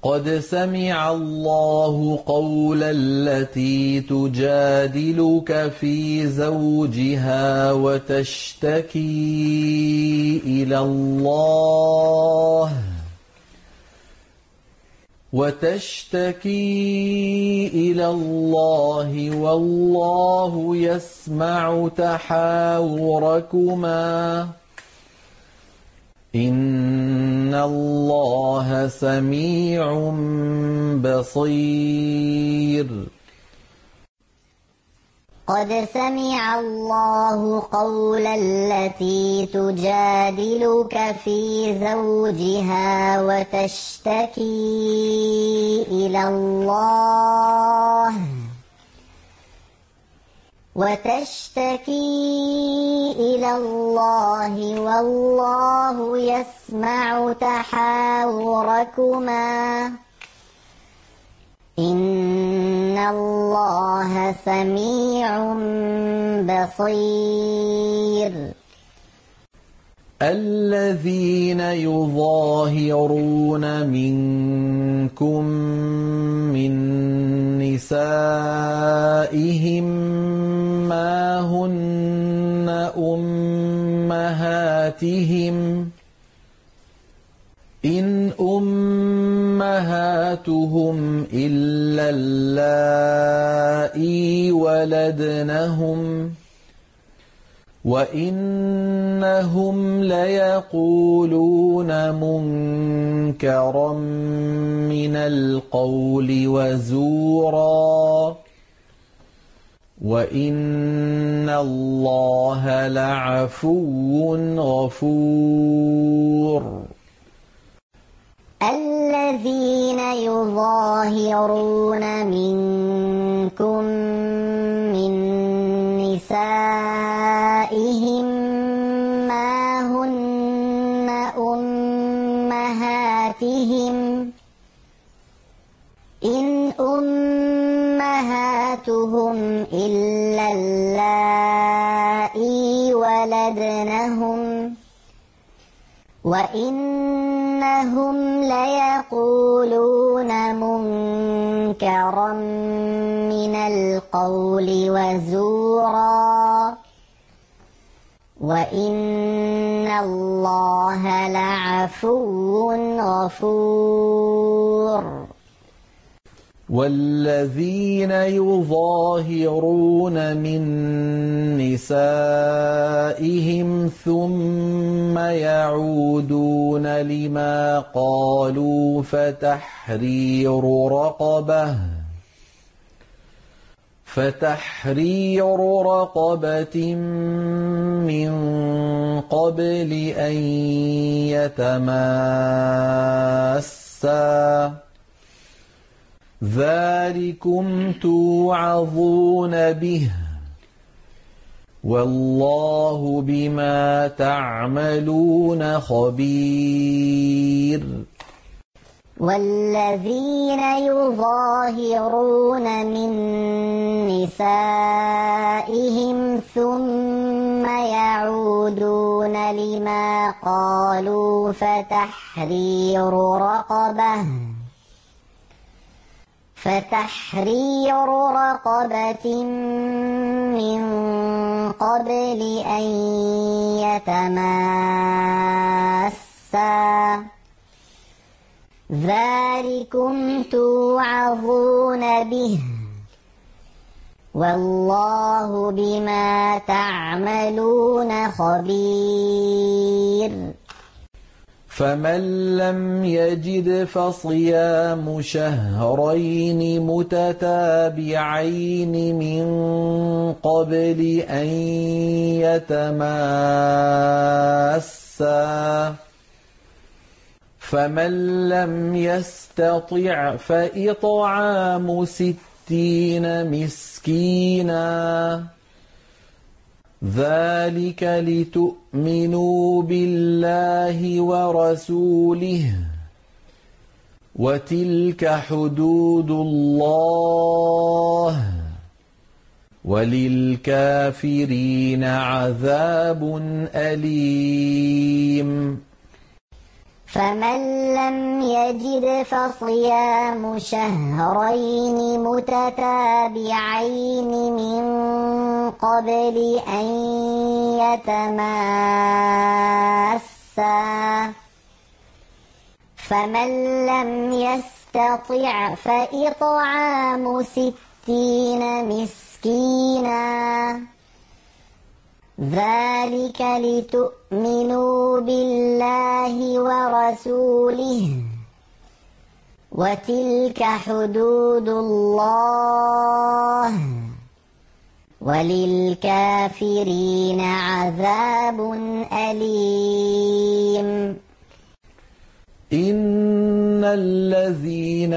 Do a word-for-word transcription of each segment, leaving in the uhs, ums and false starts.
قد سمع الله قول التي تجادلك في زوجها وتشتكي إلى الله وتشتكي إلى الله والله يسمع تحاوركما إن الله سميع بصير. قد سمع الله قول التي تجادلك في زوجها وتشتكي إلى الله وتشتكي إلى الله والله يسمع تحاوركما إن الله سميع بصير. الذين يظاهرون منكم من نسائهم ما هن أمهاتهم إن أمهاتهم إلا اللائي ولدنهم وإنهم ليقولون منكرا من القول وزورا وإن الله لعفو غفور. الذين يظاهرون منكم من نسائهم ما هن أمهاتهم إن أمهاتهم إلا اللائي ولدنهم وإنهم ليقولون منكرا من القول وزورا وإن الله لعفو غفور. والذين يظاهرون من نسائهم ثم يعودون لما قالوا فتحرير رقبة فتحرير رقبة من قبل أن يتماسا ذلكم توعظون به والله بما تعملون خبير. والذين يظاهرون من نسائهم ثم يعودون لما قالوا فتحرير رقبة فتحرير رقبة من قبل أن يتماسا ذلكم توعظون به والله بما تعملون خبير. فمن لم يجد فصيام شهرين متتابعين من قبل أن يتماسا فمن لم يستطع فإطعام ستين مسكينا ذلك لتؤمنوا بالله ورسوله وتلك حدود الله وللكافرين عذاب أليم. فمن لم يجد فصيام شهرين متتابعين من قبل أن يتماسا فمن لم يستطع فإطعام ستين مسكينا ذلك لتؤمنوا بالله ورسوله وتلك حدود الله وللكافرين عذاب أليم. إن الذين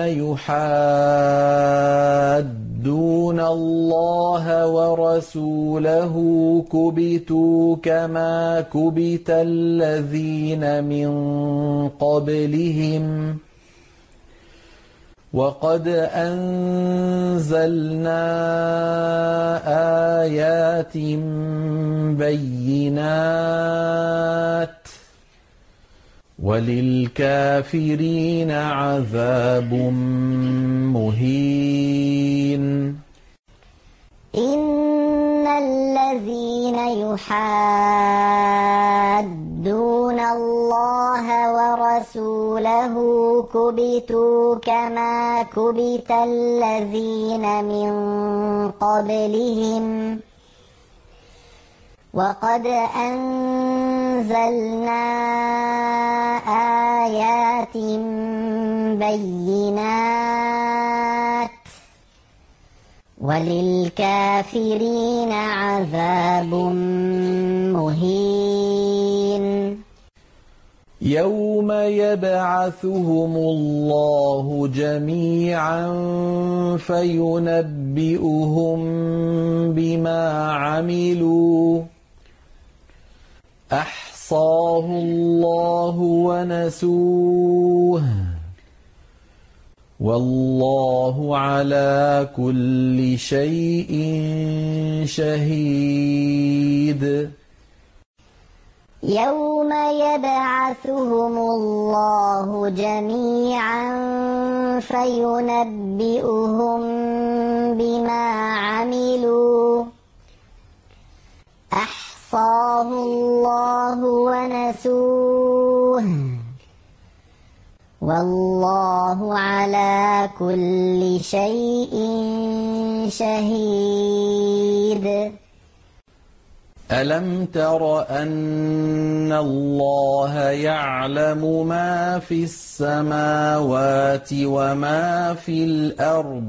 يحادون الله ورسوله كبتوا كما كبت الذين من قبلهم وقد أنزلنا آيات بينات وللكافرين عذاب مهين. إن الذين يحادون الله ورسوله كبتوا كما كبت الذين من قبلهم وقد أنزلنا آيات بينات وللكافرين عذاب مهين. يوم يبعثهم الله جميعا فينبئهم بما عملوا أحصاه الله ونسوه والله على كل شيء شهيد. يوم يبعثهم الله جميعا فينبئهم بما عملوا أحصاه الله ونسوه والله على كل شيء شهيد. ألم تر أن الله يعلم ما في السماوات وما في الأرض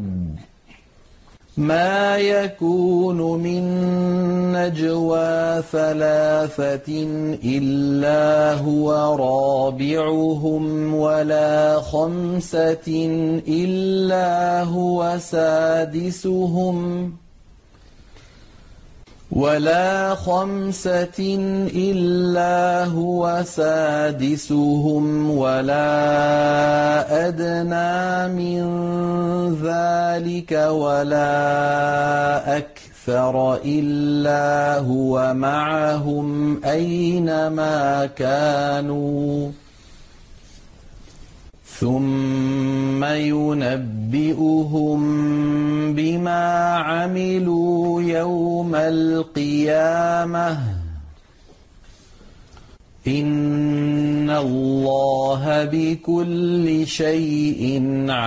ما يكون من نجوى ثلاثة إلا هو رابعهم ولا خمسة إلا هو سادسهم ولا خمسة إلا هو سادسهم ولا أدنى من ذلك ولا أكثر إلا هو معهم أينما كانوا ثم ينبئهم بما عملوا يوم القيامة إن الله بكل شيء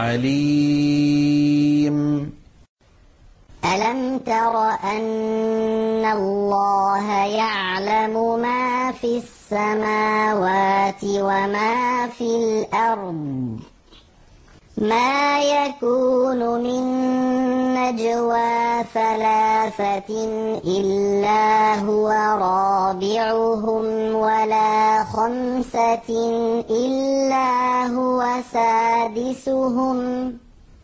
عليم. ألم تر أن الله يعلم ما في السماوات وما في الأرض ما يكون من نجوى ثلاثة إلا هو رابعهم ولا خمسة إلا هو سادسهم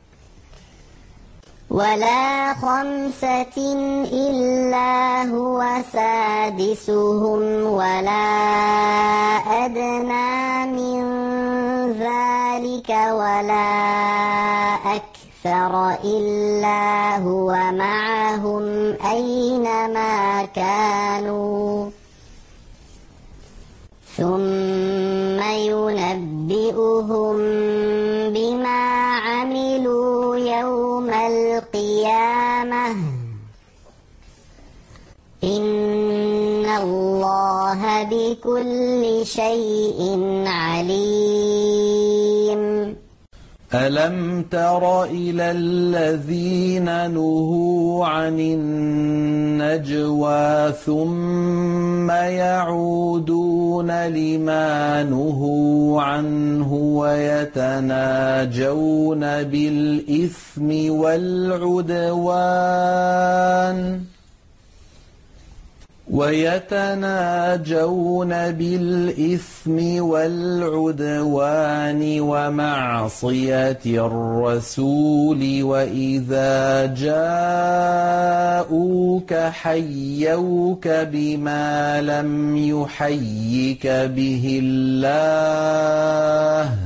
ولا خمسة إلا هو سادسهم ولا أدنى من ذلك ولا أكثر إلا هو معهم أينما كانوا ثم ينبئهم ينبئهم بما عملوا يوم القيامة إن الله بكل شيء عليم ألم تر إلى الذين نهوا عن النجوى ثم يعودون لما نهوا عنه ويتناجون بالإثم والعدوان ويتناجون بالإثم والعدوان ومعصية الرسول وإذا جاءوك حيوك بما لم يحيك به الله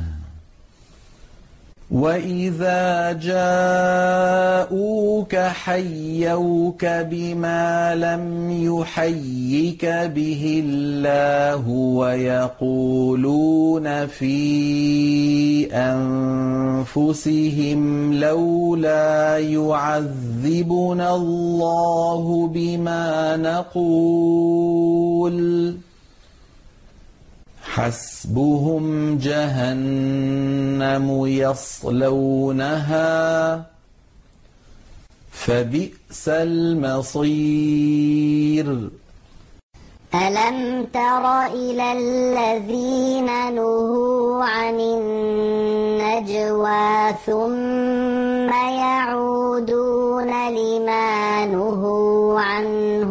وإذا جاءوك حيوك بما لم يحيك به الله ويقولون في أنفسهم لولا يعذبنا الله بما نقول حسبهم جهنم يصلونها فبئس المصير ألم تر إلى الذين نهوا عن النجوى ثم يعودون لما نهوا عنه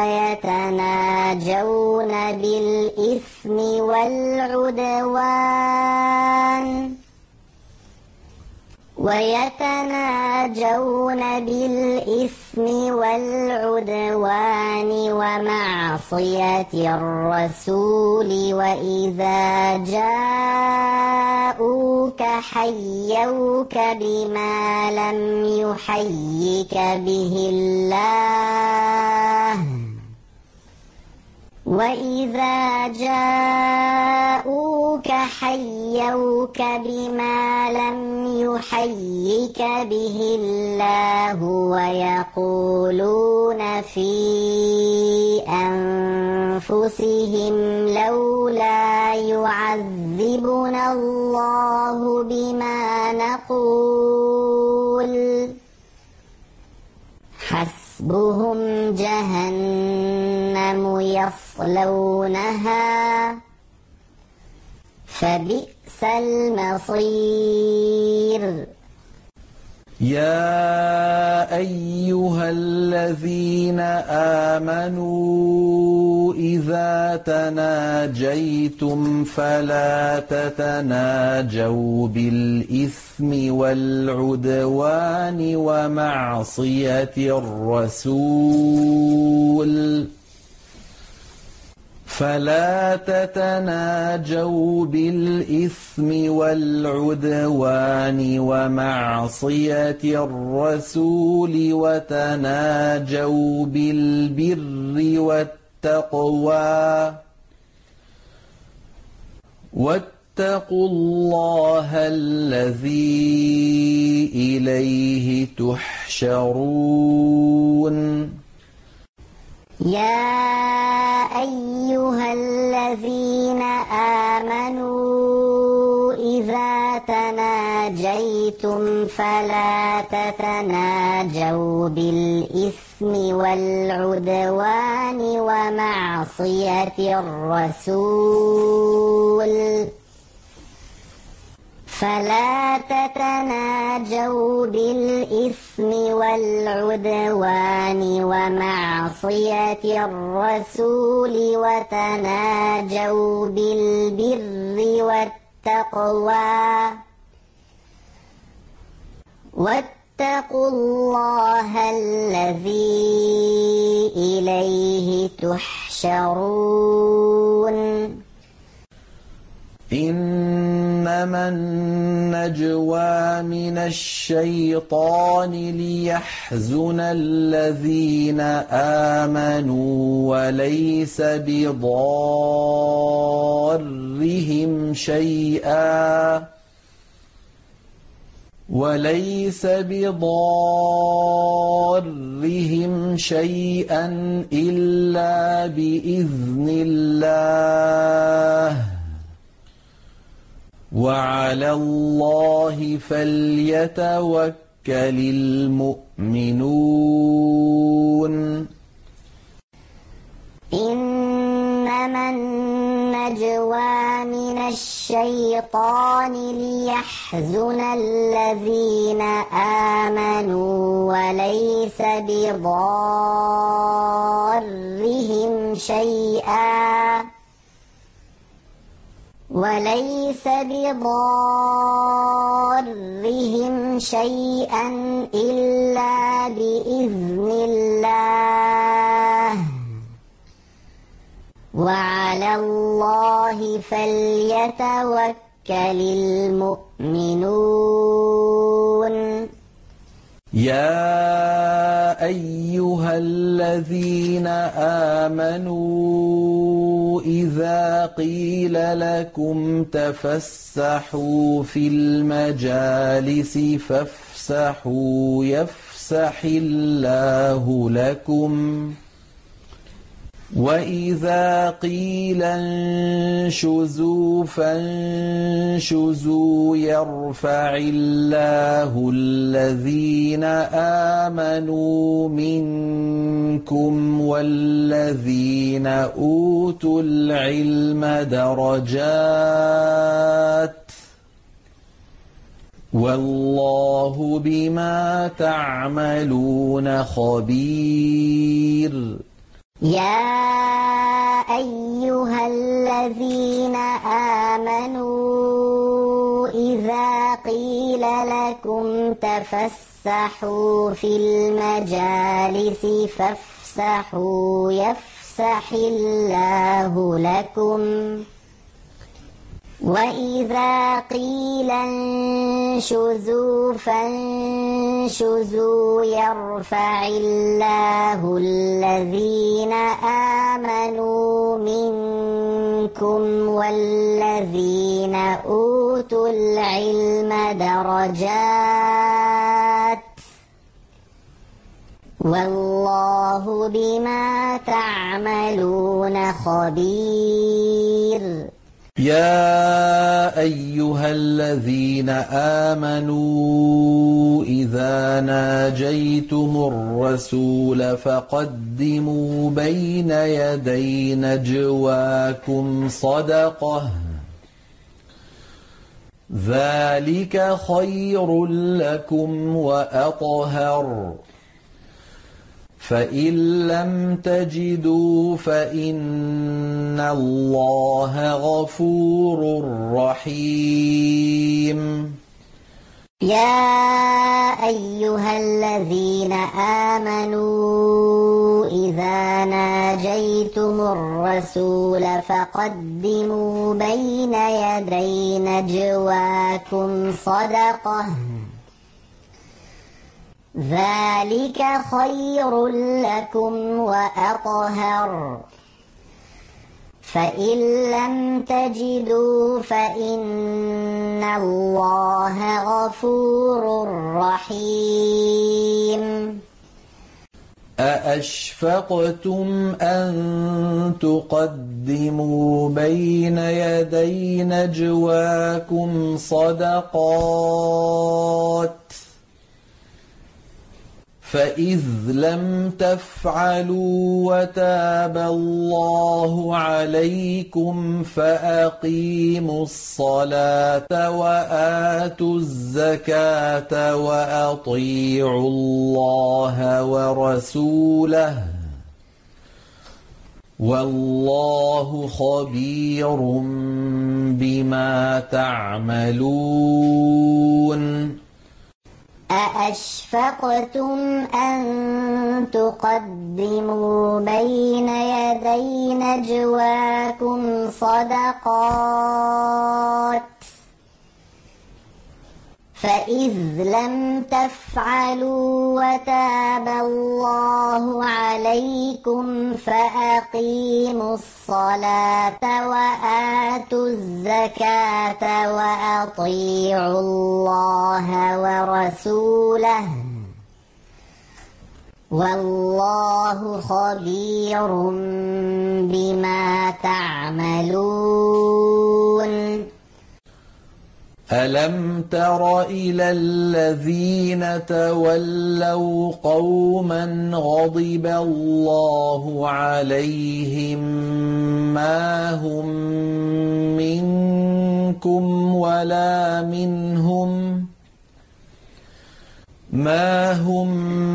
ويتناجون بالإثم والعدوان ويتناجون بالإثم والعدوان ومعصية الرسول وإذا جاءوك حيوك بما لم يحيك به الله وإذا جاءوك حيوك بما لم يحيك به الله ويقولون في أنفسهم لولا يعذبنا الله بما نقول حسبهم جهنم يصلونها فبئس المصير يا أيها الذين آمنوا إذا تناجيتم فلا تتناجوا بالإثم والعدوان ومعصية الرسول فلا تتناجوا بالإثم والعدوان ومعصية الرسول وتناجوا بالبر والتقوى واتقوا الله الذي إليه تحشرون يا أيها الذين آمنوا إذا تناجيتم فلا تتناجوا بالإثم والعدوان ومعصية الرسول فلا تتناجوا بالإثم والعدوان ومعصية الرسول وتناجوا بالبر والتقوى واتقوا الله الذي إليه تحشرون إنما النجوى من الشيطان ليحزن الذين آمنوا وليس بضارهم شيئا وليس بضارهم شيئا إلا بإذن الله وعلى الله فليتوكل المؤمنون إنما النجوى من الشيطان ليحزن الذين آمنوا وليس بضارهم شيئا وليس بضارهم شيئا إلا بإذن الله وعلى الله فليتوكل المؤمنون يا أيها الذين آمنوا إذا قيل لكم تفسحوا في المجالس فافسحوا يفسح الله لكم وإذا قيل انشزوا فانشزوا يرفع الله الذين آمنوا منكم والذين أوتوا العلم درجات والله بما تعملون خبير يا أيها الذين آمنوا إذا قيل لكم تفسحوا في المجالس فافسحوا يفسح الله لكم وإذا قيل انشزوا فانشزوا يرفع الله الذين آمنوا منكم والذين أوتوا العلم درجات والله بما تعملون خبير يا أيها الذين آمنوا إذا ناجيتم الرسول فقدموا بين يدي نجواكم صدقة ذلك خير لكم وأطهر فإن لم تجدوا فإن الله غفور رحيم يا أيها الذين آمنوا إذا ناجيتم الرسول فقدموا بين يدي نجواكم صدقة ذلك خير لكم وأطهر فإن لم تجدوا فإن الله غفور رحيم أأشفقتم أن تقدموا بين يدي نجواكم صدقات فإذ لم تفعلوا وتاب الله عليكم فأقيموا الصلاة وآتوا الزكاة وأطيعوا الله ورسوله والله خبير بما تعملون أأشفقتم أن تقدموا بين يدي نجواكم صدقات فإذ لم تفعلوا وتاب الله عليكم فأقيموا الصلاة وآتوا الزكاة وأطيعوا الله ورسوله والله خبير بما تعملون. ألم تر إلى الذين تولوا قوما غضب الله عليهم ما هم منكم ولا منهم ما هم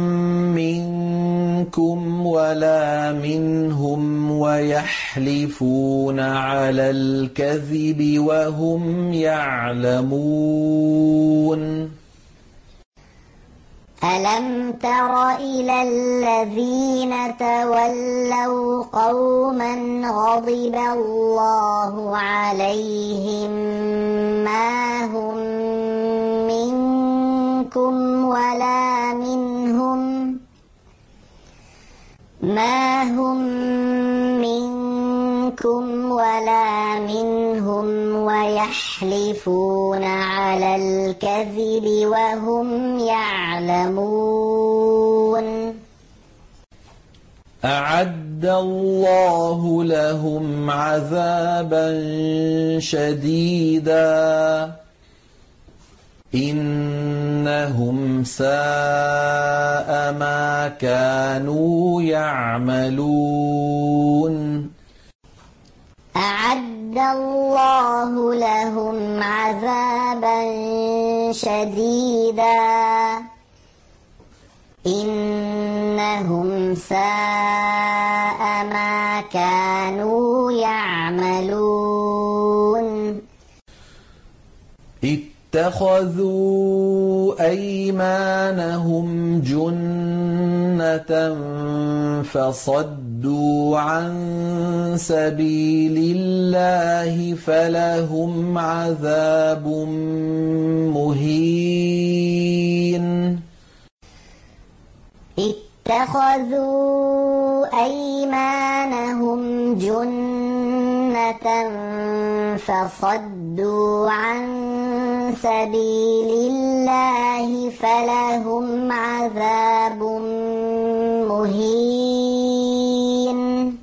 منكم ولا منهم ويحلفون على الكذب وهم يعلمون. ألم تر إلى الذين تولوا قوما غضب الله عليهم ما هم منكم ولا منهم ما هم منكم ولا منهم ويحلفون على الكذب وهم يعلمون. أعد الله لهم عذابا شديدا إنهم ساء ما كانوا يعملون. أعد الله لهم عذابا شديدا إنهم ساء ما كانوا يعملون. اتخذوا أيمانهم جنة فصدوا عن سبيل الله فلهم عذاب مهين. اتخذوا أيمانهم جنة فصدوا عن سبيل الله فلهم عذاب مهين.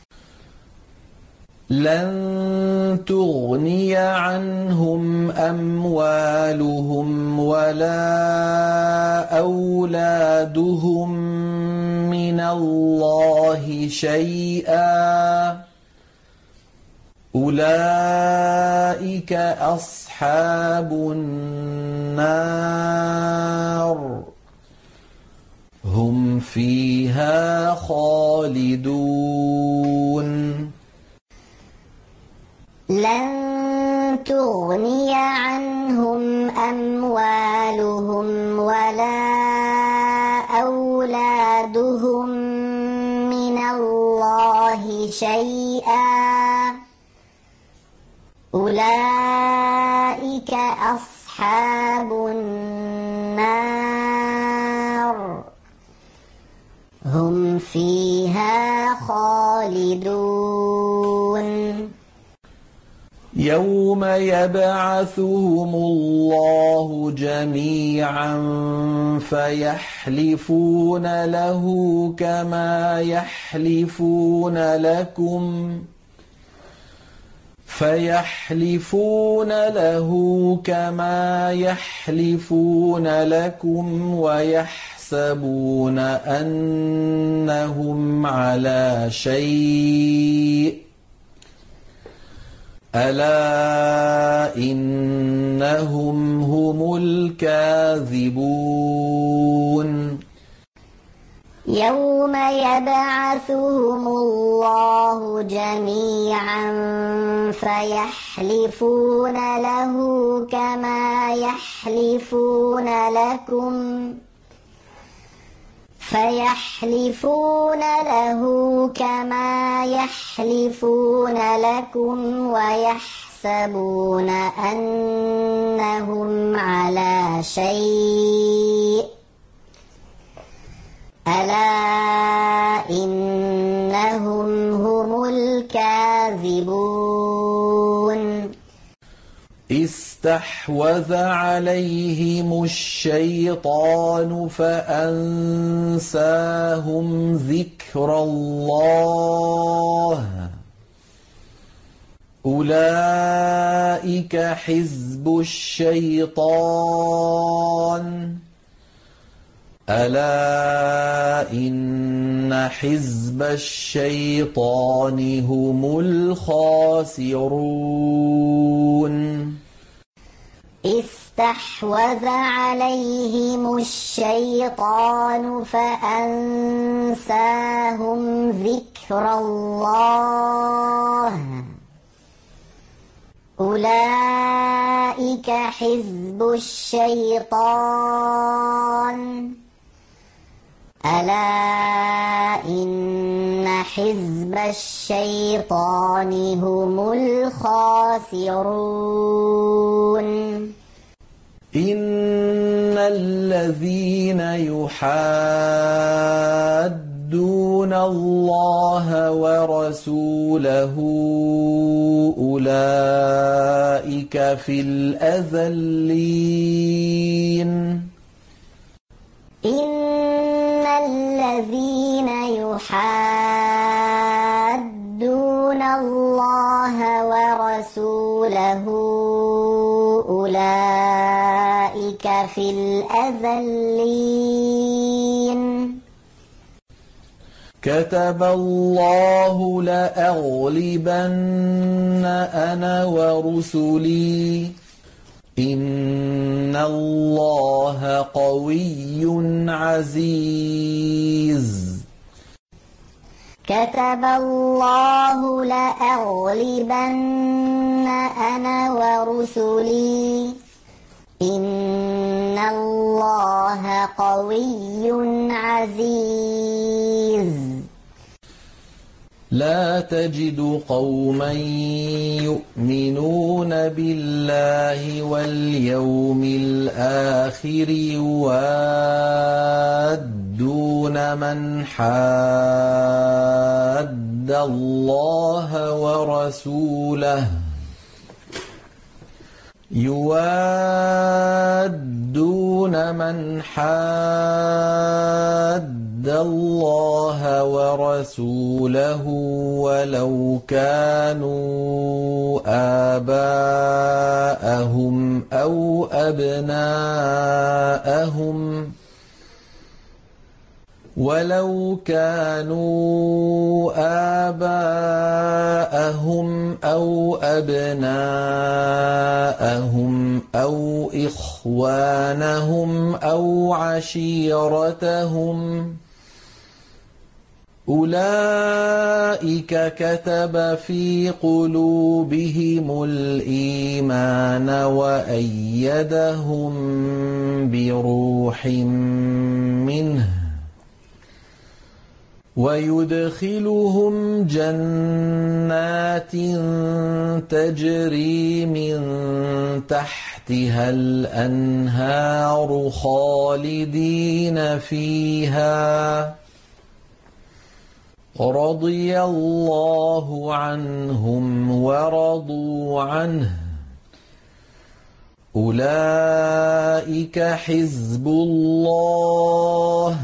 لن تغني عنهم أموالهم ولا أولادهم من الله شيئا أولئك أصحاب النار هم فيها خالدون. لن تغني عنهم أموالهم ولا أولادهم من الله شيئا أولئك أصحاب النار هم فيها خالدون. يوم يبعثهم الله جميعا فيحلفون له كما يحلفون لكم فيحلفون له كما يحلفون لكم ويحسبون أنهم على شيء ألا إنهم هم الكاذبون. يوم يبعثهم الله جميعا فيحلفون له كما يحلفون لكم فيحلفون له كما يحلفون لكم ويحسبون أنهم على شيء ألا إنهم هم الكاذبون استحوذ عليهم الشيطان فأنساهم ذكر الله أولئك حزب الشيطان ألا إن حزب الشيطان هم الخاسرون استحوذ عليهم الشيطان فأنساهم ذكر الله أولئك حزب الشيطان ألا إن حزب الشيطان هم الخاسرون إن الذين يحادون الله ورسوله أولئك في الأذلين إن الذين يحادون الله ورسوله أولئك في الأذلين كتب الله لأغلبن أنا ورسلي إن الله قوي عزيز كتب الله لأغلبن أنا ورسلي إن الله قوي عزيز لا تجد قوما يؤمنون بالله واليوم الآخر يوادون من حاد الله ورسوله يوادون من حاد الله ورسوله ولو كانوا آباءهم أو أبناءهم ولو كانوا آباءهم أو أبناءهم أو إخوانهم أو عشيرتهم أولئك كتب في قلوبهم الإيمان وأيدهم بروح منه ويدخلهم جنات تجري من تحتها الأنهار خالدين فيها رضي الله عنهم ورضوا عنه أولئك حزب الله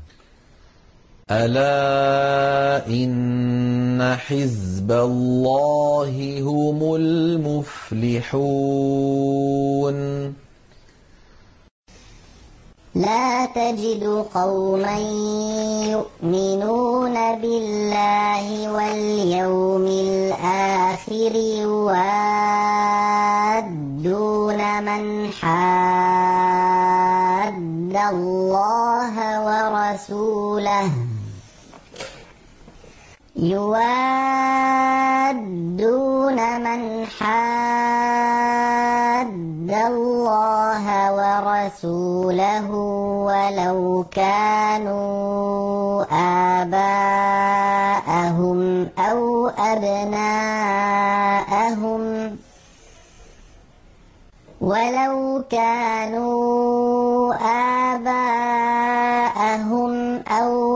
ألا إن حزب الله هم المفلحون لا تجد قوما يؤمنون بالله واليوم الآخر يوادون من حاد حاد الله ورسوله يوادون من حاد الله ورسوله ولو كانوا آباءهم أو أبناءهم ولو كانوا آباءهم أو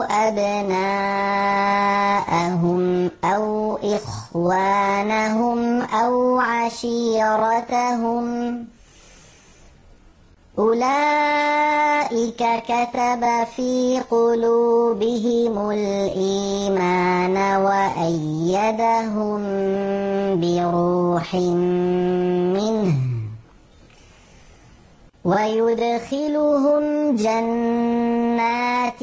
أبناءهم أو إخوانهم أو عشيرتهم أولئك كتب في قلوبهم الإيمان وأيدهم بروح منه ويدخلهم جنات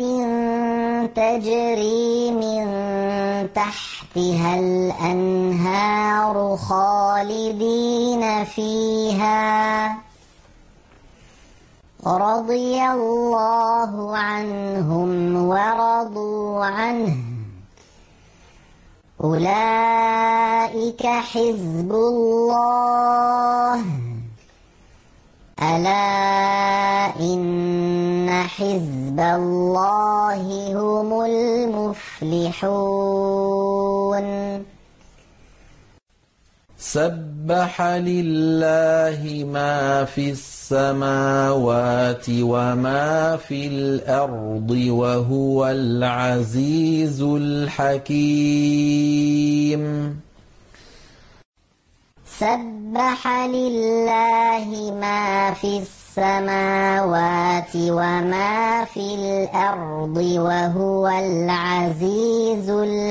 تجري من تحتها الأنهار خالدين فيها رضي الله عنهم ورضوا عنه أولئك حزب الله ألا إن حزب الله هم المفلحون سبح لله ما في السماوات وما في الأرض وهو العزيز الحكيم سبح لله ما في السماوات وما في الأرض وهو العزيز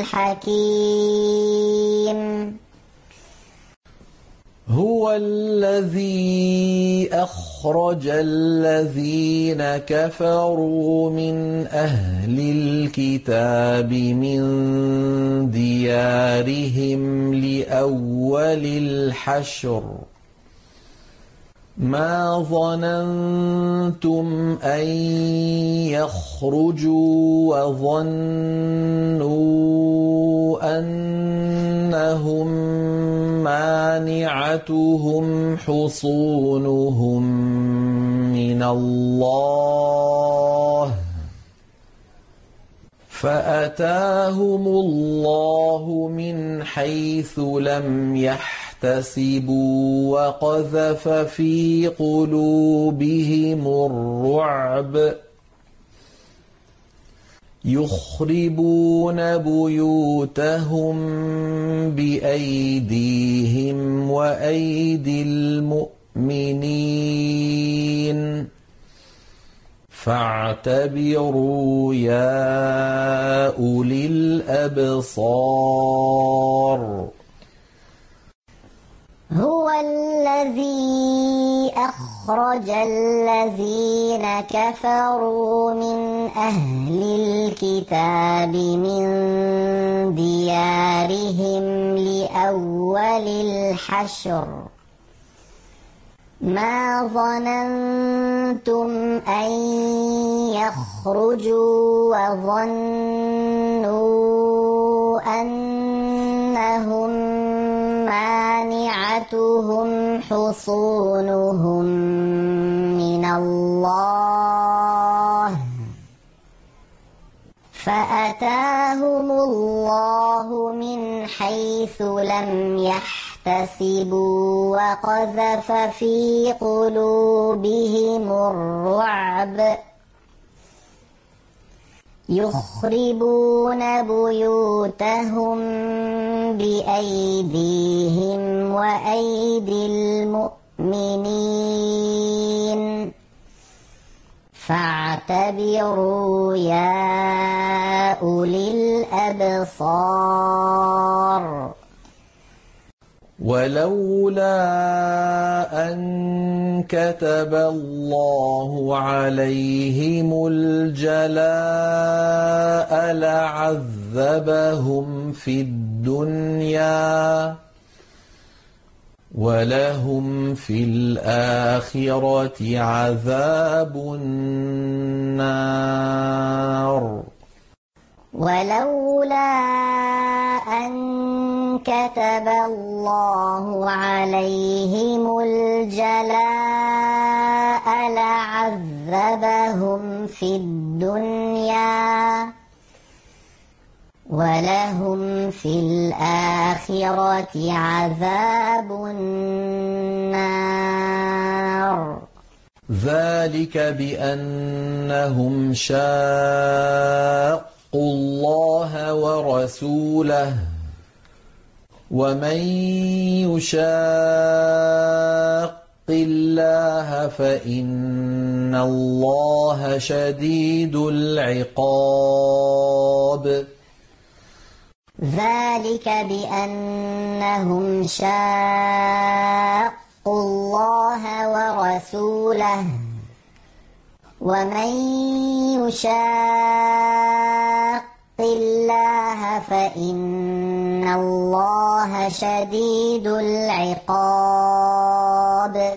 الحكيم هو الذي أخرج الذين كفروا من أهل الكتاب من ديارهم لأول الحشر ما ظننتم أن يخرجوا وظنوا أنهم مانعتهم حصونهم من الله فأتاهم الله من حيث لم يحتسبوا وقذف في قلوبهم الرعب يخربون بيوتهم بأيديهم وأيدي المؤمنين فاعتبروا يا أولي الأبصار هو الذي أخرج الذين كفروا من أهل الكتاب من ديارهم لأول الحشر ما ظننتم أن يخرجوا وظنوا أنهم مانعتهم حصونهم من الله فأتاهم الله من حيث لم يحتسبوا وقذف في قلوبهم الرعب يخربون بيوتهم بأيديهم وأيدي المؤمنين فاعتبروا يا أولي الأبصار ولولا أن كتب الله عليهم الجلاء لعذبهم في الدنيا ولهم في الآخرة عذاب النار ولولا أن كتب الله عليهم الجلاء لعذبهم في الدنيا ولهم في الآخرة عذاب النار ذلك بأنهم شاقوا الله ورسوله ومن يشاق الله فإن الله شديد العقاب ذلك بأنهم شاقوا الله ورسوله ومن يشاق الله فإن الله شديد العقاب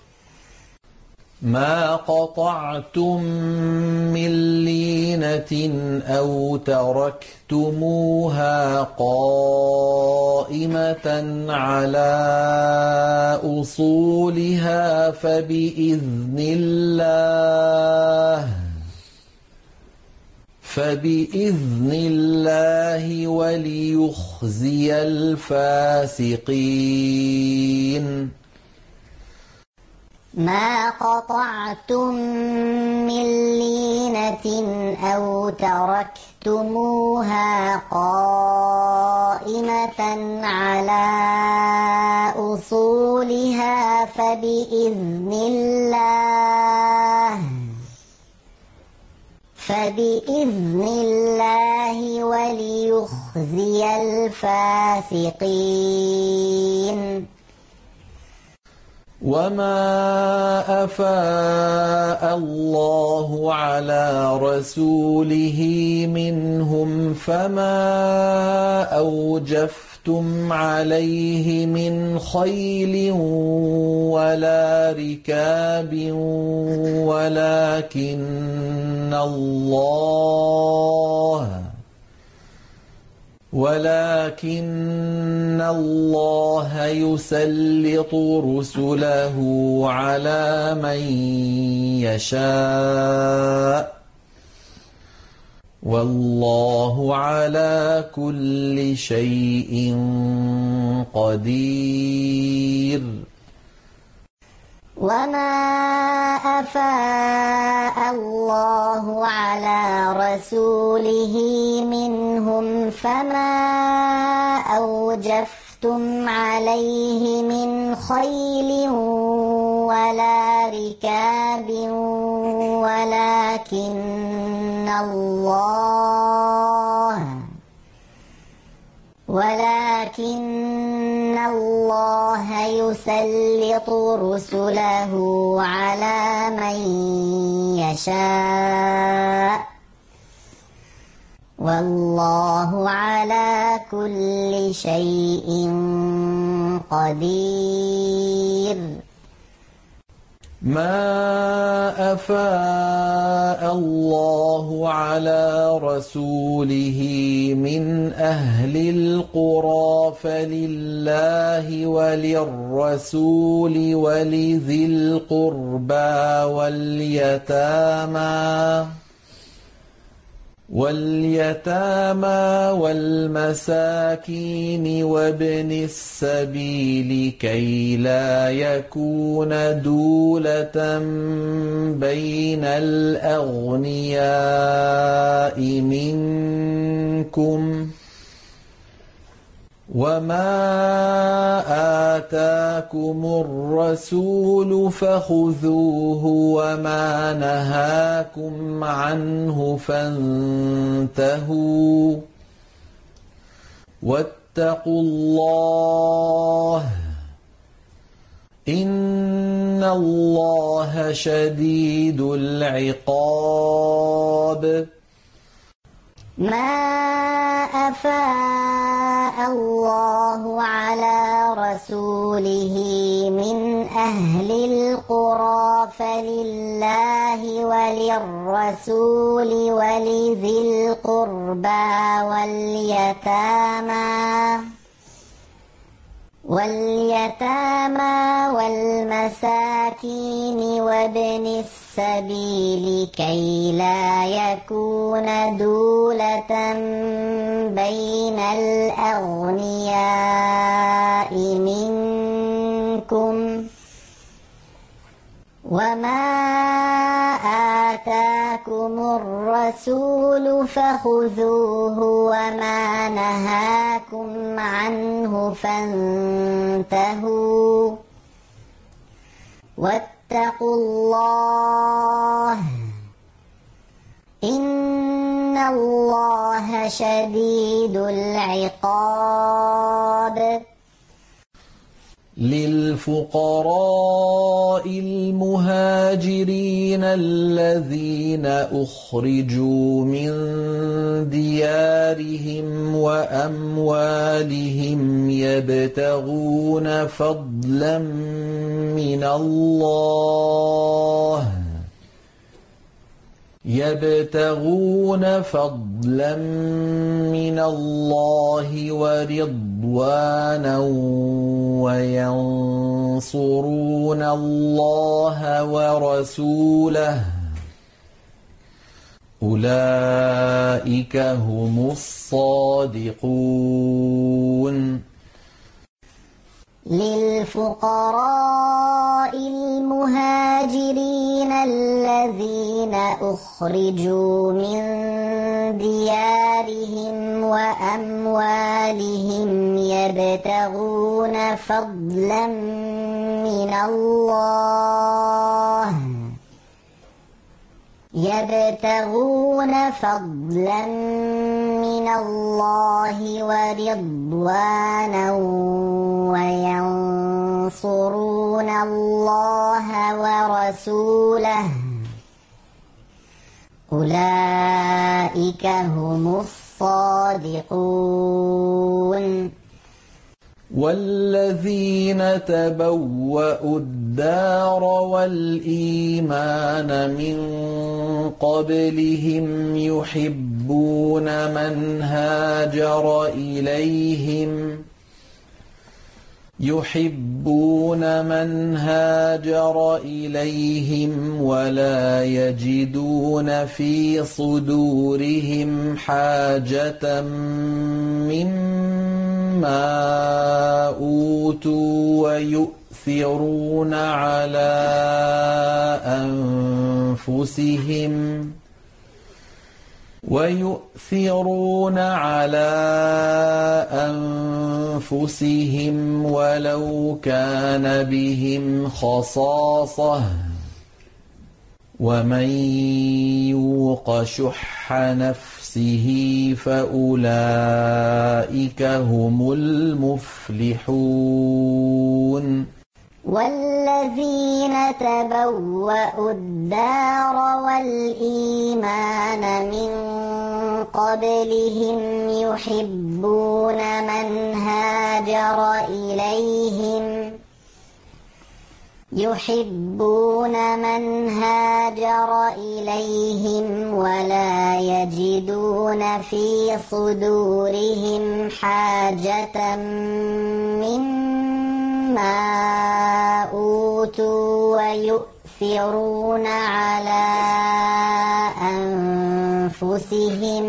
ما قطعتم من لينة أو تركتموها قائمة على أصولها فبإذن الله فبإذن الله وليخزي الفاسقين ما قطعتم من لينة أو تركتموها قائمة على أصولها فبإذن الله فبإذن الله وليخزي الفاسقين وما أفاء الله على رسوله منهم فما أوجفتم عليه من خيل ولا ركاب ولكن الله ولكن الله يسلط رسله على من يشاء والله على كل شيء قدير وما أفاء الله على رسوله منهم فما أوجفتم عليه من خيل ولا ركاب ولكن الله ولكن الله يسلط رسله على من يشاء والله على كل شيء قدير ما أفاء الله على رسوله من أهل القرى فلله وللرسول ولذي القربى واليتامى واليتامى والمساكين وابن السبيل كي لا يكون دولة بين الأغنياء منكم وما آتاكم الرسول فخذوه وما نهاكم عنه فانتهوا واتقوا الله إن الله شديد العقاب ما أفاء الله على رسوله من أهل القرى فلله وللرسول ولذي القربى واليتامى واليتامى والمساكين وابن السبيل كي لا يكون دولة بين الأغنياء منكم وما آتاكم الرسول فخذوه وما نهاكم عنه فانتهوا واتقوا الله إن الله شديد العقاب. للفقراء المهاجرين الذين أخرجوا من ديارهم وأموالهم يبتغون فضلا من الله يبتغون فضلا من الله ورضوانا وينصرون الله ورسوله أولئك هم الصادقون. للفقراء المهاجرين الذين أخرجوا من ديارهم وأموالهم يبتغون فضلا من الله يبتغون فضلا من الله ورضوانا وينصرون الله ورسوله أولئك هم الصادقون. والذين تبوأوا الدار والإيمان من قبلهم يحبون من هاجر إليهم يحبون من هاجر إليهم ولا يجدون في صدورهم حاجة مما أوتوا ويؤثرون على أنفسهم ويؤثرون على أنفسهم ولو كان بهم خصاصة ومن يوق شح نفسه فأولئك هم المفلحون. والذين تبوأوا الدار والإيمان من قبلهم يحبون من هاجر إليهم يحبون من هاجر إليهم ولا يجدون في صدورهم حاجة مما أوتوا ويؤثرون على أنفسهم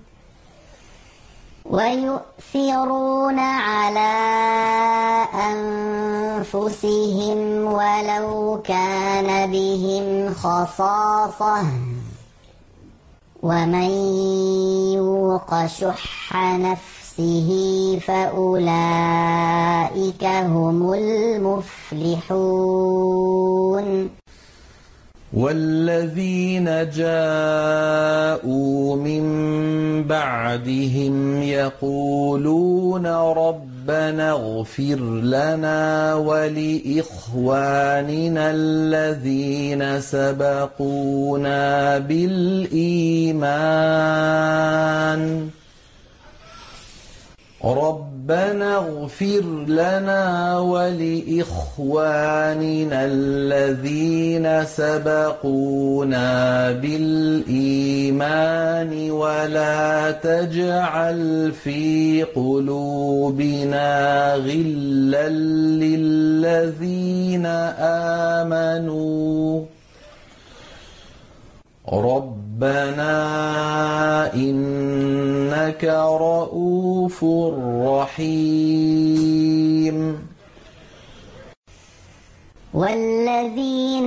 ويؤثرون على أنفسهم ولو كان بهم خصاصة ومن يوق شح نفسه فأولئك هم المفلحون. والذين جاءوا من بعدهم يقولون ربنا اغفر لنا ولإخواننا الذين سبقونا بالإيمان ربنا اغفر لنا ولإخواننا الذين سبقونا بالإيمان ولا تجعل في قلوبنا غلا للذين آمنوا ربنا إنك رؤوف رحيم والذين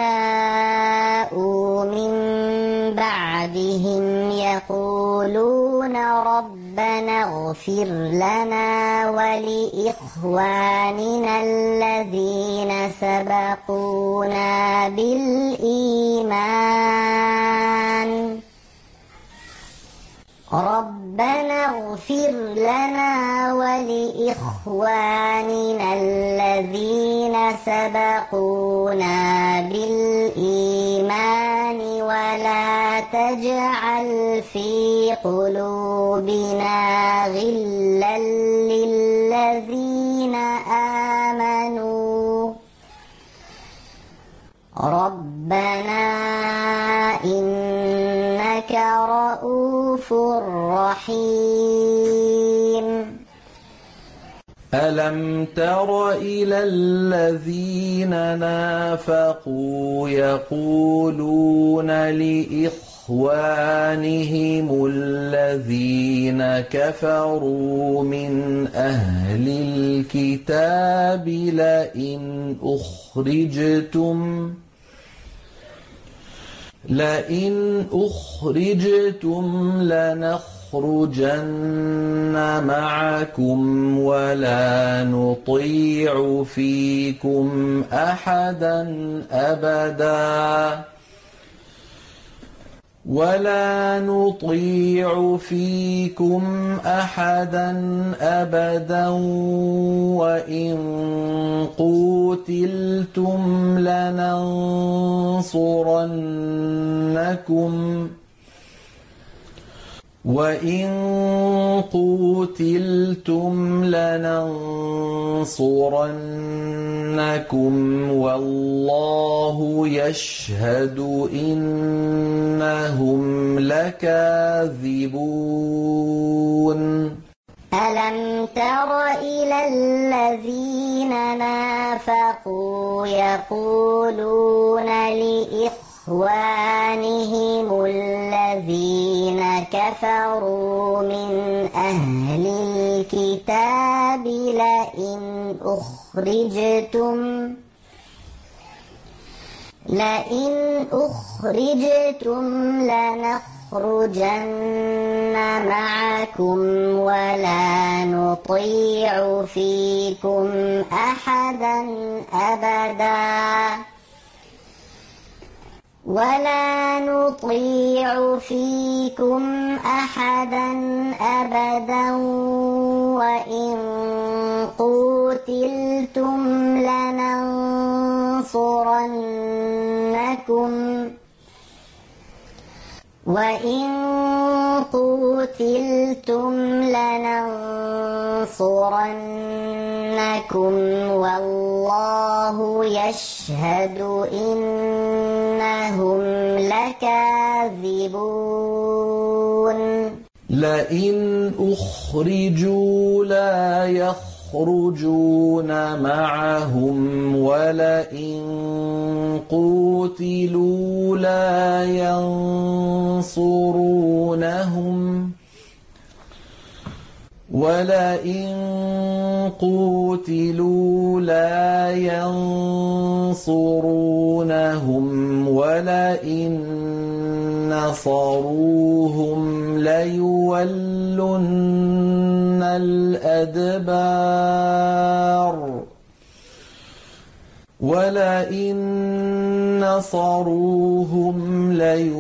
جاءوا من بعدهم يقولون ربنا اغفر لنا ولإخواننا الذين سبقونا بالإيمان ربنا اغفر لنا ولإخواننا الذين سبقونا بالإيمان ولا تجعل في قلوبنا غلا للذين آمنوا ربنا إنك رؤوف رحيم ألم تر إلى الذين نافقوا يقولون لإخوانهم الذين كفروا من أهل الكتاب لئن أخرجتم لئن أخرجتم لنخرجن معكم ولا نطيع فيكم أحدا أبدا ولا نطيع فيكم أحدا أبدا وإن قوتلتم لننصرنكم وإن قوتلتم لننصرنكم والله يشهد إنهم لكاذبون ألم تر إلى الذين نافقوا يقولون لإخوانهم الذين كفروا من أهل الكتاب لئن أخرجتم لئن أخرجتم لنخرجن معكم ولا نطيع فيكم أحدا أبدا ولا نطيع فيكم أحدا أبدا وإن قوتلتم لننصرنكم وإن قوتلتم لننصرنكم والله يشهد إنهم لكاذبون لئن أخرجوا لا يخرجون معهم ولئن قوتلوا لا ينصرونهم ولئن قوتلوا لا ينصرونهم ولئن نصروهم ليولن الأدبار ولئن نصروهم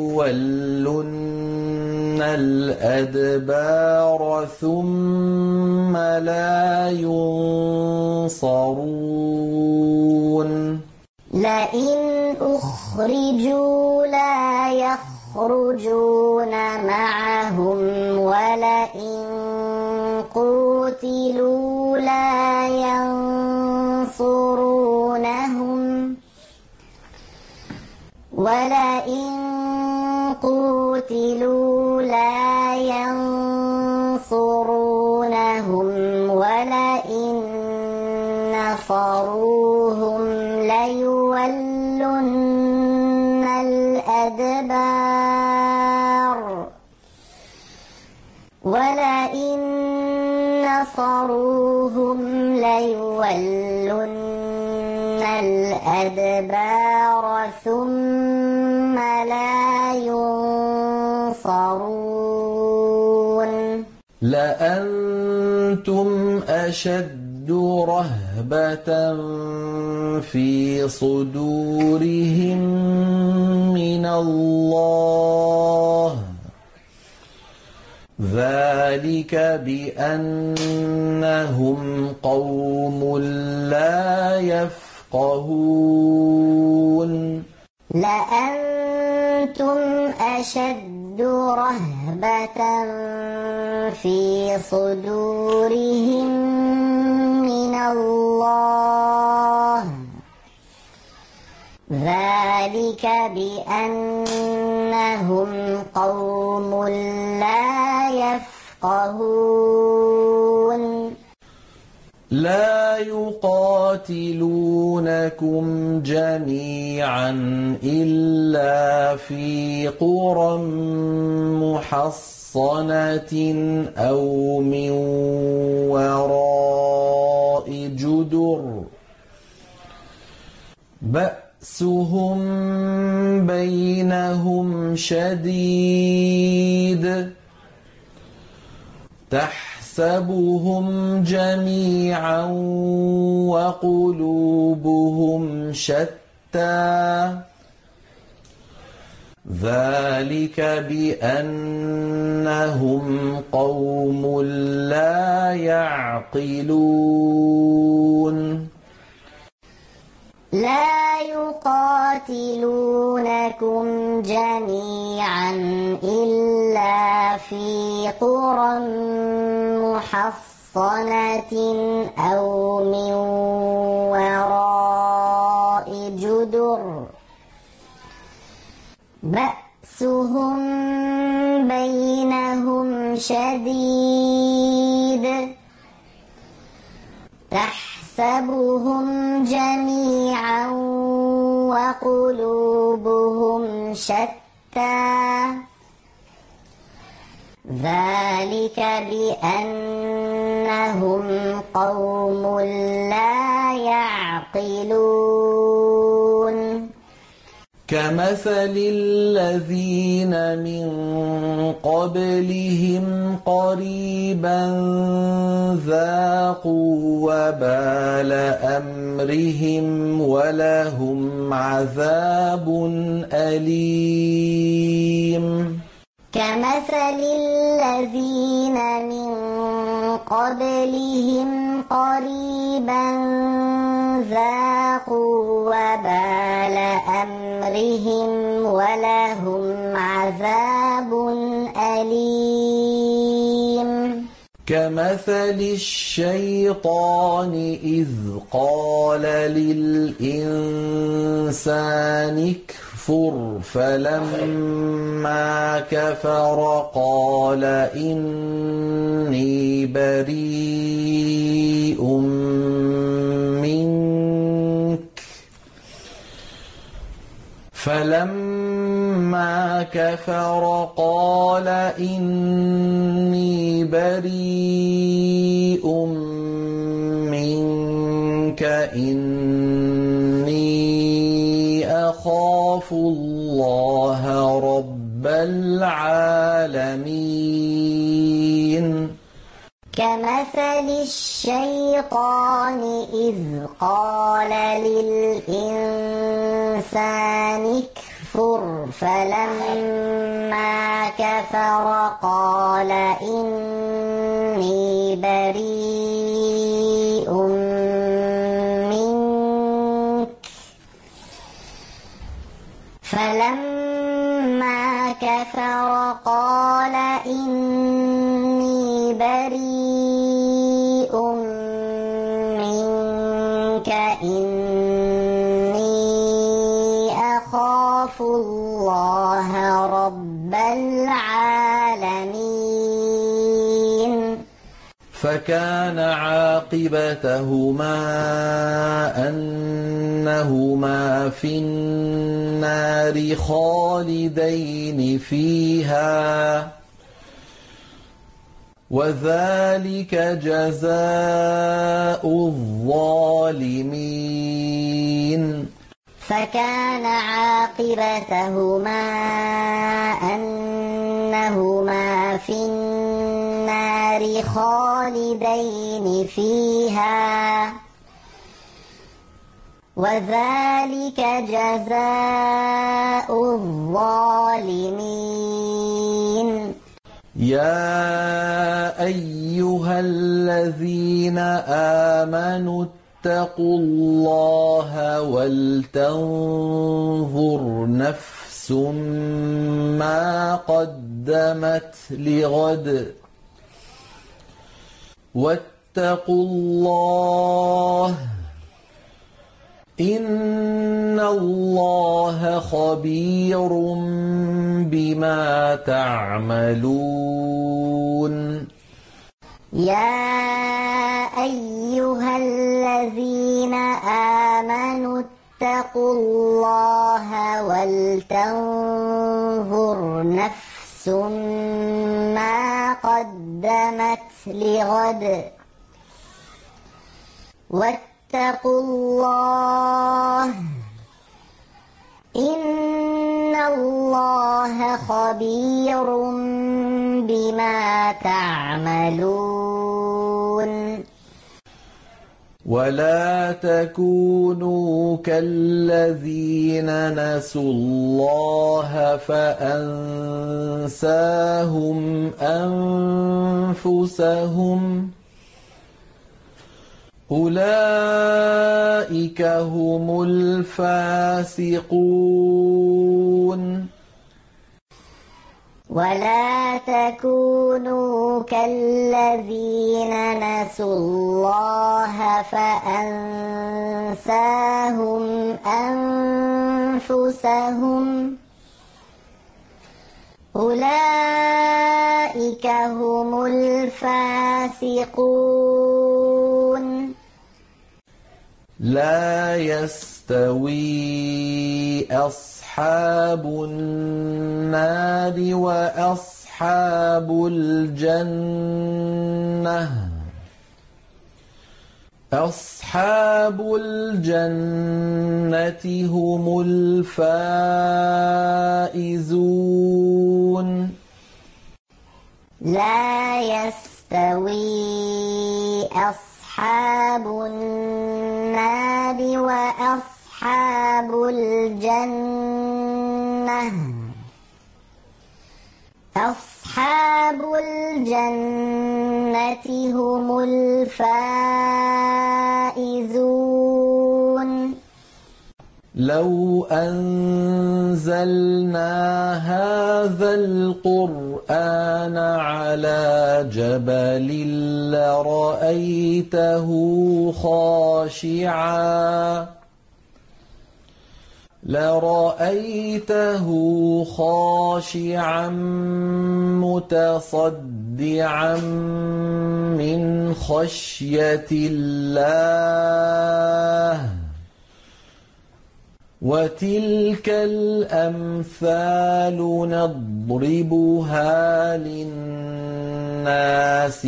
ليولن الأدبار ثم لا ينصرون لئن أخرجوا لا يخرجون معهم ولئن قوتلوا لا ينصرونهم ولئن قوتلوا لا ينصرونهم ولئن نصروهم ليولن الأدبار ولئن نصروهم ليولن الأدبار ثم لا ينصرون لأنتم أشد رهبة في صدورهم من الله ذلك بأنهم قوم لا يفقهون لأنتم أشد رهبة في صدورهم من الله ذلك بأنهم قوم لا يفقهون لا يقاتلونكم جميعا إلا في قرى محصنة أو من وراء جدر بأسهم بينهم شديد تحسبهم جميعا وقلوبهم شتى ذلك بأنهم قوم لا يعقلون لا يقاتلونكم جميعا إلا في قرى محصنة أو من وراء جدر بأسهم بينهم شديد تحسبهم جميعا وقلوبهم شتى ذلك بأنهم قوم لا يعقلون كمثل الذين من قبلهم قريبا ذاقوا وبال أمرهم ولهم عذاب أليم كمثل الذين من قبلهم قريبا ذاقوا وبال أمرهم ولهم عذاب أليم كمثل الشيطان إذ قال للإنسان اكفر فلما كفر قال إني بريء منك فلما كفر قال إني بريء منك إني أخاف الله رب العالمين كمثل الشيطان إذ قال للإنسان اكفر فلما كفر قال إني بريء منك فلما كفر قال إني بريء منك إني أخاف الله رب العالمين فكان عاقبتهما أنهما في النار خالدين فيها وذلك جزاء الظالمين فكان عاقبتهما أنهما في النار خالدين فيها وذلك جزاء الظالمين يا أيها الذين آمنوا اتقوا الله ولتنظر نفس ما قدمت لغد واتقوا الله إن الله خبير بما تعملون يا أيها الذين آمنوا اتقوا الله ولتنظر نفس ما قدمت لغد واتقوا الله إن الله خبير بما تعملون ولا تكونوا كالذين نسوا الله فأنساهم أنفسهم أولئك هم الفاسقون ولا تكونوا كالذين نسوا الله فأنساهم أنفسهم أولئك هم الفاسقون لا يستوي أصحاب النار وأصحاب الجنة أصحاب الجنة هم الفائزون لا يستوي أصحاب النار وأصحاب الجنة أصحاب الجنة هم الفائزون لو أنزلنا هذا القرآن على جبل لرأيته خاشعا لرأيته خاشعا متصدعا من خشية الله وتلك الأمثال نضربها للناس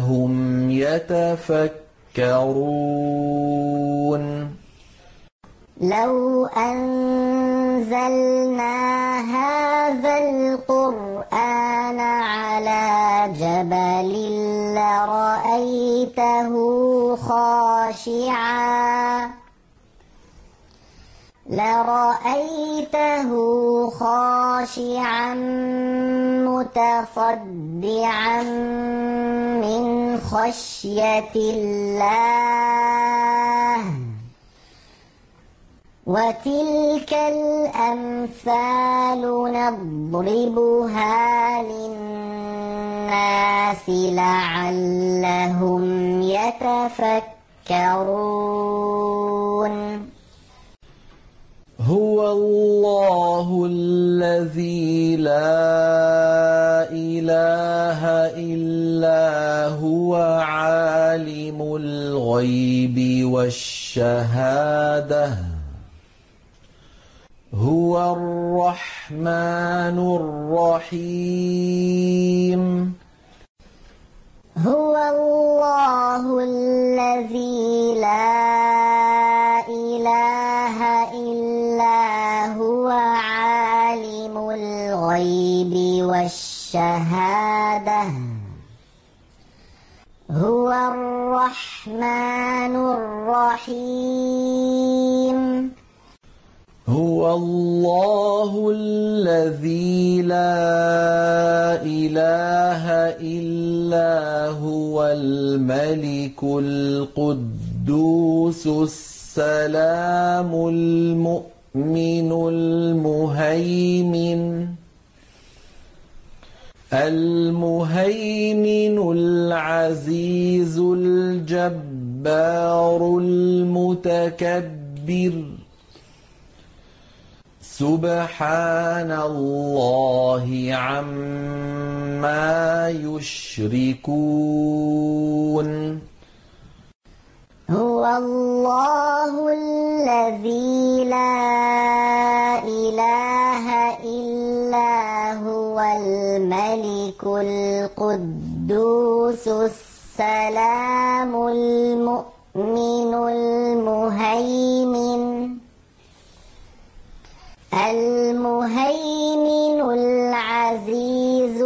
لعلهم يتفكرون لو أنزلنا هذا القرآن على جبل لرأيته خاشعا لرأيته خاشعا متصدعا من خشية الله وتلك الأمثال نضربها للناس لعلهم يتفكرون هو الله الذي لا إله إلا هو عالم الغيب والشهادة هو الرحمن الرحيم هو الله الذي لا إله إلا هو عالم الغيب والشهادة هو الرحمن الرحيم هو الله الذي لا إله إلا هو الملك القدوس السلام المؤمن المهيمن المهيمن العزيز الجبار المتكبر سبحان الله عما يشركون هو الله الذي لا إله إلا هو الملك القدوس السلام المؤمن المهيمن المهيمن العزيز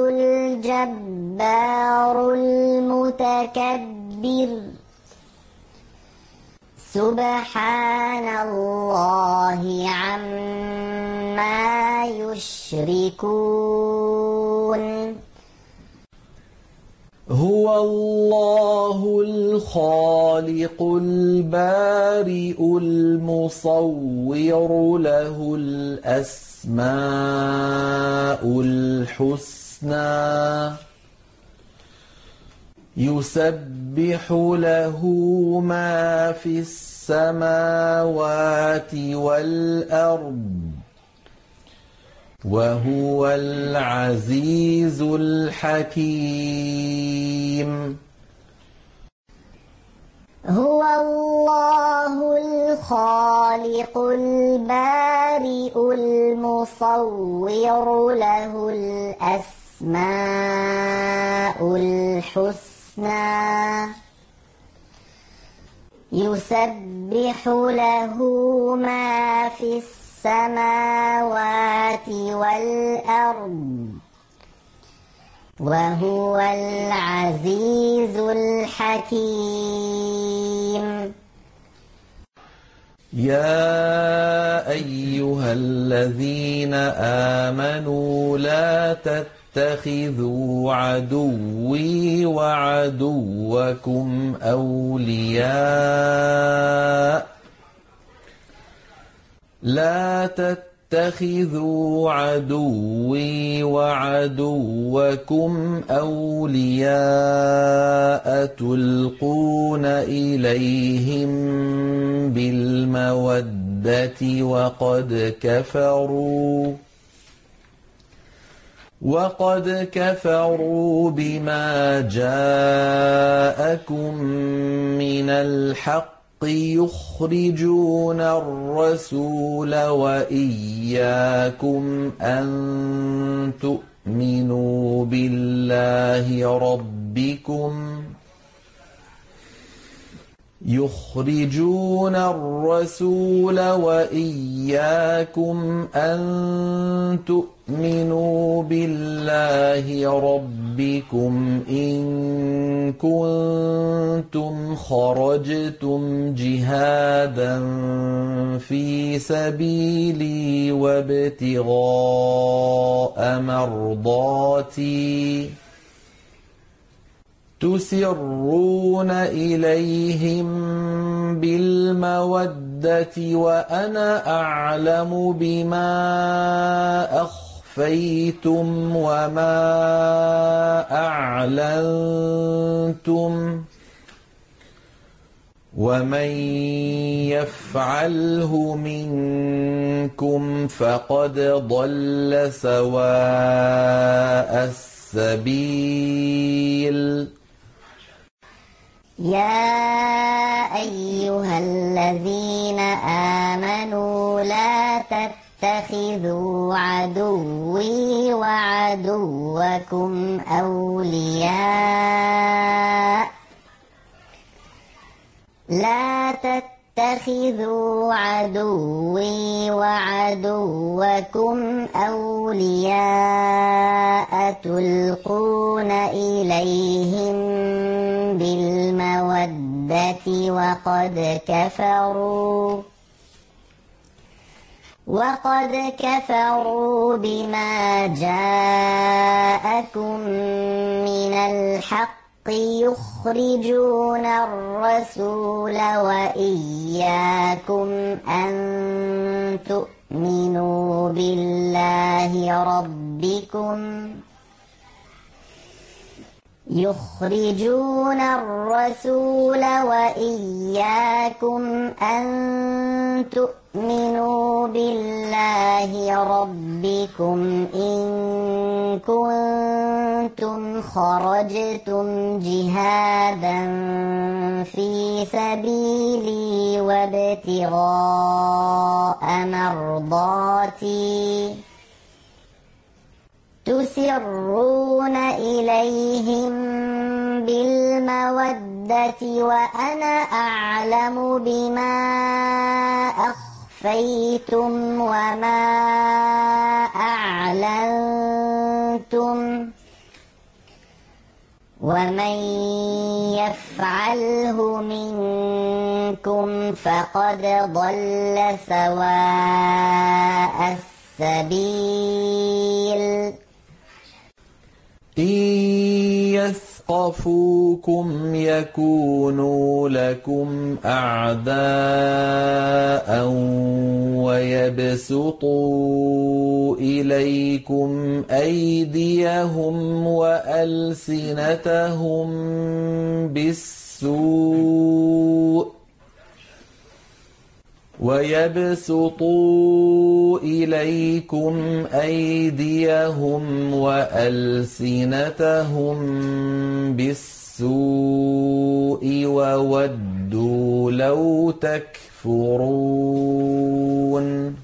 الجبار المتكبر سبحان الله عما يشركون هو الله الخالق البارئ المصور له الأسماء الحسنى يسبح له ما في السماوات والأرض وهو العزيز الحكيم هو الله الخالق البارئ المصور له الأسماء الحسنى يسبح له ما في السماوات والأرض وهو العزيز الحكيم يا أيها الذين آمنوا لا تتخذوا عدوي وعدوكم أولياء لا تتخذوا عدوي وعدوكم أولياء تلقون إليهم بالمودة وقد كفروا وقد كفروا بما جاءكم من الحق يخرجون الرسول وإياكم أن تؤمنوا بالله ربكم يخرجون الرسول وإياكم أن تؤمنوا بالله ربكم إن كنتم خرجتم جهادا في سبيلي وابتغاء مرضاتي تسرون إليهم بالمودة وأنا أعلم بما أخفيتم وما أعلنتم ومن يفعله منكم فقد ضل سواء السبيل. يا أيها الذين آمنوا لا تتخذوا عدوي وعدوكم أولياء لا تتخذوا عدوي وعدوكم أولياء تلقون إليهم بالمودة وقد كفروا وقد كفروا بما جاءكم من الحق يخرجون الرسول وإياكم أن تؤمنوا بالله ربكم يخرجون الرسول وإياكم أن تؤمنوا بالله ربكم إن كنتم خرجتم جهادا في سبيلي وابتغاء مرضاتي تسرون إليهم بالمودة وأنا أعلم بما أخفيتم وما أعلنتم ومن يفعله منكم فقد ضل سواء السبيل. إن يثقفوكم يكونوا لكم أعداء ويبسطوا إليكم أيديهم وألسنتهم بالسوء ويبسطوا إليكم أيديهم وألسنتهم بالسوء وودوا لو تكفرون.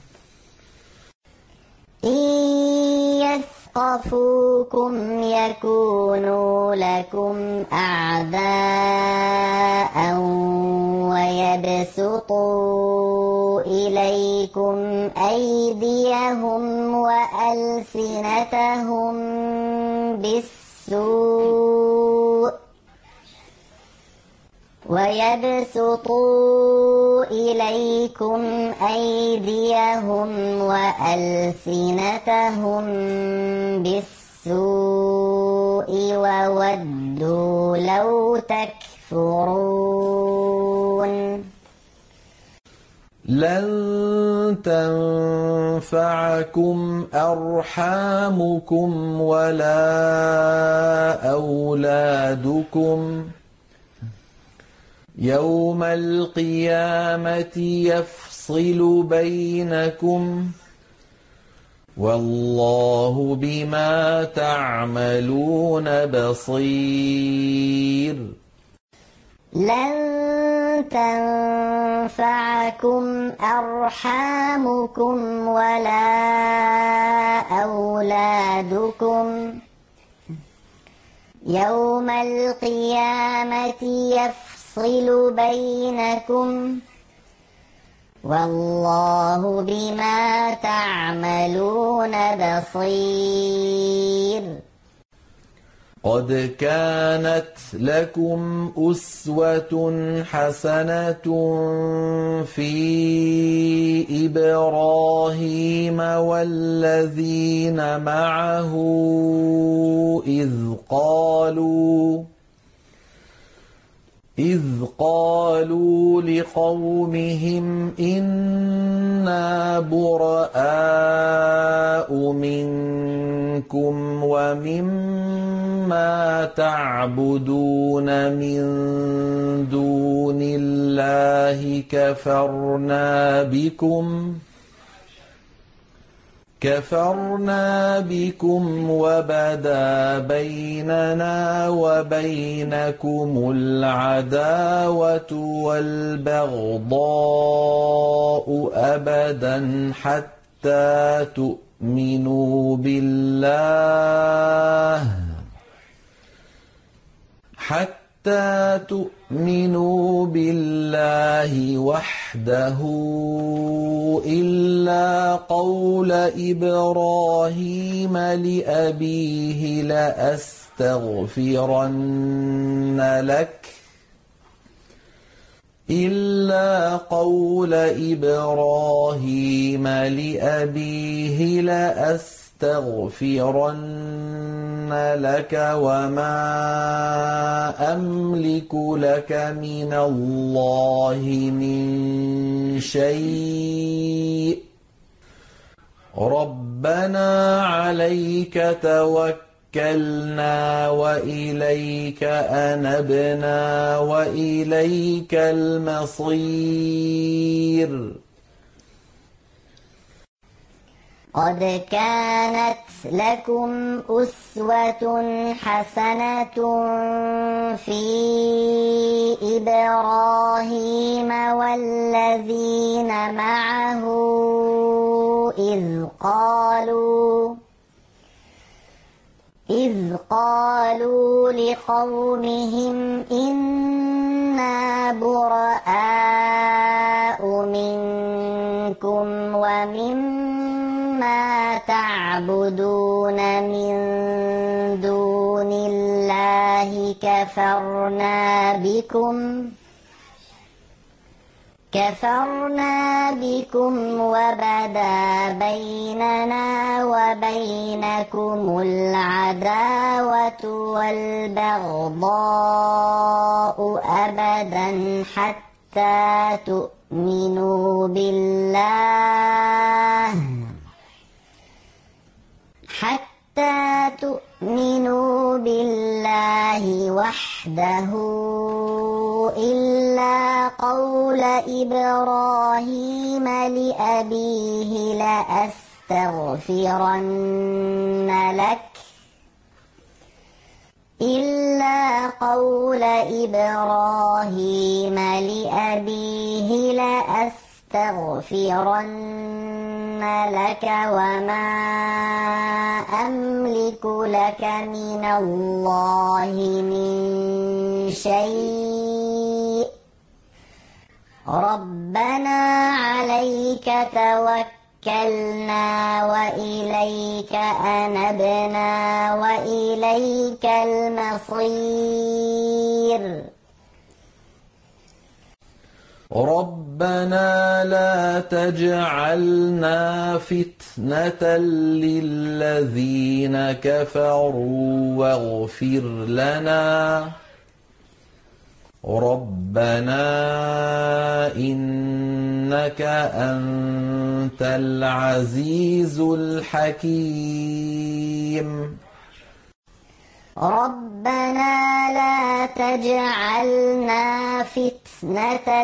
إن يثقفوكم يكونوا لكم أعداء ويبسطوا إليكم أيديهم وألسنتهم بالسوء ويبسطوا إليكم أيديهم وألسنتهم بالسوء وودوا لو تكفرون. لن تنفعكم أرحامكم ولا أولادكم يوم القيامة يفصل بينكم والله بما تعملون بصير. لن تنفعكم أرحامكم ولا أولادكم يوم القيامة يفصل يفصل بينكم والله بما تعملون بصير. قد كانت لكم أسوة حسنة في إبراهيم والذين معه إذ قالوا إذ قالوا لقومهم إنا براء منكم ومما تعبدون من دون الله كفرنا بكم كفرنا بكم وبدا بيننا وبينكم العداوة والبغضاء أبدا حتى تؤمنوا بالله حتى تؤمنوا بالله وحده إلا قول إبراهيم لأبيه لأستغفرن لك إلا قول إبراهيم لأبيه لأستغفرن لك وما أملك لك من الله من شيء ربنا عليك توكلنا وإليك أنبنا وإليك المصير. قد كانت لكم أسوة حسنة في إبراهيم والذين معه إذ قالوا إذ قالوا لقومهم إنا براء منكم ومما تعبدون من دون الله كفرنا بكم كفرنا بكم وبدا بيننا وبينكم العداوة والبغضاء أبدا حتى تؤمنوا بالله حتى تؤمنوا بالله وحده إلا قول إبراهيم لأبيه لأستغفرن لك إلا قول إبراهيم لأبيه لأستغفرن لك وما أملك لك من الله من شيء ربنا عليك توكلنا وإليك أنبنا وإليك المصير. ربنا لا تجعلنا فتنة للذين كفروا واغفر لنا ربنا إنك أنت العزيز الحكيم. ربنا لا تجعلنا فتنة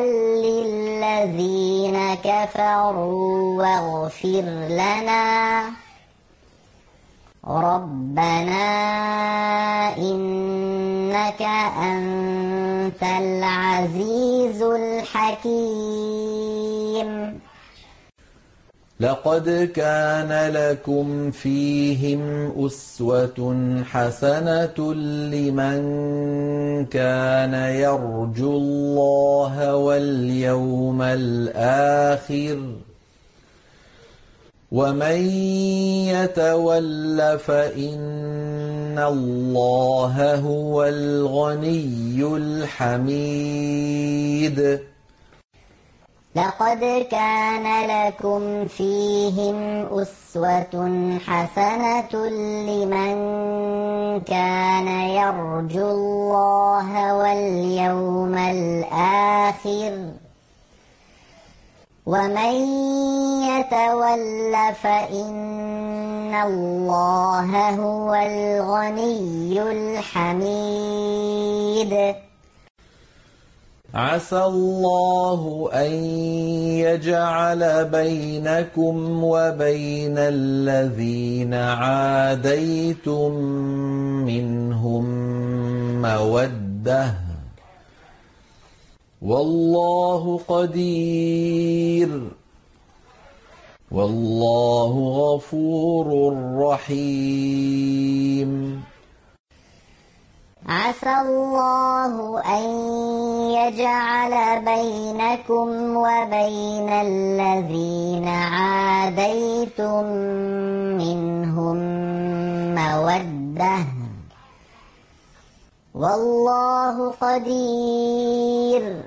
للذين كفروا واغفر لنا ربنا إنك أنت العزيز الحكيم. لقد كان لكم فيهم أسوة حسنة لمن كان يرجو الله واليوم الآخر ومن يتول فإن الله هو الغني الحميد. لقد كان لكم فيهم أسوة حسنة لمن كان يرجو الله واليوم الآخر ومن يتول فإن الله هو الغني الحميد. عسى الله أن يجعل بينكم وبين الذين عاديتم منهم مودة والله قدير والله غفور رحيم. عسى الله أن يجعل بينكم وبين الذين عاديتم منهم مودة والله قدير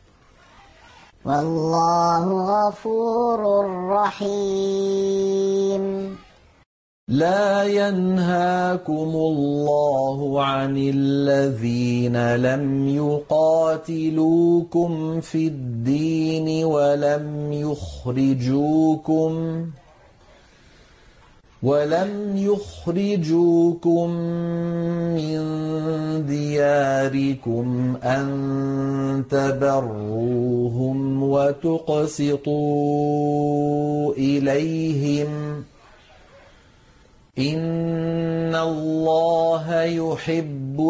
والله غفور رحيم. لا ينهاكم الله عن الذين لم يقاتلوكم في الدين ولم يخرجوكم ولم يخرجوكم من دياركم أن تبروهم وتقسطوا إليهم إن الله يحب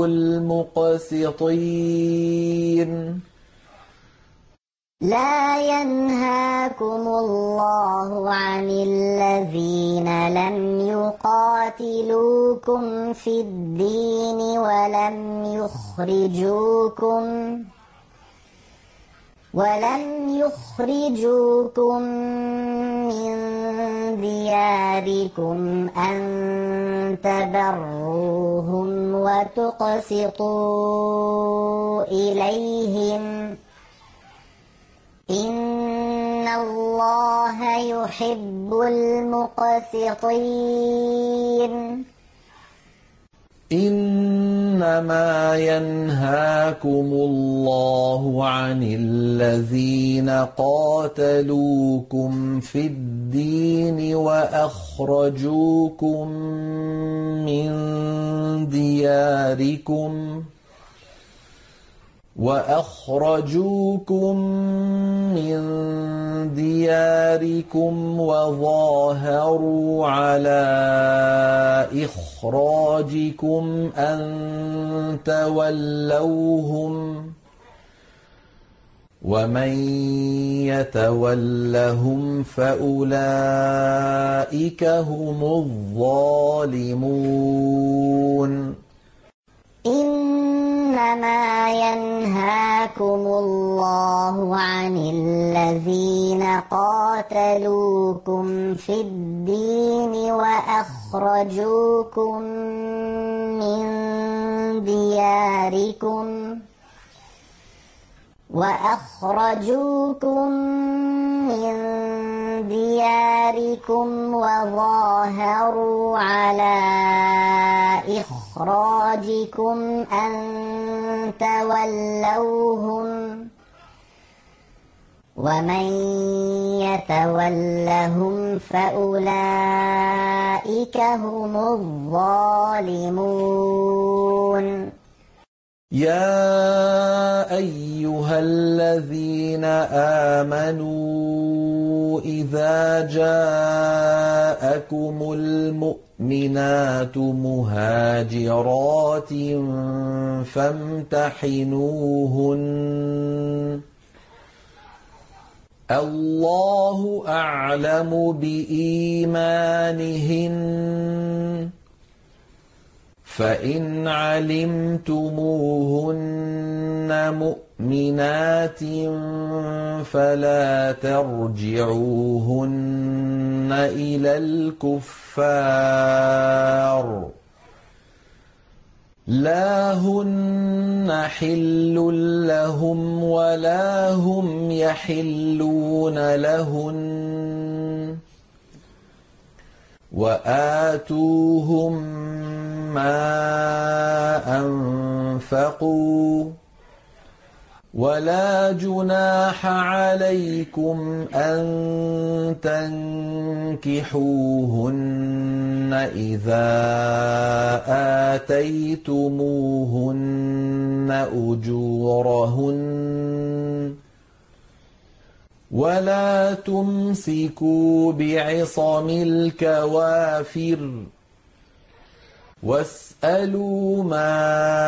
المقسطين. لا ينهاكم الله عن الذين لم يقاتلوكم في الدين ولم يخرجوكم ولم يخرجوكم من دياركم أن تبروهم وتقسطوا إليهم إن الله يحب المقسطين. إنما ينهاكم الله عن الذين قاتلوكم في الدين وأخرجوكم من دياركم وأخرجوكم من دياركم وظاهروا على إخراجكم أن تولوهم ومن يتولهم فأولئك هم الظالمون. إنما ينهاكم الله عن الذين قاتلوكم في الدين وأخرجوكم من دياركم وأخرجوكم من دياركم وظاهروا على إخراجكم أن تولوهم ومن يتولهم فأولئك هم الظالمون. يا أيها الذين آمنوا إذا جاءكم المؤمنات مهاجرات فامتحنوهن الله أعلم بإيمانهن فإن علمتموهن مؤمنات فلا ترجعوهن إلى الكفار لا هن حل لهم ولا هم يحلون لهن وآتوهم ما أنفقوا ولا جناح عليكم أن تنكحوهن إذا آتيتموهن أجورهن ولا تمسكوا بعصم الكوافر واسألوا ما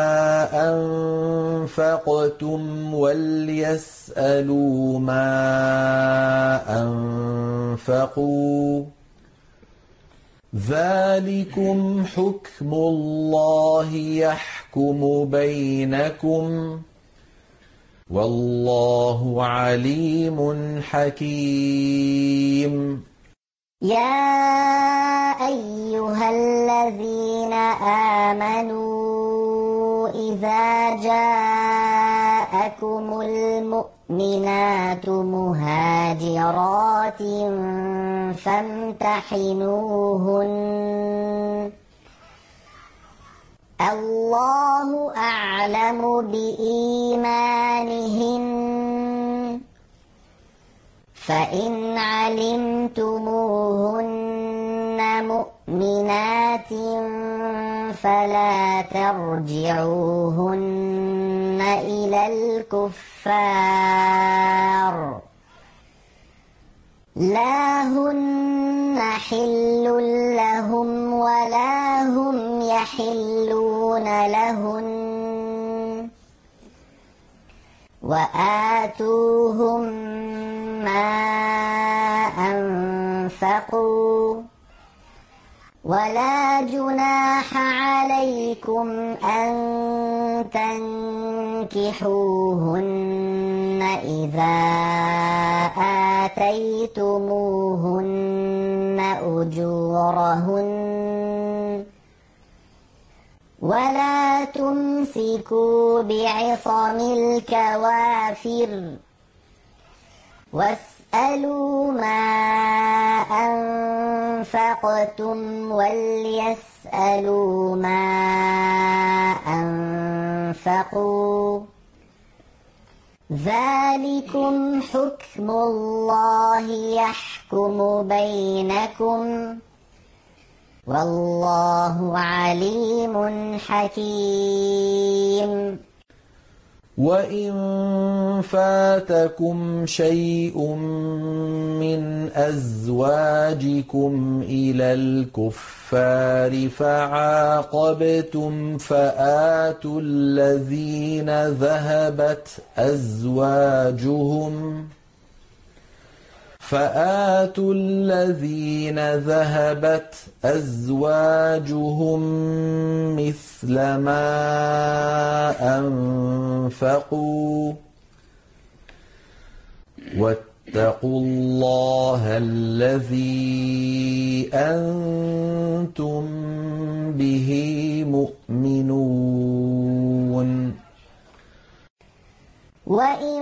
أنفقتم وليسألوا ما أنفقوا ذلكم حكم الله يحكم بينكم والله عليم حكيم. يا أيها الذين آمنوا إذا جاءكم المؤمنات مهاجرات فامتحنوهن الله أعلم بإيمانهن فإن علمتموهن مؤمنات فلا ترجعوهن إلى الكفار لا هن حل لهم ولا هم يحلون لهن وآتوهم ما أنفقوا ولا جناح عليكم أن تنكحوهن إذا آتيتموهن أجورهن ولا تمسكوا بعصم الكوافر واسألوا ما أنفقتم وليسألوا ما أنفقوا ذلكم حكم الله يحكم بينكم والله عليم حكيم. وإن فاتكم شيء من أزواجكم إلى الكفار فعاقبتم فآتوا الذين ذهبت أزواجهم فآتوا الذين ذهبت أزواجهم مثل ما أنفقوا واتقوا الله الذي أنتم به مؤمنون. وإن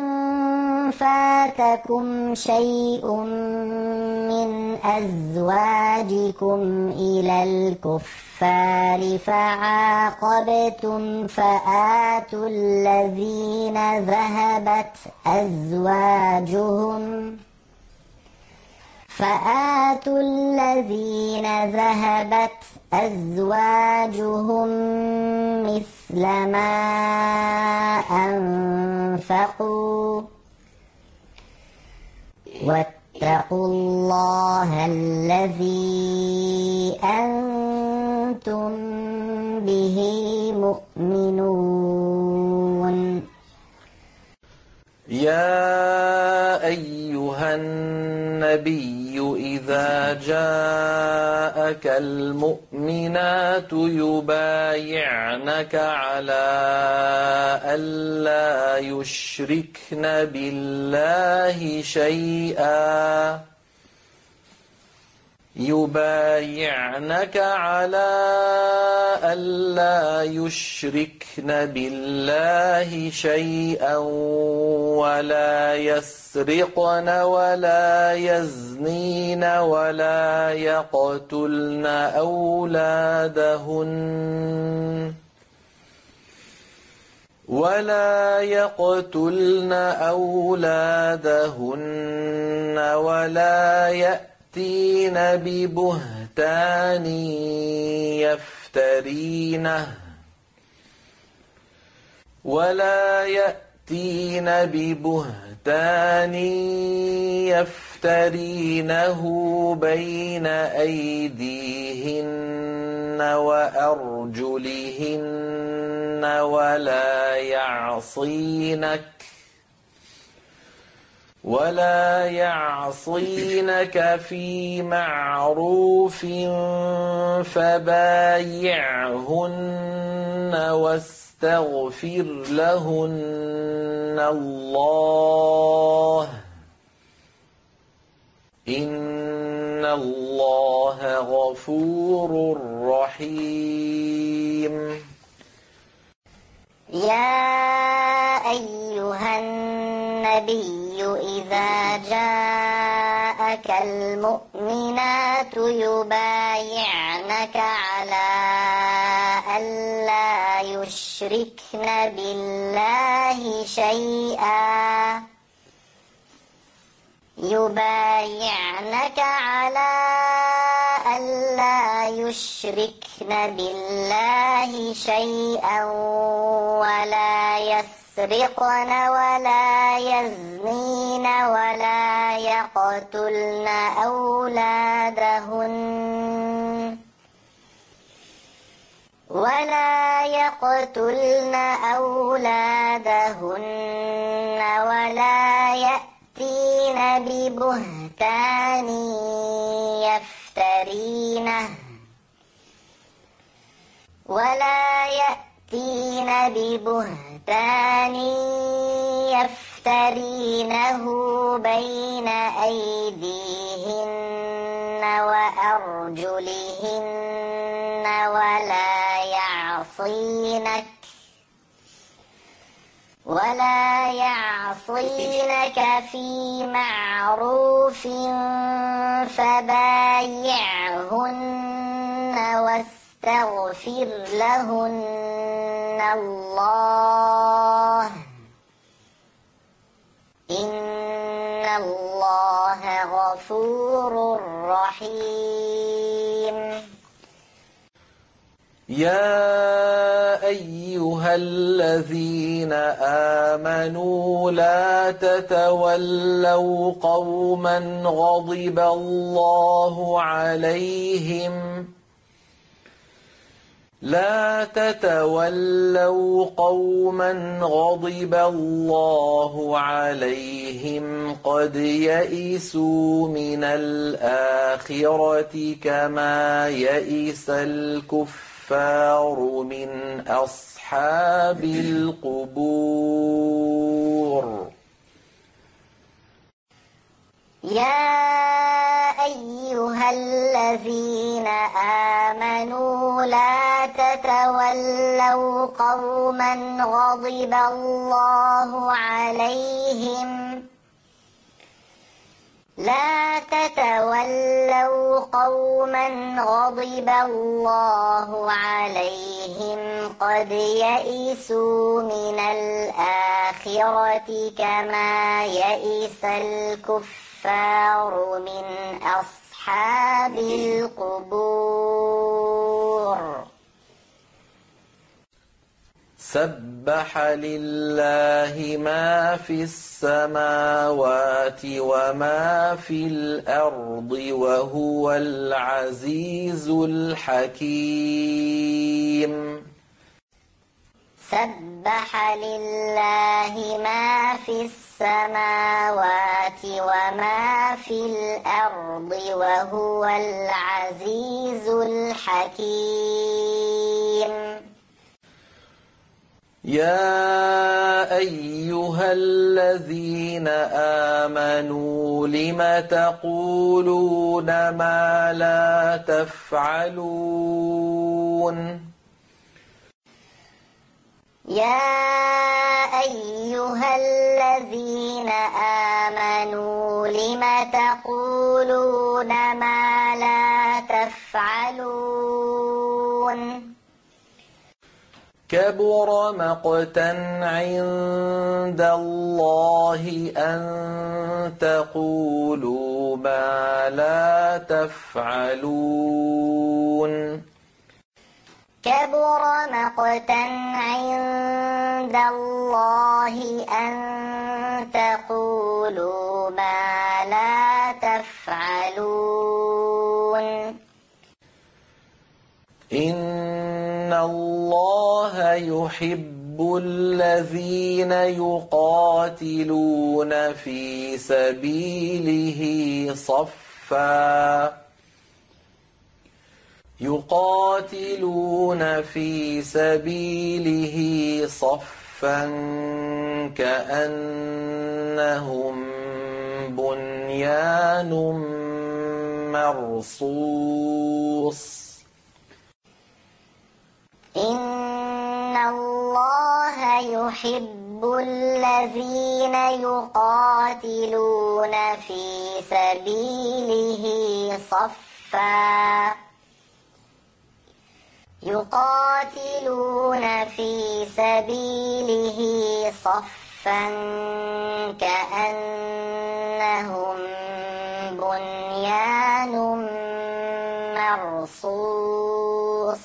فاتكم شيء من أزواجكم إلى الكفار فعاقبتم فآتوا الذين ذهبت أزواجهم فآتوا الذين ذهبت أزواجهم مثل ما أنفقوا واتقوا الله الذي أنتم به مؤمنون. يا أيها النبي إذا جاءك المؤمنات يبايعنك على ألا يشركن بالله شيئا يبايعنك على ألا يشركن بالله شيئا ولا يسرقن ولا يزنين ولا يقتلن أولادهن ولا يقتلن أولادهن ولا يأتين ببهتان يفترينه ولا يأتين ببهتان يفترينه بين أيديهن وأرجلهن ولا يعصينك ولا يعصينك في معروف فبايعهن واستغفر لهن الله إن الله غفور رحيم. يا أيها النبي إذا جاءك المؤمنات يبايعنك على ألا يشركن بالله شيئا يبايعنك على ألا يشركن بالله شيئا ولا يسرقن ولا يزنين ولا يقتلن أولادهن ولا يقتلن أولادهن ولا يأتين ببهتان يفترينه ولا يأتين ببهتان يفترينه بين أيديهن وأرجلهن ولا يعصينك ولا يعصينك في معروف فبايعهن واستغفر لهن الله إن الله غفور رحيم. يا أيها الذين آمنوا لا تتولوا قوما غضب الله عليهم لا تتولوا قوما غضب الله عليهم قد يئسوا من الآخرة كما يئس الكفار من أصحاب القبور. يا أيها الذين آمنوا لا تتولوا قوما غضب الله عليهم لا تتولوا قوما غضب الله عليهم قد يئسوا من الآخرة كما يئس الكفار من أصحاب القبور. سبح لله ما في السماوات وما في الأرض وهو العزيز الحكيم. سبح لله ما في السماوات وما في الأرض وهو العزيز الحكيم. يا أيها الذين آمنوا لم تقولون ما لا تفعلون. يا أيها الذين آمنوا لم تقولون ما لا تفعلون. كبر مقتا عند الله أن تقولوا ما لا تفعلون. كبر مقتا عند الله أن تقولوا ما لا تفعلون. إن الله يحب الذين يقاتلون في سبيله صفا يقاتلون في سبيله صفا كأنهم بنيان مرصوص. إن الله يحب الذين يقاتلون في سبيله صفا يقاتلون في سبيله صفا كأنهم بنيان مرصوص.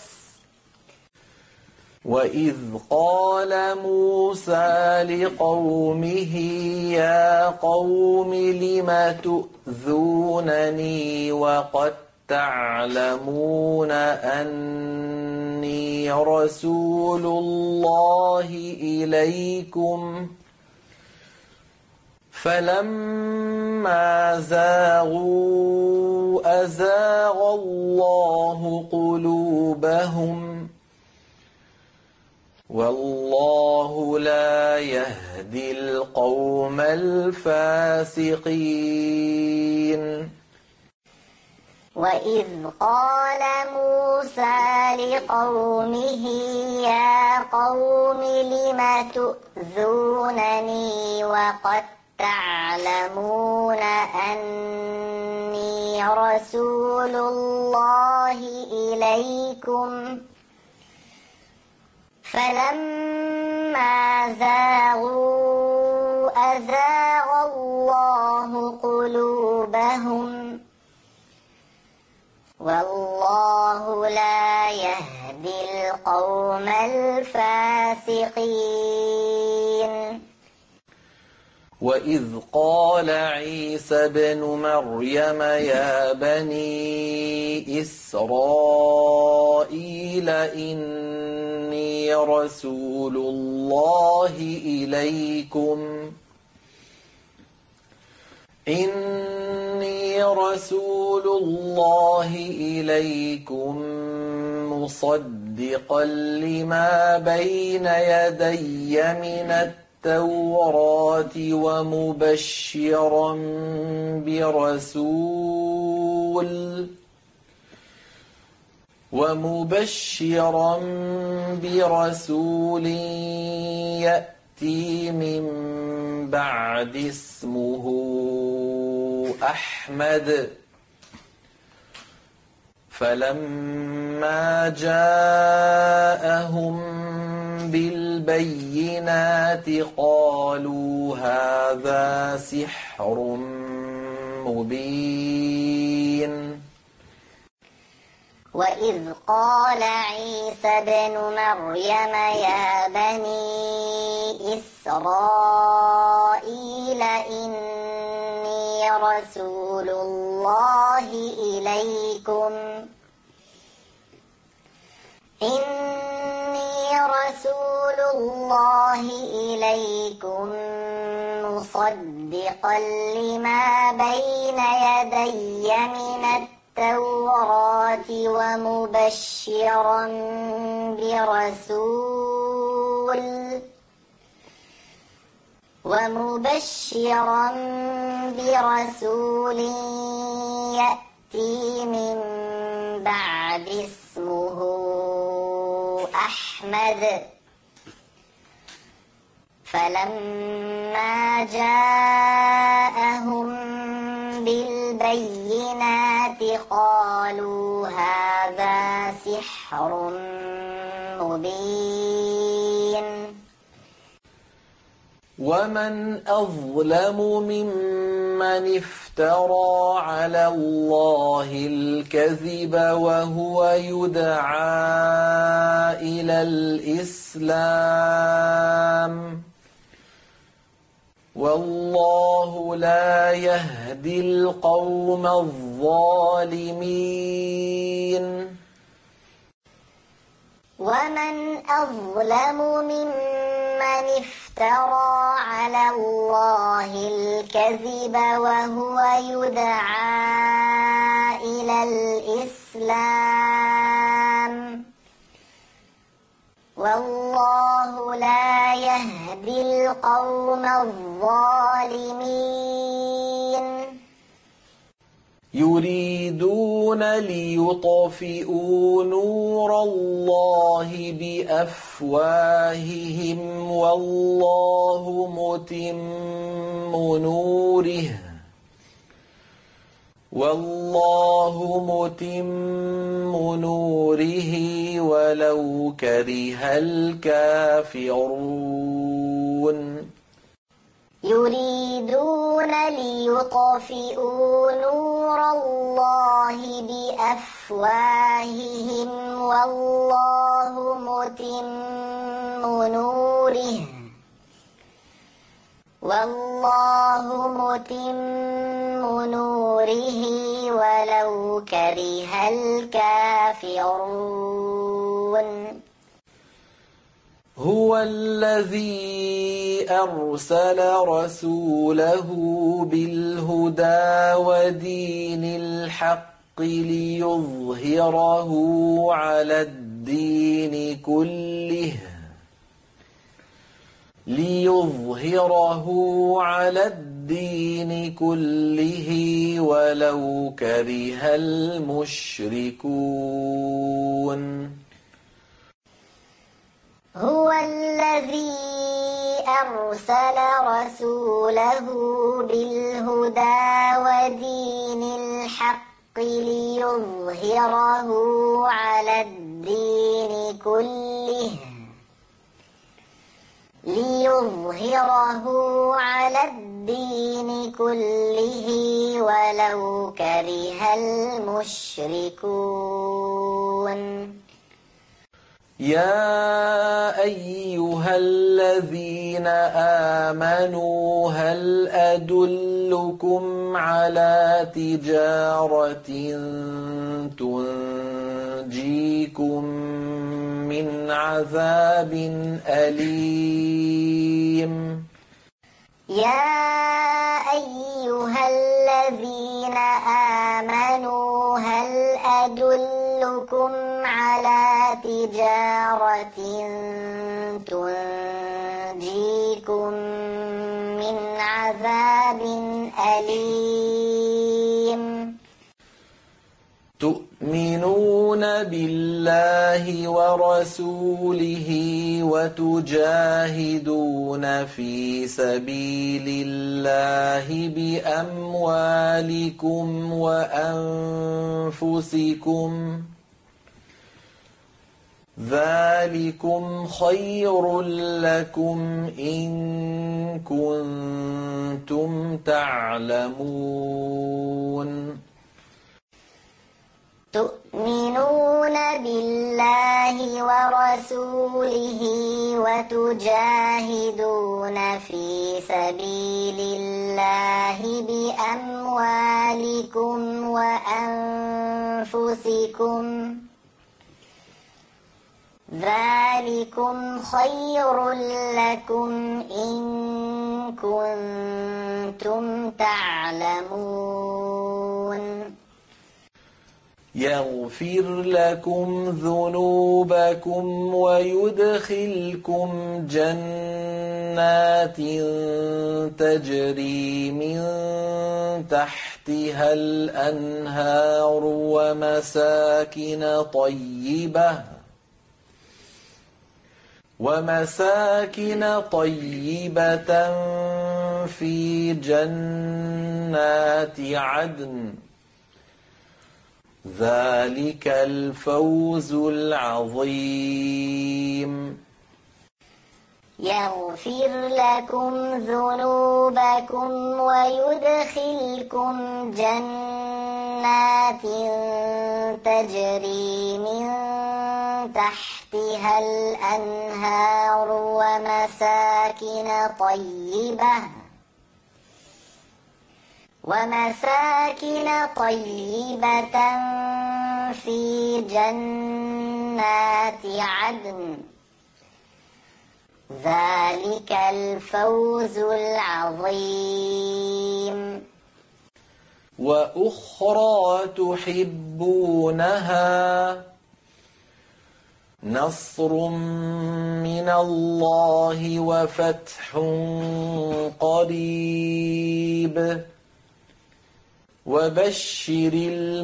وإذ قال موسى لقومه يا قوم لم تؤذونني وقد تعلمون أني رسول الله إليكم فلما زاغوا أزاغ الله قلوبهم والله لا يهدي القوم الفاسقين. وإذ قال موسى لقومه يا قوم لم تؤذونني وقد تعلمون أني رسول الله إليكم فلما زاغوا أزاغ الله قلوبهم والله لا يهدي القوم الفاسقين. وإذ قال عيسى ابن مريم يا بني إسرائيل إني رسول الله إليكم إني رسول الله إليكم مصدقا لما بين يدي من التوراة ومبشرا برسول ومبشرا برسول يأتي من بعد اسمه أحمد فلما جاءهم بالبينات قالوا هذا سحر مبين. وإذ قال عيسى ابن مريم يا بني إسرائيل إني رسول الله إليكم إني رسول الله إليكم مصدقا لما بين يدي من التوراة ومبشرا برسول ومبشرا برسول يأتي من بعد اسمه أحمد فلما جاءهم بالبينات قالوا هذا سحر مبين ومن أظلم ممن افترى على الله الكذب وهو يدعى إلى الإسلام والله لا يهدي القوم الظالمين ومن أظلم ممن افترى على الله الكذب وهو يدعى إلى الإسلام والله لا يهدي القوم الظالمين يريدون ليطفئوا نور الله بأفواههم والله متم نوره والله متم نوره ولو كره الكافرون يريدون ليطفئوا نور الله بأفواههم والله متم نوره والله متم نوره ولو كره الكافرون هو الذي أرسل رسوله بالهدى ودين الحق ليظهره على الدين كله ليظهره على الدين كله ولو كره المشركون هو الذي أرسل رسوله بالهدى ودين الحق ليظهره على الدين كله ليظهره على الدين كله ولو كره المشركون يا أيها الذين آمنوا هل أدلكم على تجارة تنجيكم من عذاب أليم يا أيها الذين آمنوا هل أدلكم على تجارة تنجيكم من عذاب أليم تؤمنون بالله ورسوله وتجاهدون في سبيل الله بأموالكم وأنفسكم ذلكم خير لكم إن كنتم تعلمون تؤمنون بالله ورسوله وتجاهدون في سبيل الله بأموالكم وأنفسكم ذلك ذلكم خير لكم إن كنتم تعلمون يغفر لكم ذنوبكم ويدخلكم جنات تجري من تحتها الأنهار ومساكن طيبة ومساكن طيبة في جنات عدن ذلك الفوز العظيم يغفر لكم ذنوبكم ويدخلكم جنات تجري من تحتها الأنهار ومساكن طيبة ومساكن طيبة في جنات عدن ذلك الفوز العظيم وأخرى تحبونها نصر من الله وفتح قريب وبشر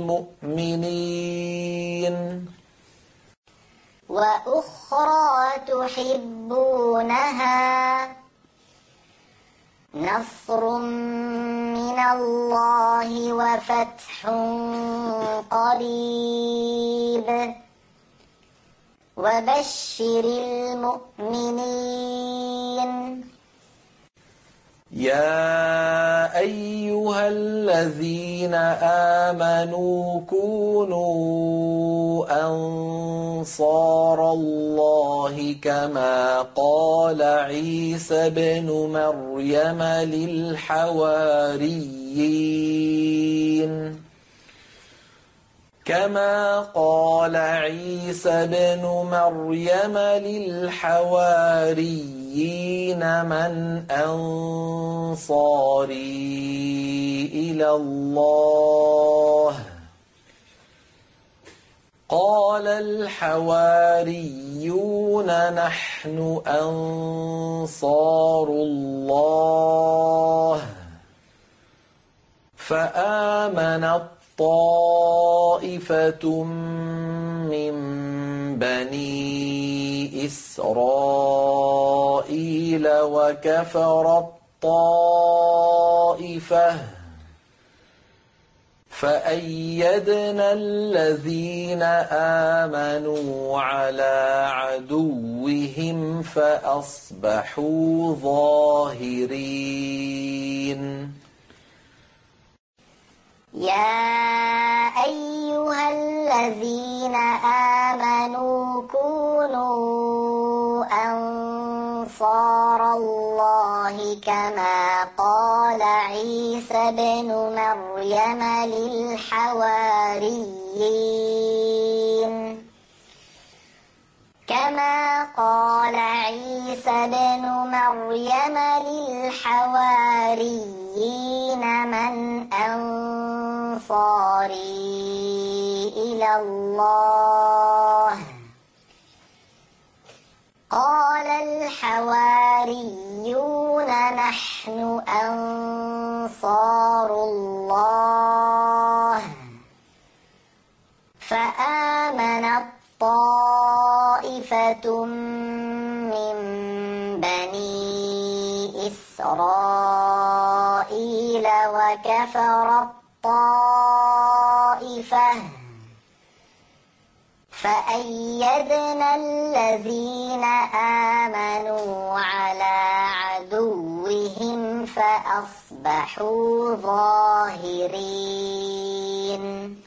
المؤمنين وأخرى تحبونها نصر من الله وفتح قريب وبشر المؤمنين يا أيها الذين آمنوا كونوا أنصار الله كما قال عيسى بن مريم للحواريين كما قال عيسى بن مريم للحواريين من أنصاري إلى الله قال الحواريون نحن أنصار الله فآمنت طائفة من بني إسرائيل وكفرت طائفة فأيدنا الذين آمنوا على عدوهم فأصبحوا ظاهرين يا أيها الذين آمنوا كونوا أنصار الله كما قال عيسى بن مريم للحواريين كما قال عيسى بن مريم للحواريين من أنصاري إلى الله قال الحواريون نحن أنصار الله فآمنت طائفة من بني إسرائيل وكفرت طائفة فأيدنا الذين آمنوا على عدوهم فأصبحوا ظاهرين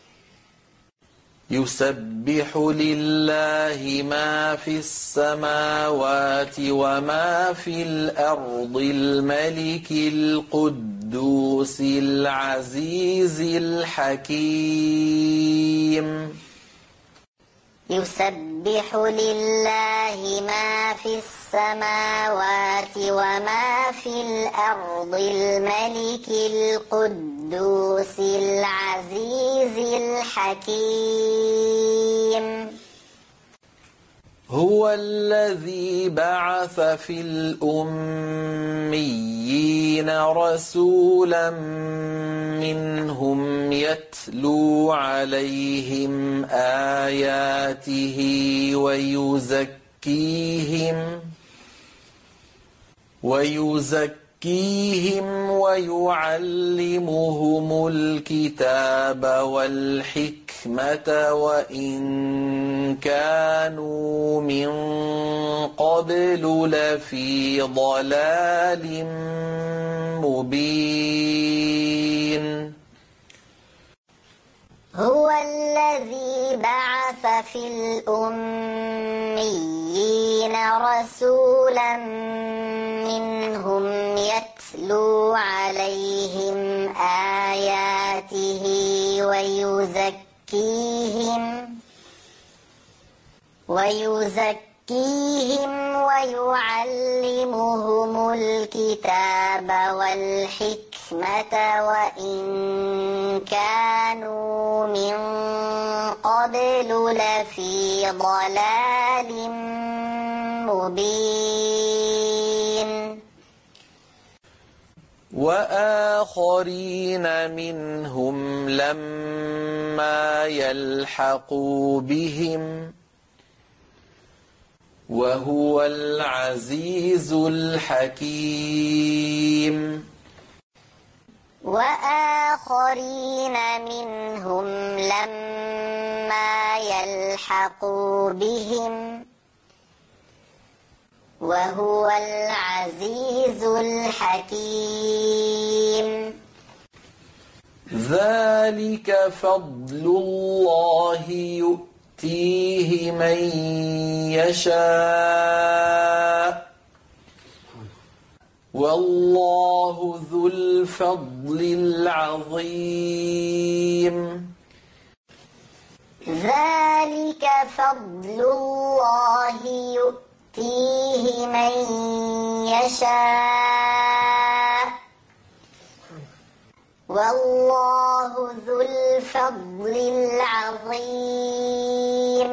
يسبح لله ما في السماوات وما في الأرض الملك القدوس العزيز الحكيم يسبح لله ما في السماوات وما في الأرض الملك القدوس العزيز الحكيم هو الذي بعث في الأميين رسولا منهم يتلو عليهم آياته ويزكيهم ويزكيهم ويعلمهم الكتاب والحكمة وإن كانوا من قبل لفي ضلال مبين هو الذي بعث في الأميين رسولا منهم يتلو عليهم آياته ويزكيهم ويزكيهم ويعلمهم الكتاب والحكمة وإن كانوا من قبل لفي ضلال مبين وآخرين منهم لما يلحقوا بهم وهو العزيز الحكيم وآخرين منهم لما يلحقوا بهم وهو العزيز الحكيم ذلك فضل الله يؤتيه من يشاء والله ذو الفضل العظيم ذلك فضل الله يؤتيه من يشاء والله ذو الفضل العظيم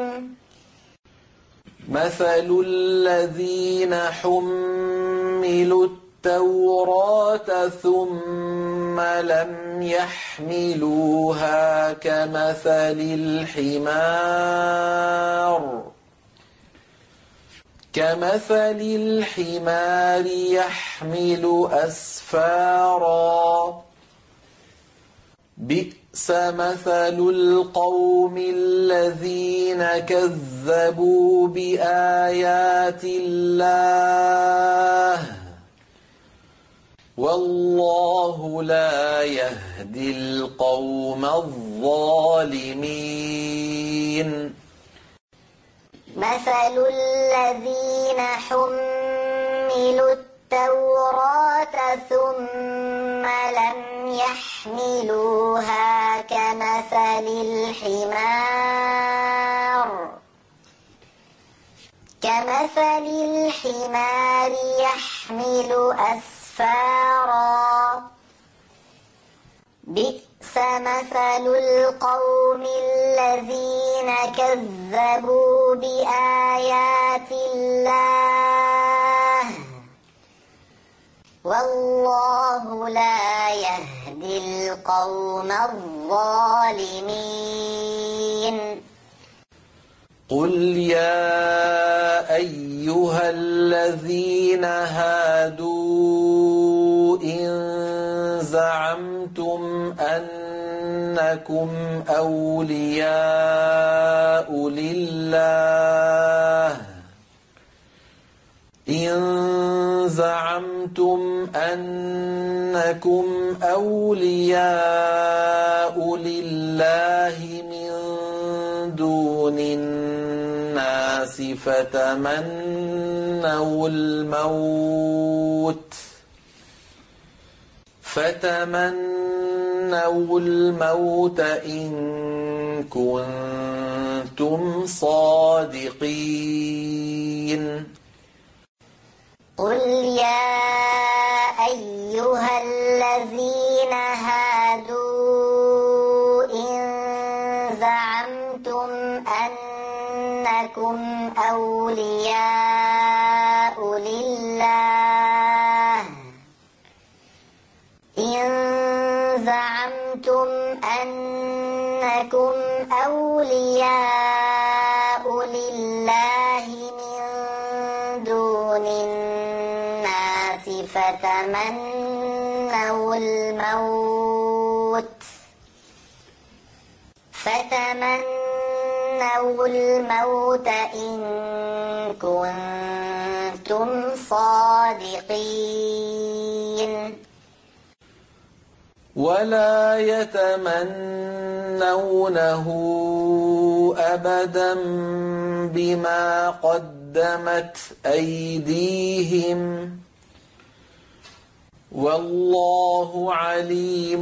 مثل الذين حملوا التوراة ثم لم يحملوها كمثل الحمار كمثل الحمار يحمل أسفارا بئس مثل القوم الذين كذبوا بآيات الله والله لا يهدي القوم الظالمين مثل الذين حملوا التوراة ثم لم يحملوها كمثل الحمار كمثل الحمار يحمل أسفارا بئس مثل القوم الذين كذبوا بآيات الله والله لا يهدي القوم الظالمين قل يا أيها الذين هادوا إن زعمتم أنكم أولياء لله إن زعمتم أنكم أولياء لله من دون الناس فتمنوا الموت فتمنوا الموت إن كنتم صادقين قل يا أيها الذين هادوا إن زعمتم أنكم أولياء لله إن زعمتم أنكم أولياء لله من دون الناس فتمنوا الموت فتمنوا الموت إن كنتم صادقين ولا يتمنونه أبدا بما قدمت أيديهم والله عليم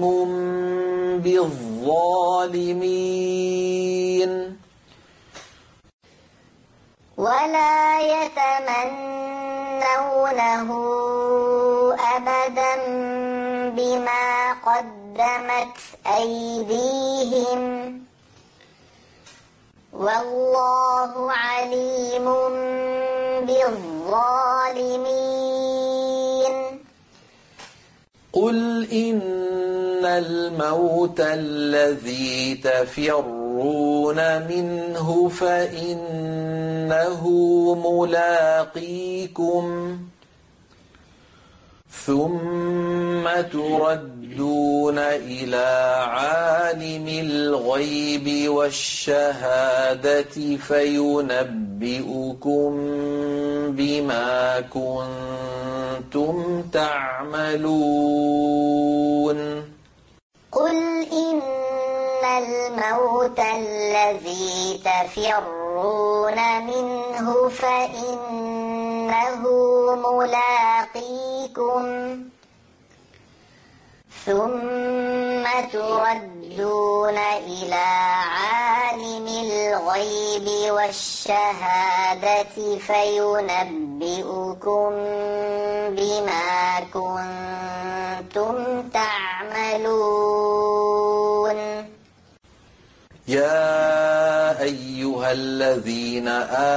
بالظالمين ولا يتمنونه أبدا بما قدمت أيديهم والله عليم بالظالمين قل إن الموت الذي تفرون منه فإنه ملاقيكم ثم تردون إلى عالم الغيب والشهادة فينبئكم بما كنتم تعملون قل إن الموت الذي تفرون منه فإنه ملاقيكم ثم تردون إلى عالم الغيب والشهادة فينبئكم بما كنتم تعملون يا أيها الذين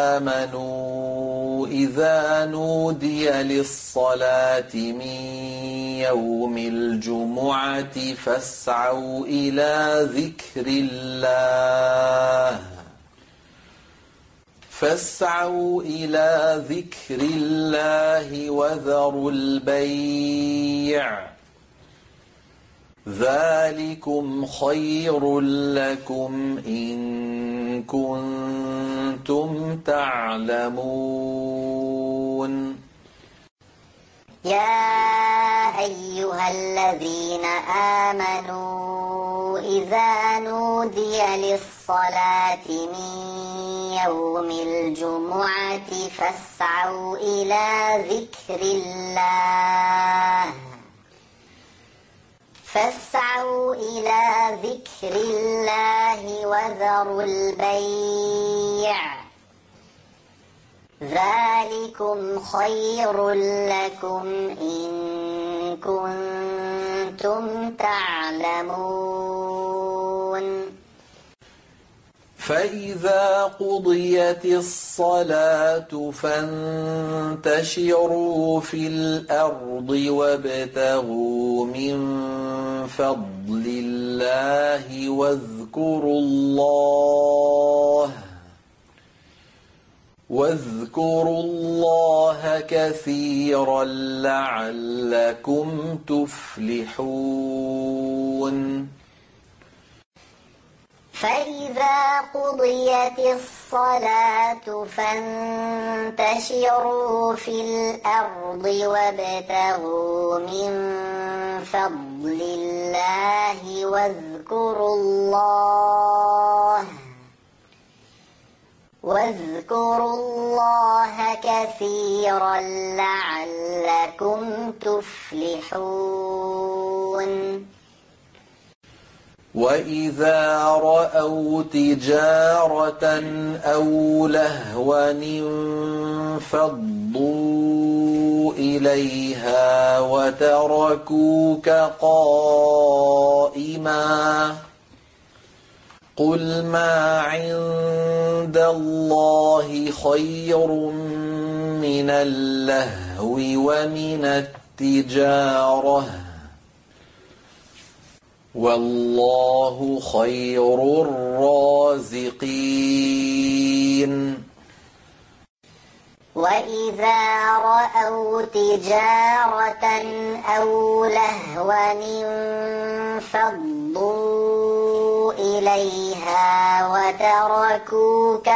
آمنوا إذا نودي للصلاة من يوم الجمعة فاسعوا إلى ذكر الله فاسعوا إلى ذكر الله وذروا البيع ذلكم خير لكم إن كنتم تعلمون يا أيها الذين آمنوا إذا نودي للصلاة من يوم الجمعة فاسعوا إلى ذكر الله فاسعوا إلى ذكر الله وذروا البيع ذلكم خير لكم إن كنتم تعلمون فإذا قضيت الصلاة فانتشروا في الأرض وابتغوا من فضل الله واذكروا الله واذكروا الله كثيرا لعلكم تفلحون فإذا قضيت الصلاة فانتشروا في الأرض وابتغوا من فضل الله واذكروا الله واذكروا الله كثيرا لعلكم تفلحون وإذا رأوا تجارة أو لهوا انفضوا إليها وتركوك قائما قل ما عند الله خير من اللهو ومن التجارة والله خير الرازقين. وإذا رأوا تجارة أو لهوا انفضوا إليها وتركوك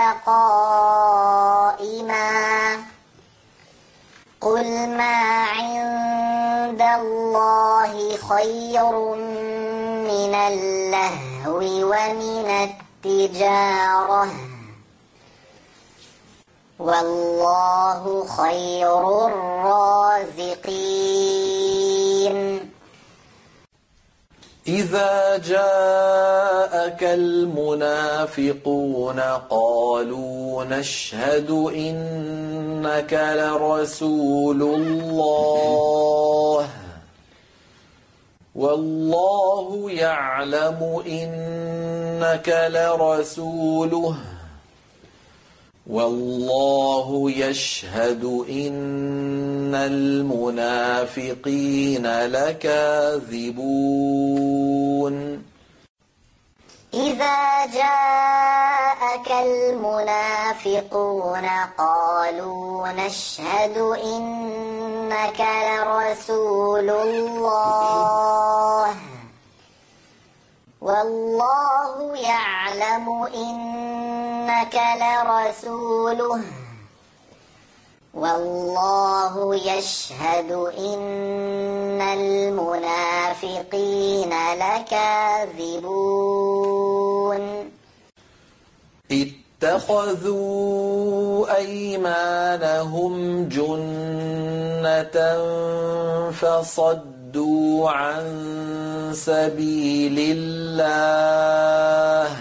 قائما قل ما عند الله خير من اللهو ومن التجارة والله خير الرازقين. إذا جاءك المنافقون قالوا نشهد إنك لرسول الله والله يعلم إنك لرسوله والله يشهد إن المنافقين لكاذبون. إذا جاءك المنافقون قالوا نشهد إنك لرسول الله والله يعلم إنك لرسوله والله يشهد إن المنافقين لكاذبون. اتخذوا أيمانهم جنة فصدوا عن سبيل الله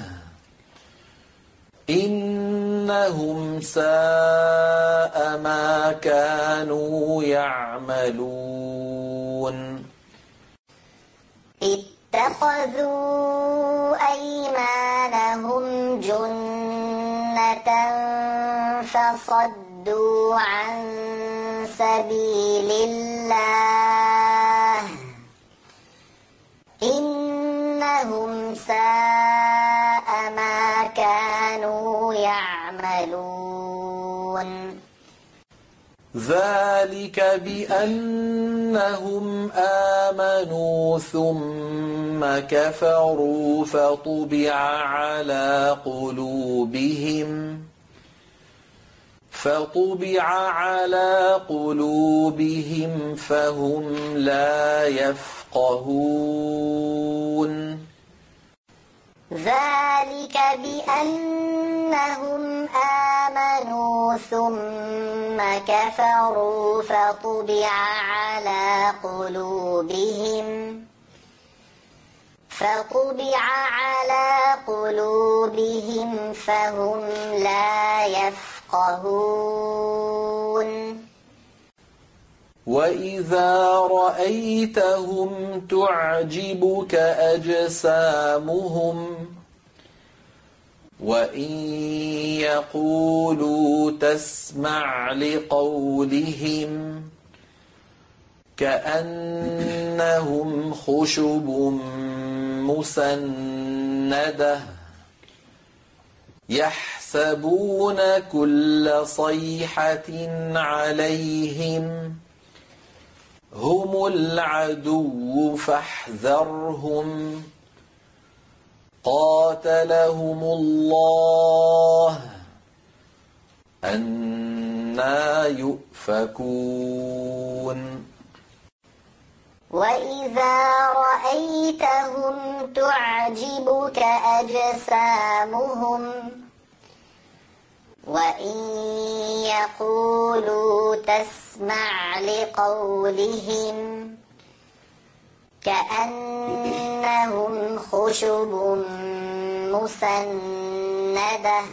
إنهم ساء ما كانوا يعملون. اتخذوا أيمانهم جنة فصدوا عن سبيل الله إنهم ساء ما كانوا يعملون. ذلك بأنهم آمنوا ثم كفروا فطبع على قلوبهم فطبع على قلوبهم فهم لا يفقهون. ذلك بأنهم آمنوا ثم كفروا فطبع على قلوبهم فطبع على قلوبهم فهم لا يفقهون. وإذا رأيتهم تعجبك أجسامهم وإن يقولوا تسمع لقولهم كأنهم خشب مسندة يحسبون كل صيحة عليهم هم العدو فاحذرهم قاتلهم الله أنى يؤفكون. وإذا رأيتهم تعجبك أجسامهم وإن يقولوا تسمع لقولهم كأنهم خشب مسندة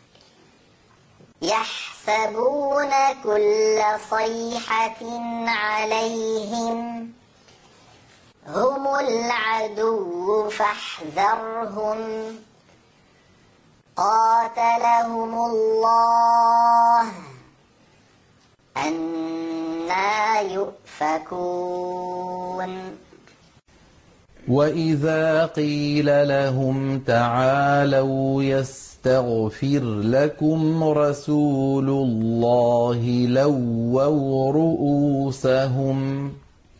يحسبون كل صيحة عليهم هم العدو فاحذرهم قاتلهم الله أنى يؤفكون وإذا قيل لهم تعالوا يستغفر لكم رسول الله لووا رؤوسهم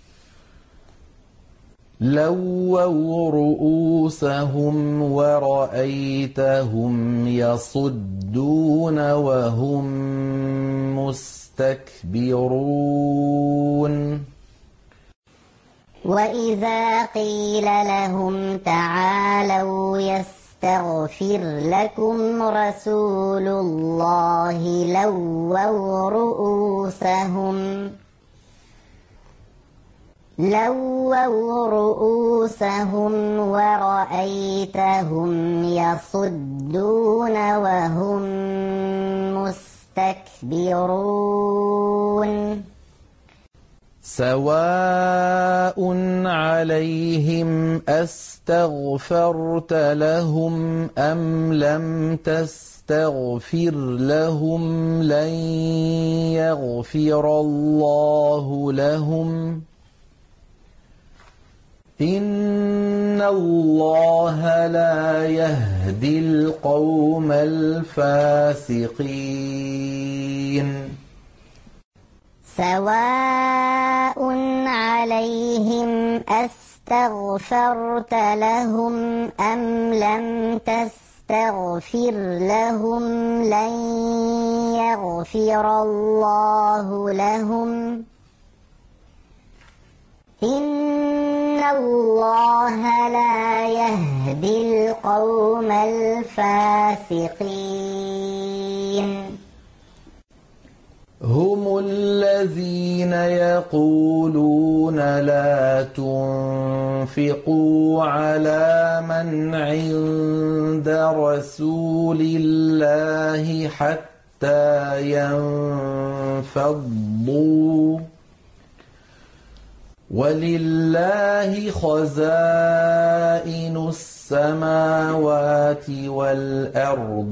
لووا رؤوسهم ورأيتهم يصدون وهم مستكبرون وإذا قيل لهم تعالوا يستغفر لكم رسول الله لووا رؤوسهم لووا رؤوسهم ورأيتهم يصدون وهم مستكبرون سواء عليهم أستغفرت لهم أم لم تستغفر لهم لن يغفر الله لهم إن الله لا يهدي القوم الفاسقين سواء عليهم أستغفرت لهم أم لم تستغفر لهم لن يغفر الله لهم إن الله لا يهدي القوم الفاسقين هم الذين يقولون لا تنفقوا على من عند رسول الله حتى ينفضوا ولله خزائن السماوات والأرض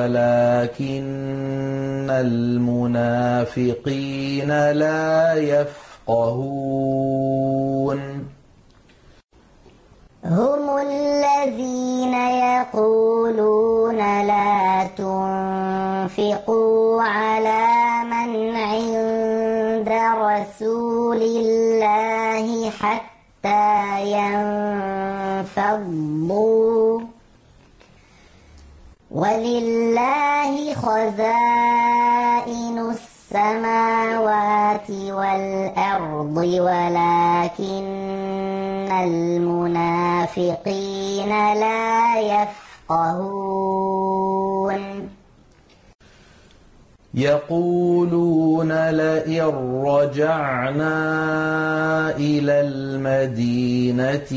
ولكن المنافقين لا يفقهون هم الذين يقولون لا تنفقوا على من عند رسول الله حتى ينفضوا ولله خزائن السماوات والأرض ولكن المنافقين لا يفقهون يقولون لئن رجعنا إلى المدينة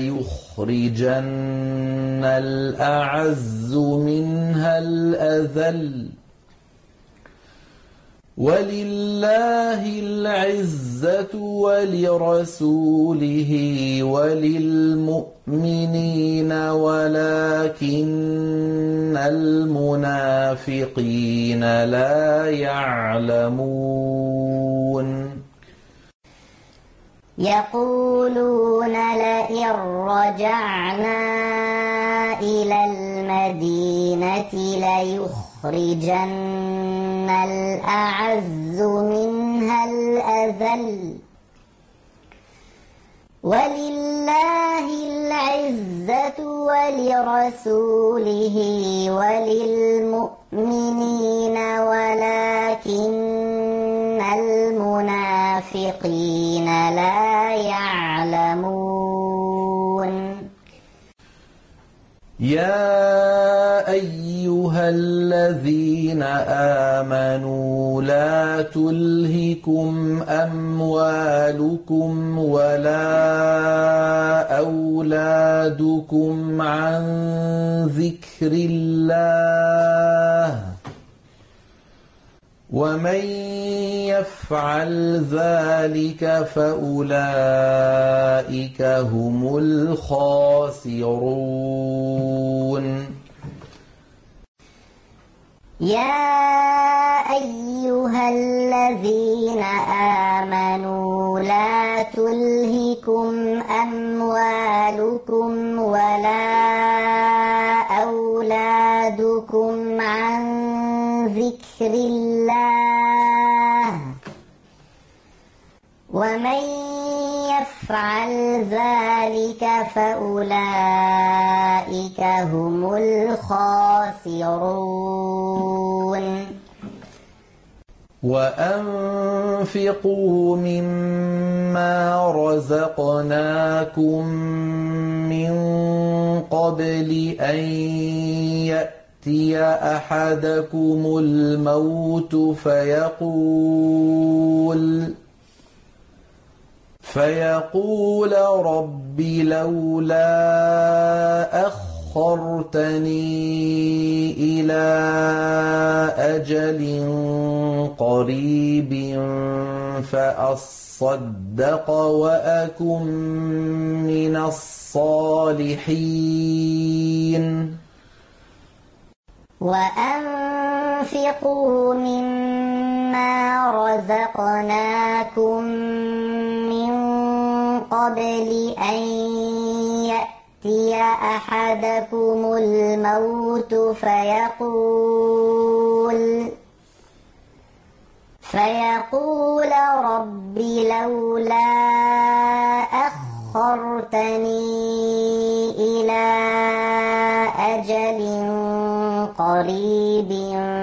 ليخرجن الأعز منها الأذل ولله العزة ولرسوله وللمؤمنين ولكن المنافقين لا يعلمون يقولون لئن رجعنا إلى المدينة ليخرجن الأعز منها الأذل ولله العزة ولرسوله وللمؤمنين ولكن المنافقين لا يعلمون يا أيها الذين آمنوا لا تلهكم أموالكم ولا أولادكم عن ذكر الله ومن يفعل ذلك فأولئك هم الخاسرون. يا أيها الذين آمنوا لا تلهكم أموالكم ولا أولادكم عن ذكر الله ومن يفعل ذلك فأولئك هم الخاسرون. وأنفقوا مما رزقناكم من قبل أن يأتي أحدكم الموت فيقول فيقول رب لولا أخرتني إلى أجل قريب فأصدق وأكن من الصالحين. وأنفقوا مما رزقناكم من قبل أن يأتي أحدكم الموت فيقول فيقول رب لولا أخرتني إلى أجل قريب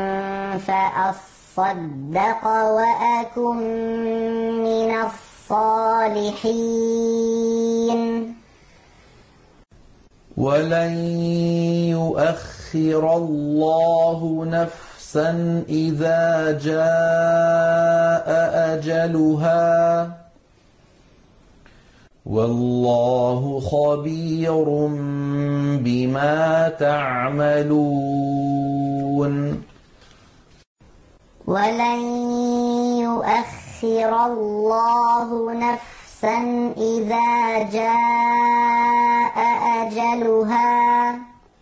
فأصدق وأكن من الصالحين. ولن يؤخر الله نفسا إذا جاء أجلها والله خبير بما تعملون. ولن يؤخر الله نفسا إذا جاء أجلها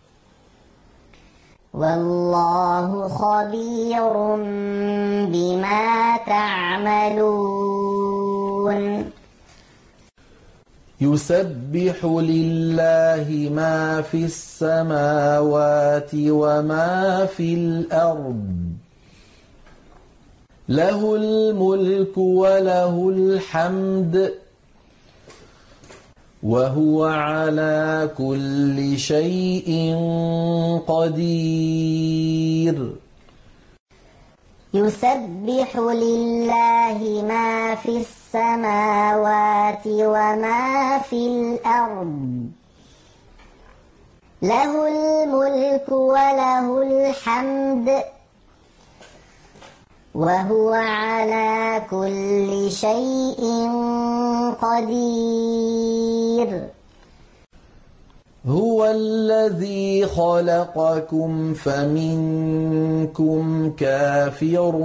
والله خبير بما تعملون. يسبح لله ما في السماوات وما في الأرض له الملك وله الحمد وهو على كل شيء قدير. يسبح لله ما في السماوات وما في الأرض له الملك وله الحمد وهو على كل شيء قدير. هو الذي خلقكم فمنكم كافر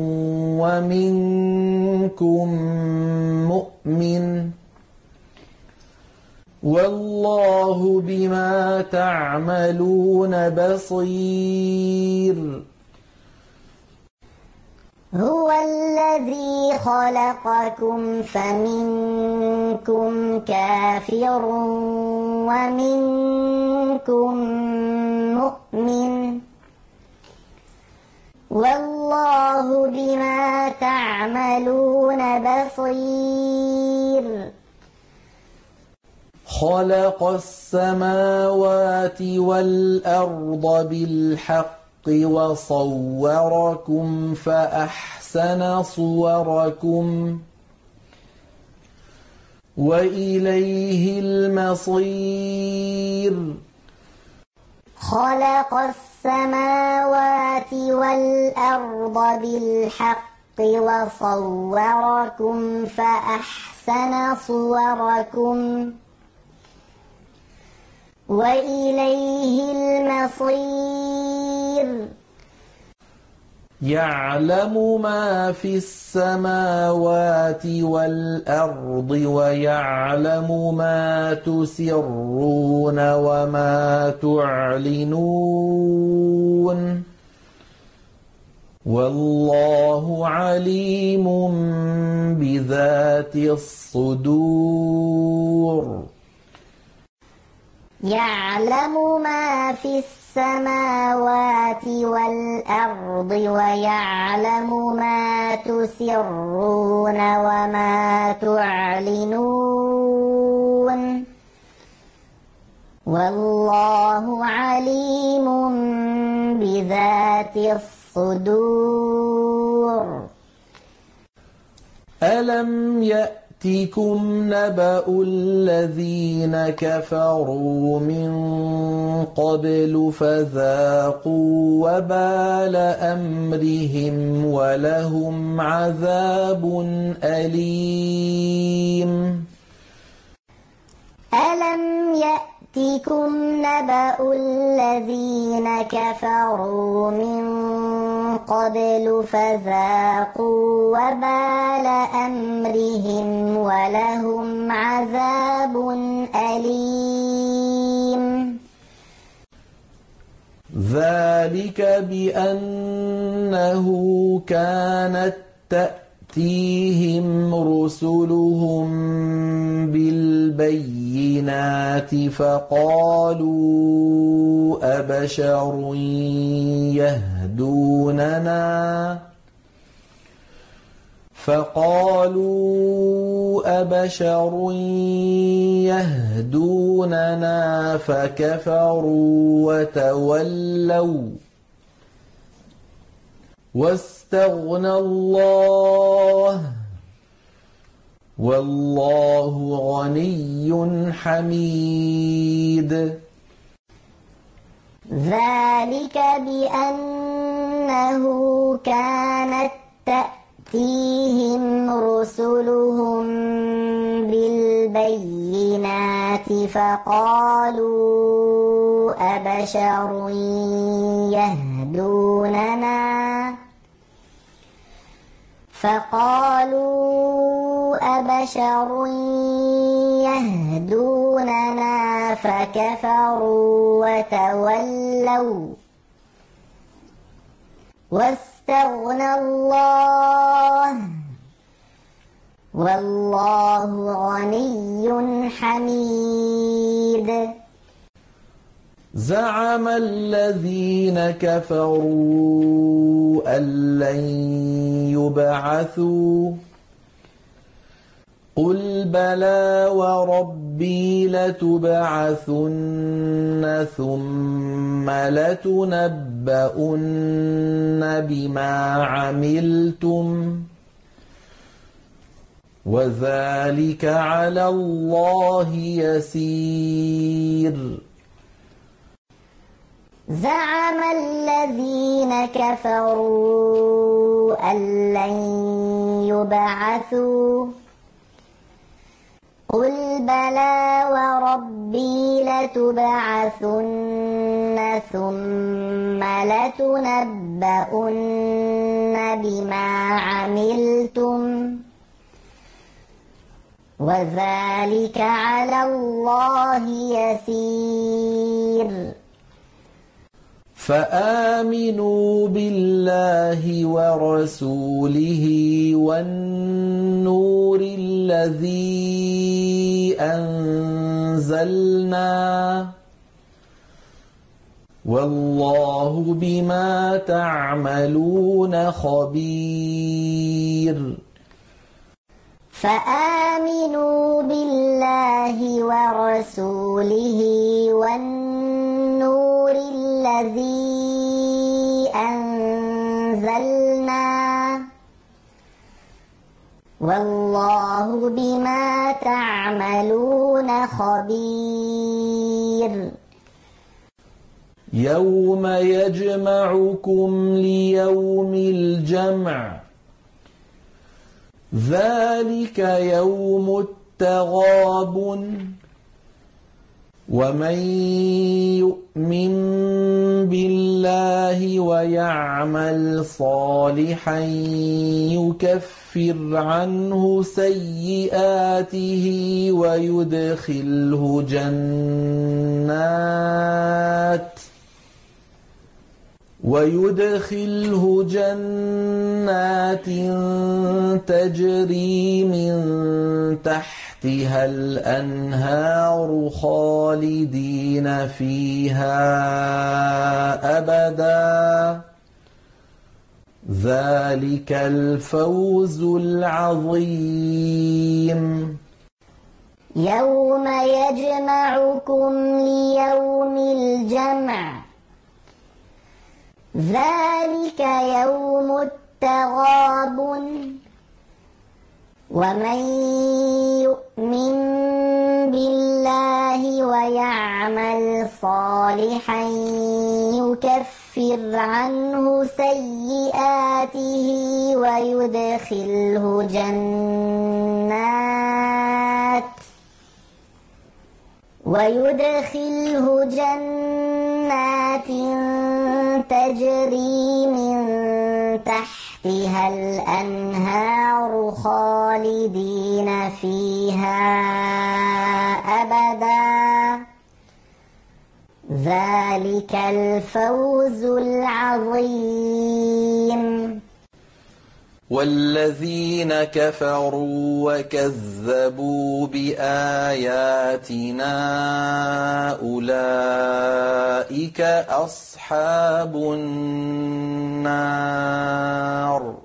ومنكم مؤمن والله بما تعملون بصير. هو الذي خلقكم فمنكم كافر ومنكم مؤمن والله بما تعملون بصير. خلق السماوات والأرض بالحق وصوركم فأحسن صوركم وإليه المصير. خلق السماوات والأرض بالحق وصوركم فأحسن صوركم وإليه المصير يعلم ما في السماوات والأرض ويعلم ما تسرون وما تعلنون والله عليم بذات الصدور يعلم ما في السماوات والأرض ويعلم ما تسرون وما تعلنون والله عليم بذات الصدور ألم يأتكم نبأ الذين كفروا من قبل فذاقوا وبال أمرهم ولهم عذاب أليم ألم يأتكم نبأ الذين كفروا من قبل فذاقوا وبال أمرهم ولهم عذاب أليم ذلك بأنه كانت تأتيهم رسلهم بالبينات فقالوا أبشر يهدوننا فقالوا أبشر يهدوننا فكفروا وتولوا واستغنى الله والله غني حميد ذلك بأنه كانت تأتيهم رسلهم بالبينات فقالوا أبشر يهدوننا فقالوا أبشر يهدوننا فكفروا وتولوا واستغنى الله والله غني حميد زعم الذين كفروا أن لن يبعثوا قل بلى وربي لتبعثن ثم لتنبؤن بما عملتم وذلك على الله يسير زعم الذين كفروا أن لن يبعثوا قل بلى وربي لتبعثن ثم لتنبؤن بما عملتم وذلك على الله يسير فآمنوا بالله ورسوله والنور الذي أنزلنا والله بما تعملون خبير فآمنوا بالله ورسوله والنور الذي أنزلنا والله بما تعملون خبير يوم يجمعكم ليوم الجمع ذلك يوم التغابن ومن يؤمن بالله ويعمل صالحا يكفر عنه سيئاته ويدخله جنات ويدخله جنات تجري من تحتها الأنهار خالدين فيها أبدا ذلك الفوز العظيم. يوم يجمعكم ليوم الجمع ذلك يوم التغابن ومن يؤمن بالله ويعمل صالحا يكفر عنه سيئاته ويدخله جنات ويدخله جنات تجري من تحتها الأنهار خالدين فيها أبدا ذلك الفوز العظيم. والذين كفروا وكذبوا بآياتنا أولئك أصحاب النار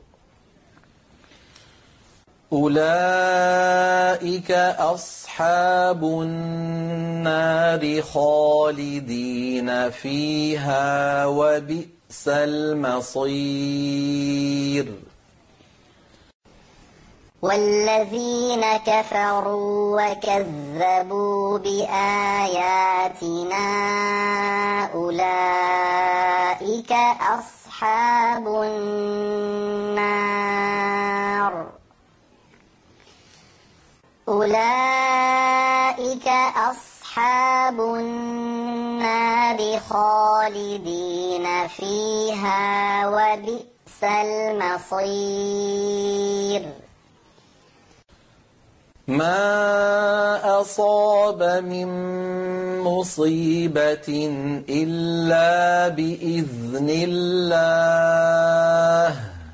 أولئك أصحاب النار خالدين فيها وبئس المصير. والذين كفروا وكذبوا بآياتنا أولئك أصحاب النار أولئك أصحاب النار خالدين فيها وبئس المصير. ما أصاب من مصيبة إلا بإذن الله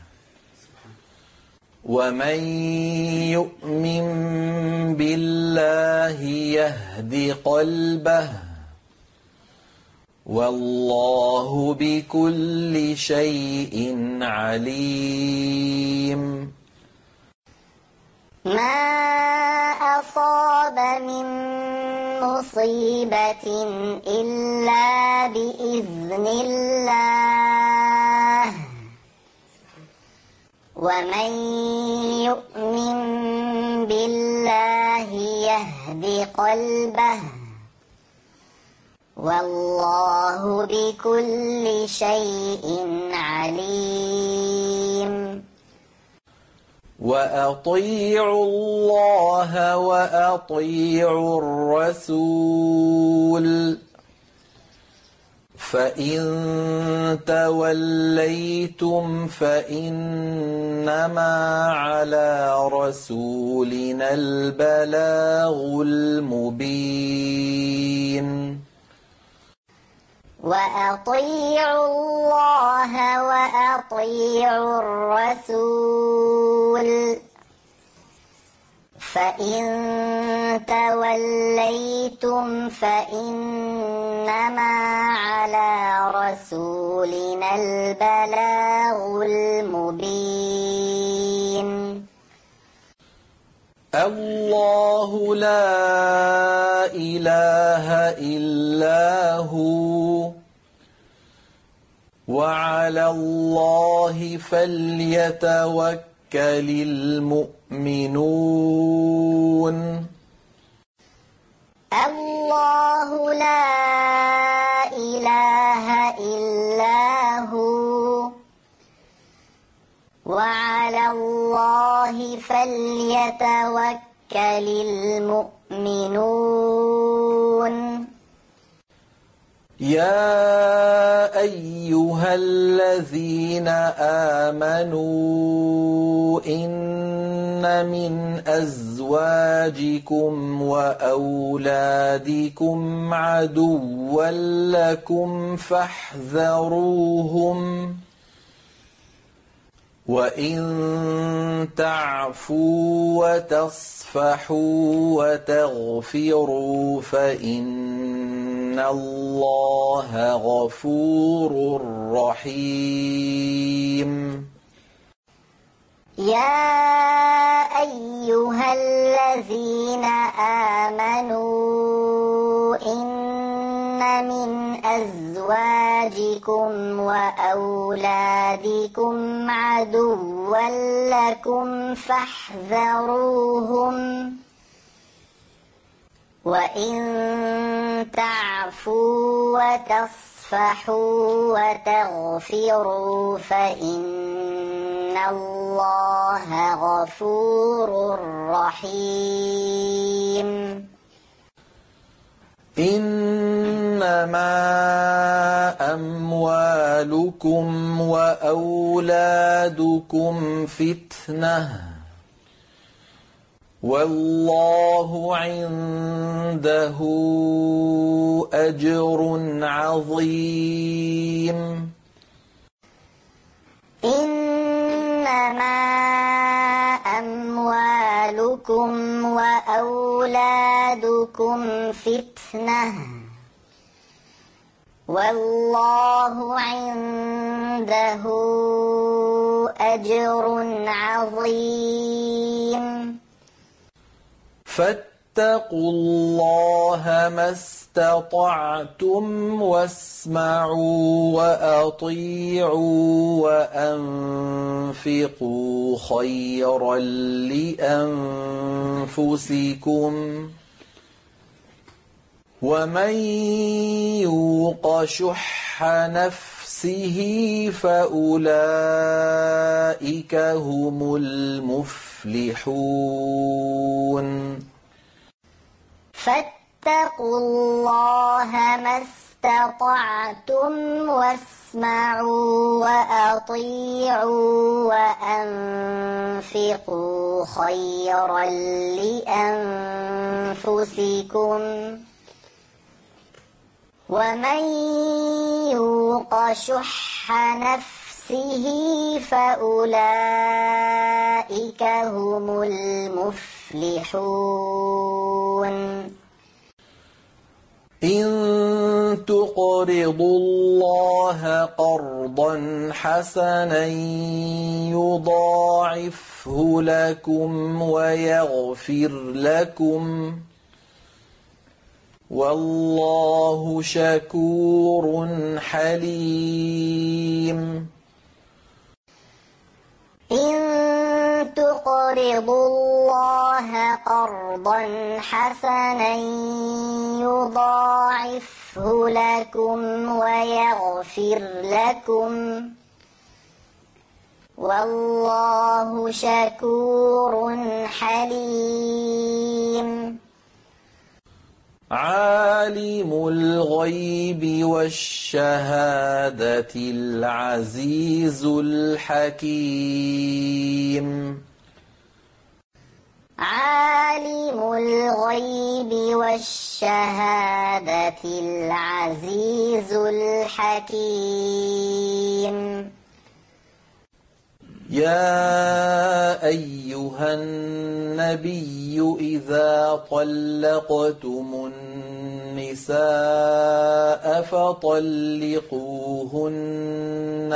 ومن يؤمن بالله يهد قلبه والله بكل شيء عليم. ما أصاب من مصيبة إلا بإذن الله ومن يؤمن بالله يهد قلبه والله بكل شيء عليم. وأطيعوا الله وأطيعوا الرسول فإن توليتم فإنما على رسولنا البلاغ المبين. وأطيعوا الله وأطيعوا الرسول فإن توليتم فإنما على رسولنا البلاغ المبين. الله لا إله إلا هو وعلى الله فليتوكل المؤمنون. الله لا إله إلا هو وعلى الله فليتوكل المؤمنون يا أيها الذين آمنوا إن من أزواجكم وأولادكم عدوا لكم فاحذروهم وإن تعفوا وتصفحوا وتغفروا فإن الله غفور رحيم يا أيها الذين آمنوا إن من أزواجكم وأولادكم عدوا لكم فاحذروهم وإن تعفوا وتصفحوا وتغفروا فإن الله غفور رحيم إنما أموالكم وأولادكم فتنة والله عنده أجر عظيم إنما أموالكم وأولادكم فتنة والله عنده أجر عظيم فاتقوا الله ما استطعتم واسمعوا وأطيعوا وأنفقوا خيرا لأنفسكم ومن يوق شح نفسه فأولئك هم المفلحون فاتقوا الله ما استطعتم واسمعوا وأطيعوا وأنفقوا خيرا لأنفسكم ومن يوق شح نفسه فأولئك هم المفلحون إن تقرضوا الله قرضا حسنا يضاعفه لكم ويغفر لكم والله شكور حليم إن تقرضوا الله قرضا حسنا يضاعفه لكم ويغفر لكم والله شكور حليم عالم الغيب والشهادة العزيز الحكيم عالم الغيب والشهادة العزيز الحكيم يا أيها النبي إذا طلقتم النساء فطلقوهن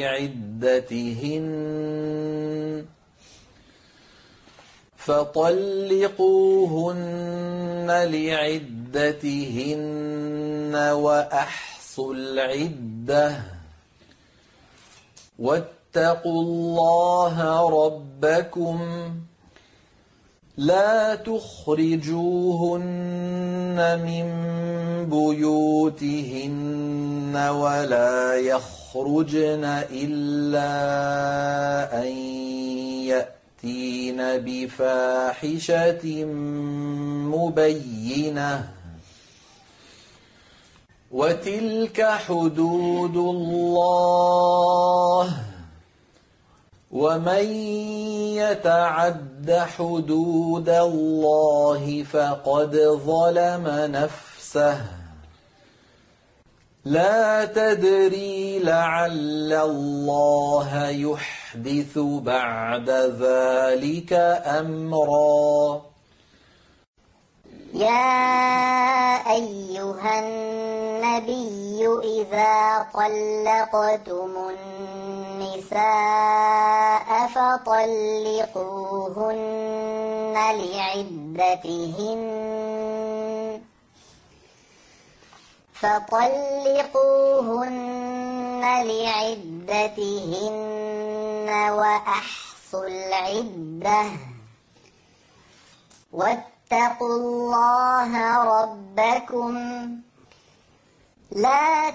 لعدتهن فطلقوهن لعدتهن وأحصوا العدة واتقوا الله ربكم لا تخرجوهن من بيوتهن ولا يخرجن إلا أن يأتين بفاحشة مبينة وتلك حدود الله ومن يتعد حدود الله فقد ظلم نفسه لا تدري لعل الله يحدث بعد ذلك أمرا. يا أيها النبي إذا طلقتم النساء فطلقوهن لعدتهن فطلقوهن لعدتهن وأحصوا العدة واتقوا الله ربكم لا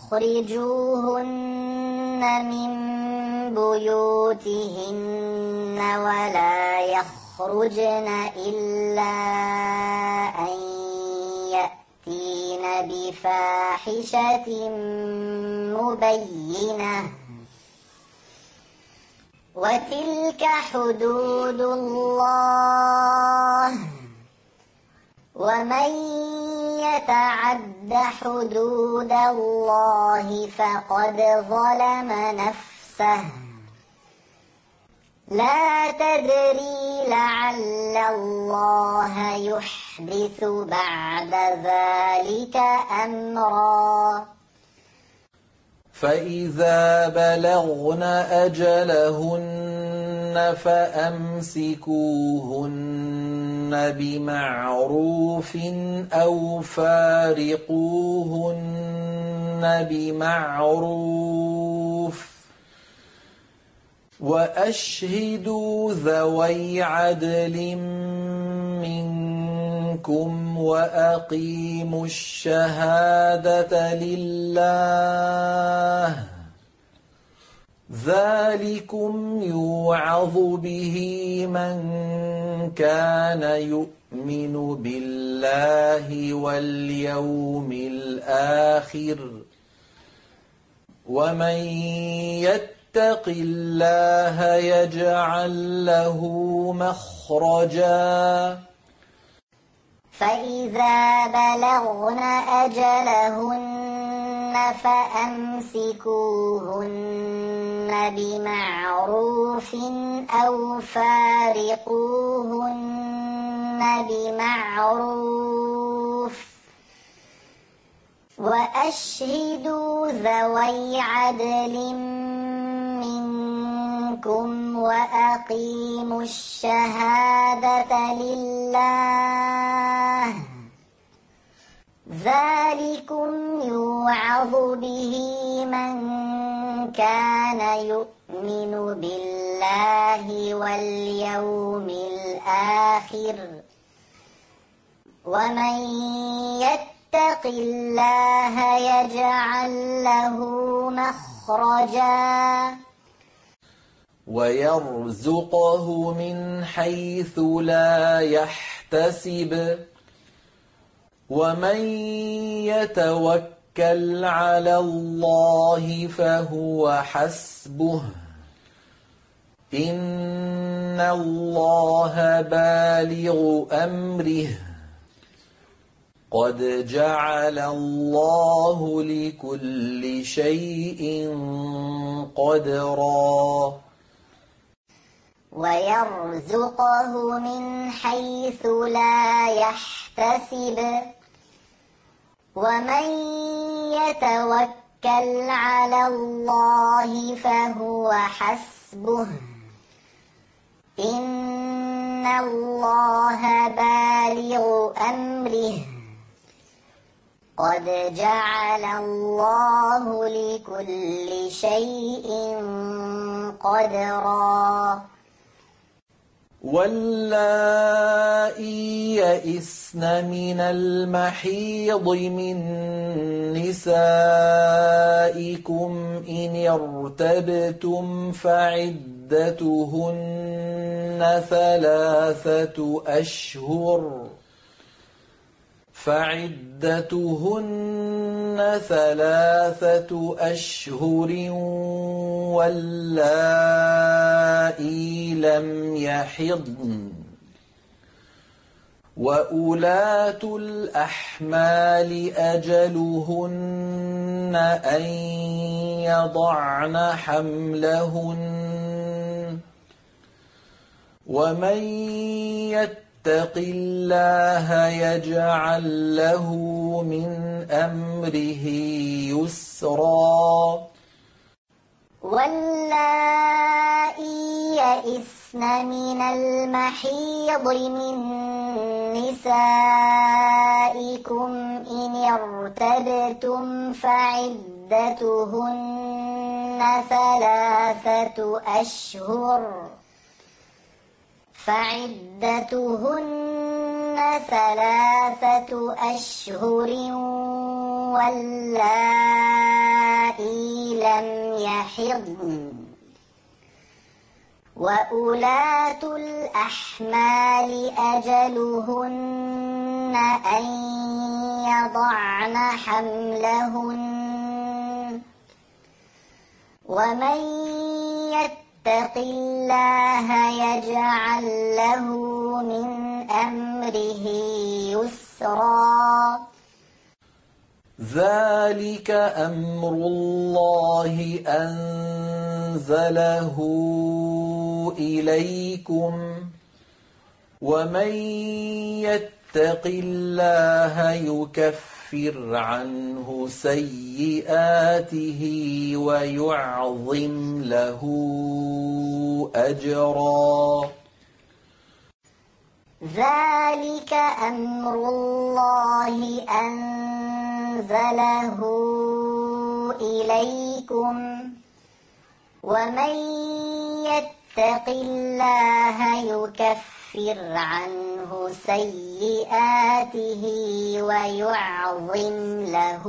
تخرجوهن من بيوتهن ولا يخرجن إلا أن يأتين بفاحشة مبينة وتلك حدود الله ومن يتعد حدود الله فقد ظلم نفسه لا تدري لعل الله يحدث بعد ذلك أمرا. فإذا بلغن أجلهن فأمسكوهن بمعروف أو فارقوهن بمعروف وأشهدوا ذوي عدل منكم وأقيموا الشهادة لله ذلكم يوعظ به من كان يؤمن بالله واليوم الآخر ومن يتق الله يجعل له مخرجا. فإذا بلغن أجلهن فأمسكوهن بمعروف أو فارقوهن بمعروف وأشهدوا ذوي عدل منكم وأقيموا الشهادة لله ذلكم يوعظ به من كان يؤمن بالله واليوم الآخر ومن يتق الله يجعل له مخرجا ويرزقه من حيث لا يحتسب ومن يتوكل على الله فهو حسبه إن الله بالغ أمره قد جعل الله لكل شيء قدرا. ويرزقه من حيث لا يحتسب ومن يتوكل على الله فهو حسبه إن الله بالغ أمره قد جعل الله لكل شيء قدرا. واللائي يئسن من المحيض من نسائكم إن ارتبتم فعدتهن ثلاثة أشهر فعدتهن ثلاثة أشهر واللائي لم يحضن وأولاة الأحمال أجلهن أن يضعن حملهن ومن يتق اتق الله يجعل له من أمره يسرا واللائي يئسن من المحيض من نسائكم إن ارتبتم فعدتهن ثلاثة أشهر فعدتهن ثلاثة أشهر واللائي لم يحضن وأولاة الأحمال أجلهن أن يضعن حملهن ومن يتق الله يجعل له من أمره يسرا ذلك أمر الله أنزله إليكم ومن يتق الله يكفر عنه سيئاته ويعظم له أجرا ذلك أمر الله أنزله إليكم ومن يتق الله يكفر عنه سيئاته ويعظم له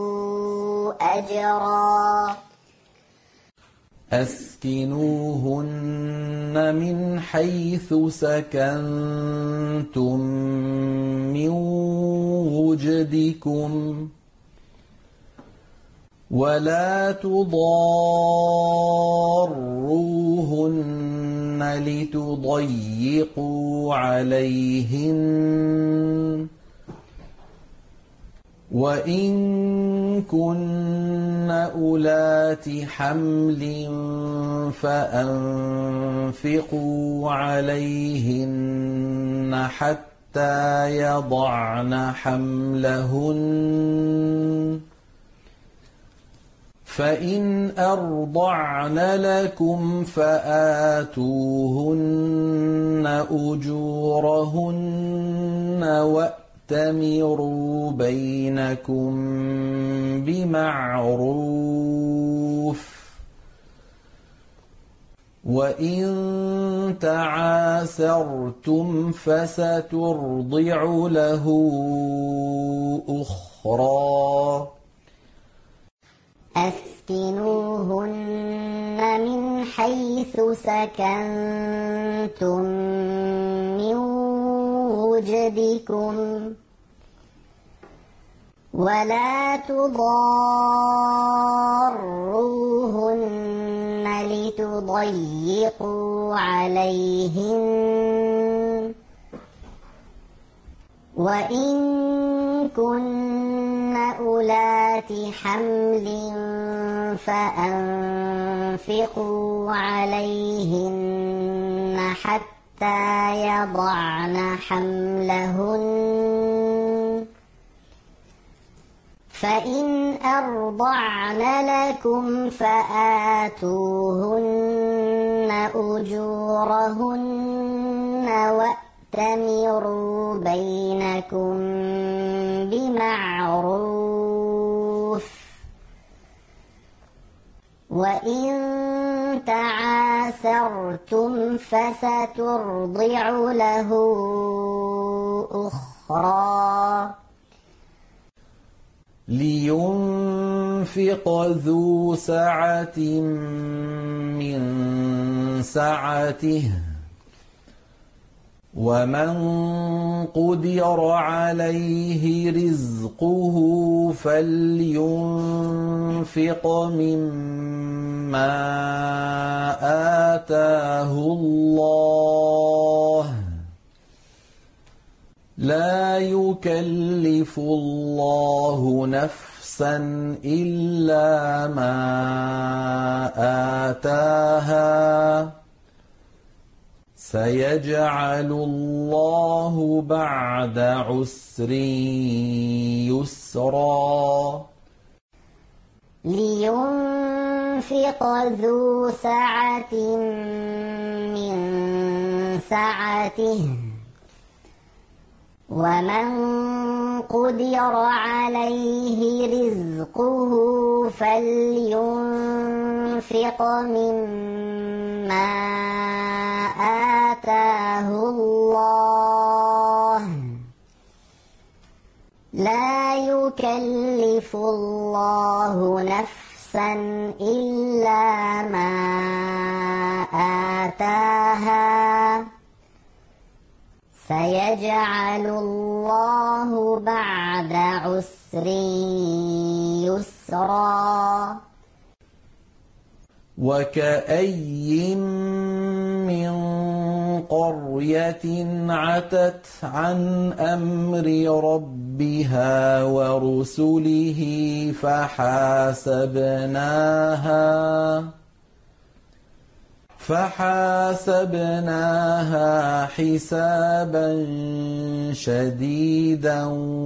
أجرا أسكنوهن من حيث سكنتم من وجدكم ولا تضاروهن لتضيقوا عليهن وإن كن أولات حمل فأنفقوا عليهن حتى يضعن حملهن فإن أرضعن لكم فآتوهن أجورهن وأتمروا بينكم بمعروف وإن تعاسرتم فسترضع له أخرى أسكنوهن من حيث سكنتم من وجدكم ولا تضاروهن لتضيقوا عليهن وإن كن أولات حمل فأنفقوا عليهن حتى يضعن حملهن فإن أرضعن لكم فآتوهن أجورهن وأتمروا بينكم بمعروف وإن تعاسرتم فسترضع له أخرى لينفق ذو سعة من سعته ومن قدر عليه رزقه فلينفق مما آتاه الله لا يكلف الله نفسا إلا ما آتاها سيجعل الله بعد عسر يسرا لينفق ذو سعة من سعته ومن قدر عليه رزقه فلينفق مما آتاه الله لا يكلف الله نفسا إلا ما آتاها سيجعل الله بعد عسر يسرا وكأي من قرية عتت عن أمر ربها ورسله فحاسبناها فحاسبناها حسابا شديدا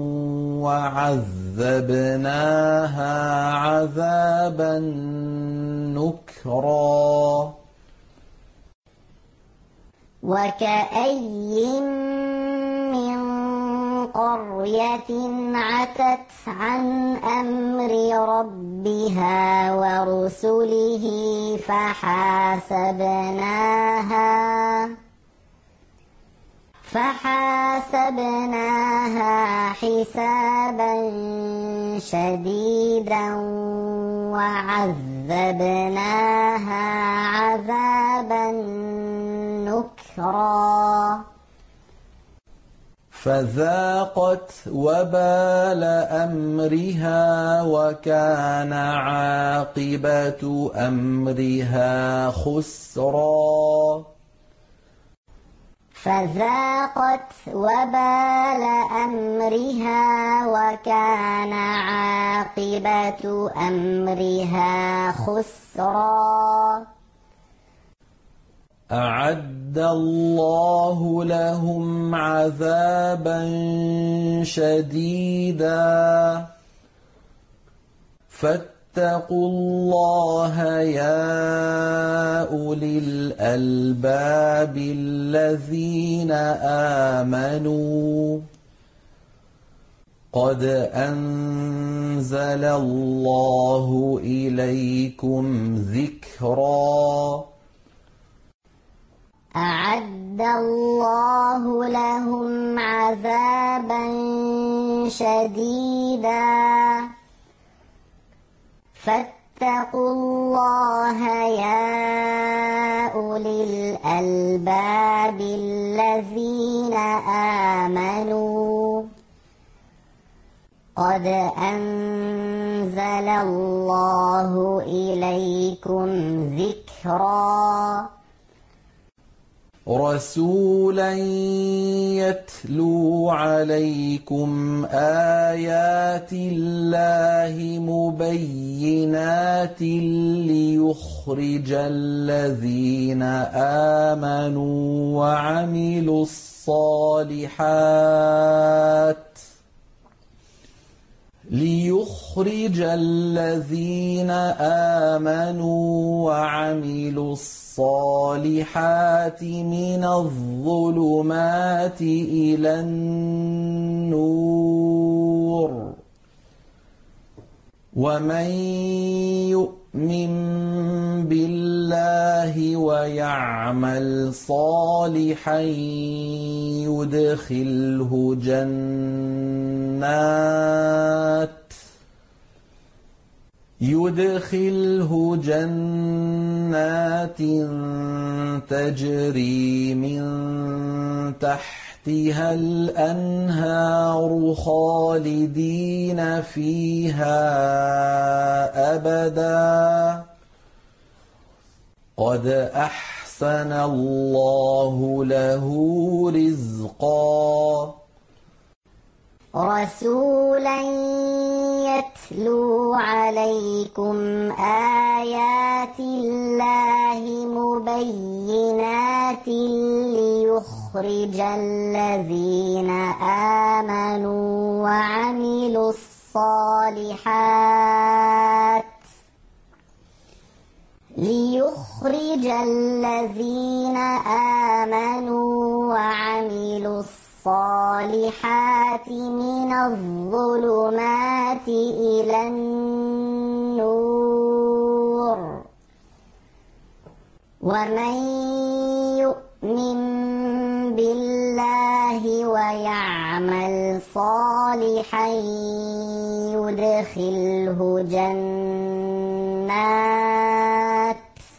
وعذبناها عذابا نكرا وكأي من قرية عتت عن أمر ربها ورسله فحاسبناها فحاسبناها حسابا شديدا وعذبناها عذابا نكرا فذاقت وبال أمرها وكان عاقبة أمرها خسرا فذاقت وبال أمرها وكان عاقبة أمرها خسرا أعد الله لهم عذابا شديدا فاتقوا الله يا أولي الألباب الذين آمنوا قد أنزل الله إليكم ذكرا أعد الله لهم عذابا شديدا فاتقوا الله يا أولي الألباب الذين آمنوا قد أنزل الله إليكم ذكرا رسولا يتلو عليكم آيات الله مبينات ليخرج الذين آمنوا وعملوا الصالحات ليخرج الذين آمنوا وعملوا الصالحات من الظلمات إلى النور ومن يؤمن بالله ويعمل صالحا يدخله جنات يدخله جنات تجري من تحتها الأنهار خالدين فيها أبدا قد أحسن الله له رزقا رسولا يتلو عليكم آيات الله مبينات ليخرج الذين آمنوا وعملوا الصالحات ليخرج الذين آمنوا وعملوا الصالحات من الظلمات إلى النور ومن يؤمن بالله ويعمل صالحا يدخله جنات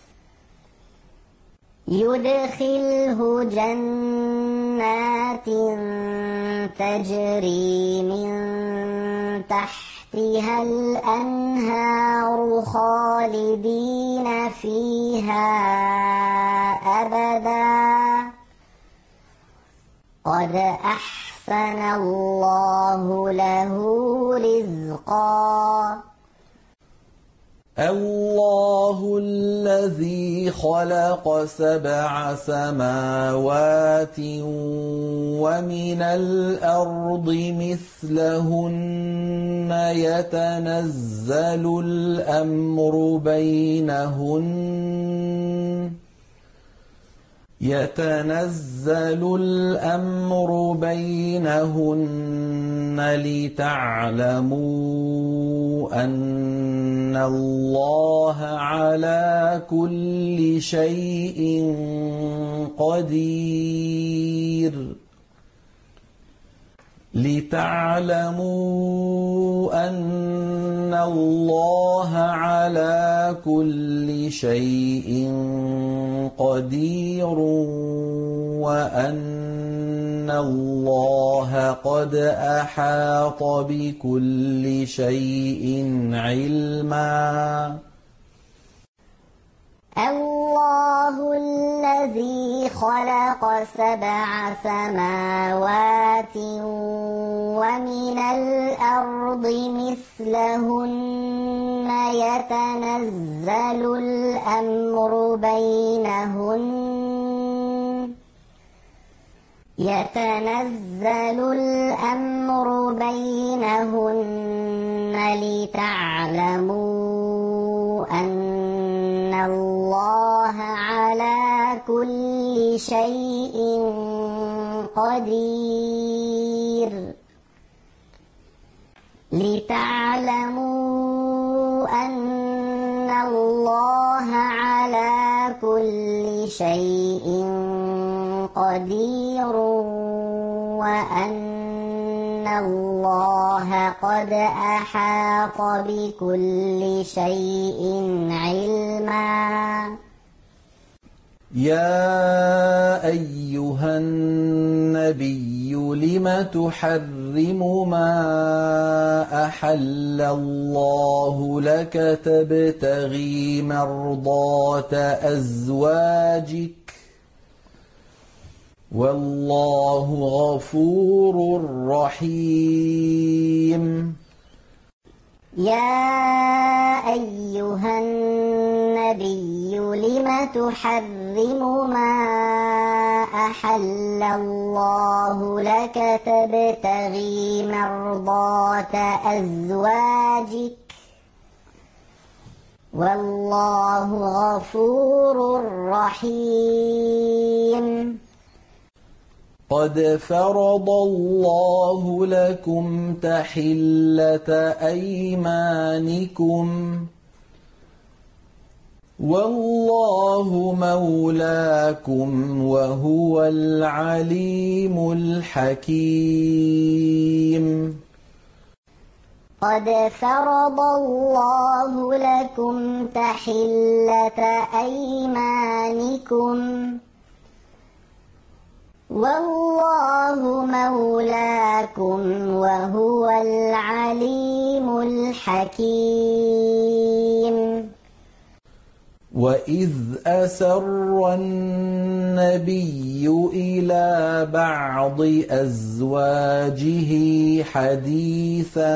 يدخله جنات تجري من تحتها الأنهار خالدين فيها أبدا قد أحسن الله له رزقا الله الذي خلق سبع سماوات ومن الأرض مثلهن يتنزل الأمر بينهن يتنزل الأمر بينهن لتعلموا أن الله على كل شيء قدير لتعلموا أن الله على كل شيء قدير وأن الله قد أحاط بكل شيء علما الله الذي خلق سبع سماوات ومن الأرض مثلهن يتنزل الأمر بينهن يتنزل الأمر بينهن لتعلموا أن الله على كل شيء قدير لتعلموا أن الله على كل شيء قدير وأن الله قد أحاط بكل شيء علما يا أيها النبي لم تحرم ما أحل الله لك تبتغي مرضات أزواجك والله غفور رحيم يا أيها النبي لم تحرم ما أحل الله لك تبتغي مرضات أزواجك والله غفور رحيم قد فرض الله لكم تحلة أيمانكم والله مولاكم وهو العليم الحكيم. قد فرض الله لكم تحلة أيمانكم والله مولاكم وهو العليم الحكيم. وإذ أسر النبي إلى بعض أزواجه حديثا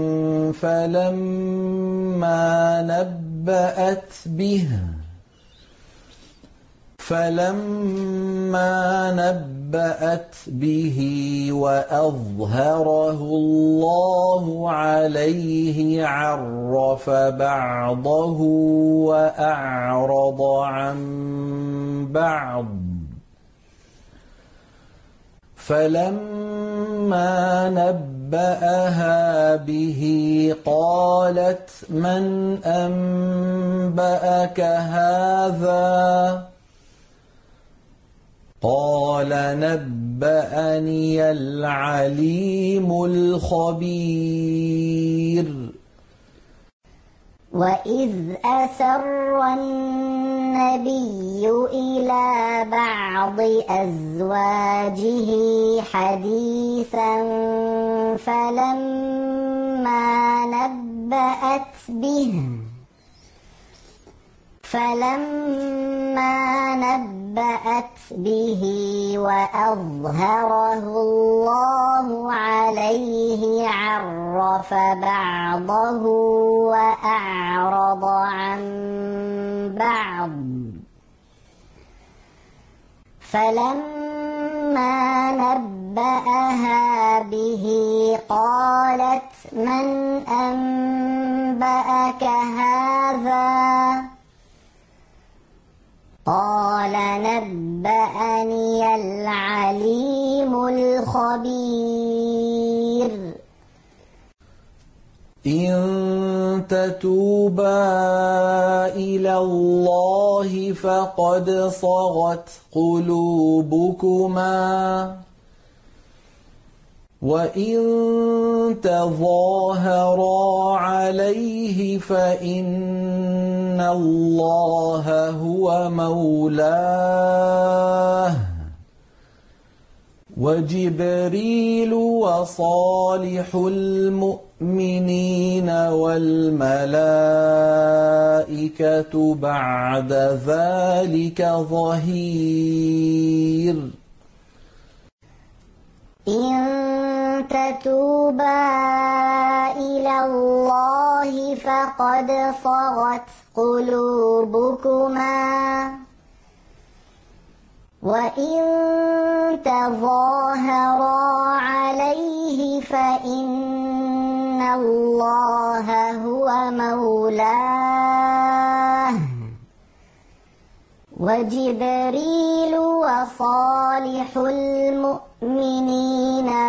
فلما نبأت به فلما نبأت به وأظهره الله عليه عرف بعضه وأعرض عن بعض فلما نبأها به قالت من أنبأك هذا قال نبأني العليم الخبير. وإذ أسر النبي إلى بعض أزواجه حديثا فلما نبأت به فلما نبأت به وأظهره الله عليه عرف بعضه وأعرض عن بعض فلما نبأها به قالت من أنبأك هذا قال نبأني العليم الخبير. إن تتوبا إلى الله فقد صغت قلوبكما وإن تظاهرا عليه فإن الله هو مولاه وجبريل وصالح المؤمنين والملائكة بعد ذلك ظهير. إن تتوبا إلى الله فقد صغت قلوبكما وإن تظاهرا عليه فإن الله هو مولاه وجبريل وصالح المؤمنين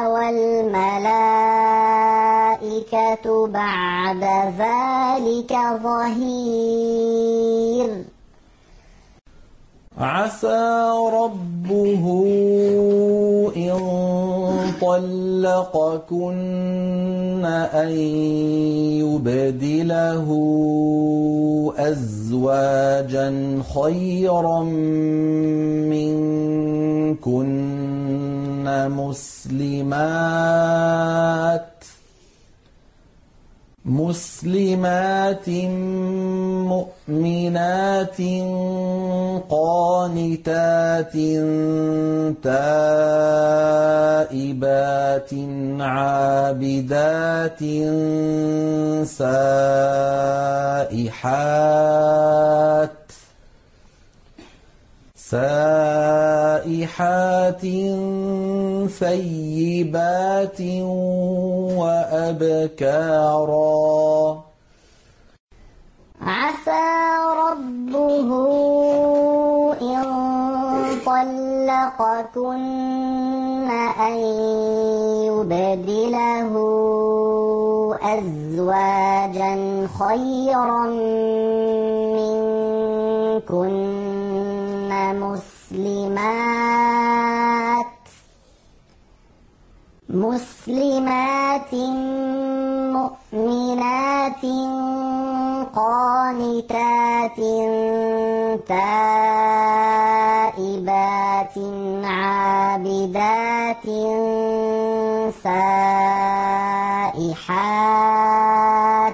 والملائكة بعد ذلك ظهير. عسى ربه إن طلقكن أن يبدله أزواجا خيرا منكن مسلمات مسلمات مؤمنات قانتات تائبات عابدات سائحات سائحات ثيبات وأبكارا. عسى ربه إن طلقكن أن يبدله أزواجا خيرا منكن كن مسلمات مسلمات مؤمنات قانتات تائبات عابدات سائحات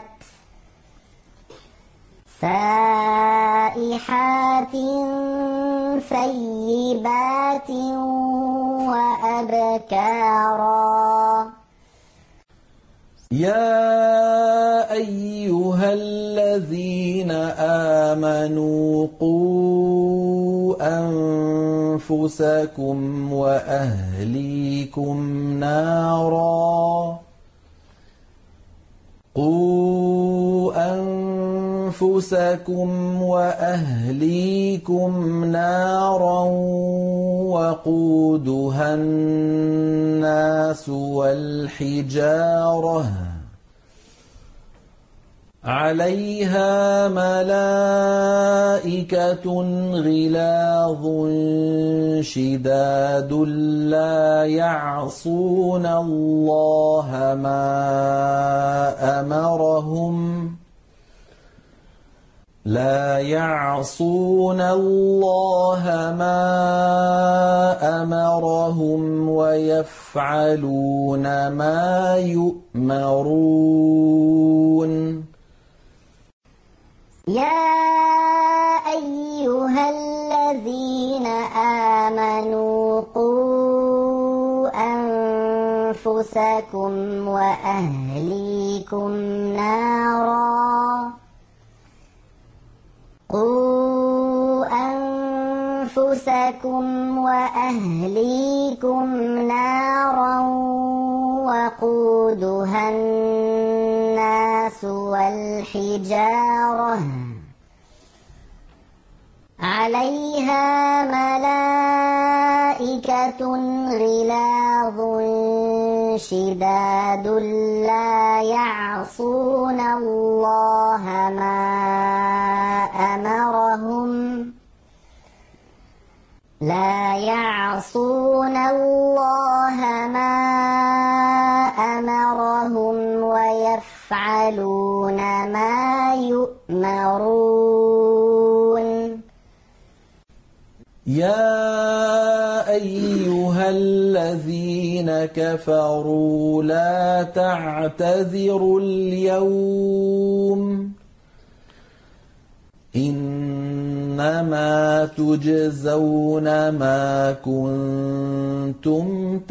سائحات ثيبات وأبكارا. يا أيها الذين آمنوا قوا أنفسكم وأهليكم نارا قوا أنفسكم وأهليكم نارا وقودها الناس والحجارة عليها ملائكة غلاظ شداد لا يعصون الله ما أمرهم لا يعصون الله ما أمرهم ويفعلون ما يؤمرون. يا أيها الذين آمنوا قوا أنفسكم وأهليكم نارا قوا أنفسكم وأهليكم نارا وقودها الناس والحجارة عليها ملائكة غلاظ شداد لا يعصون الله ما أمرهم لا يعصون الله ما أمرهم ويفعلون ما يؤمرون. يا أيها الذين كفروا لا تعتذروا اليوم إنما تجزون ما كنتم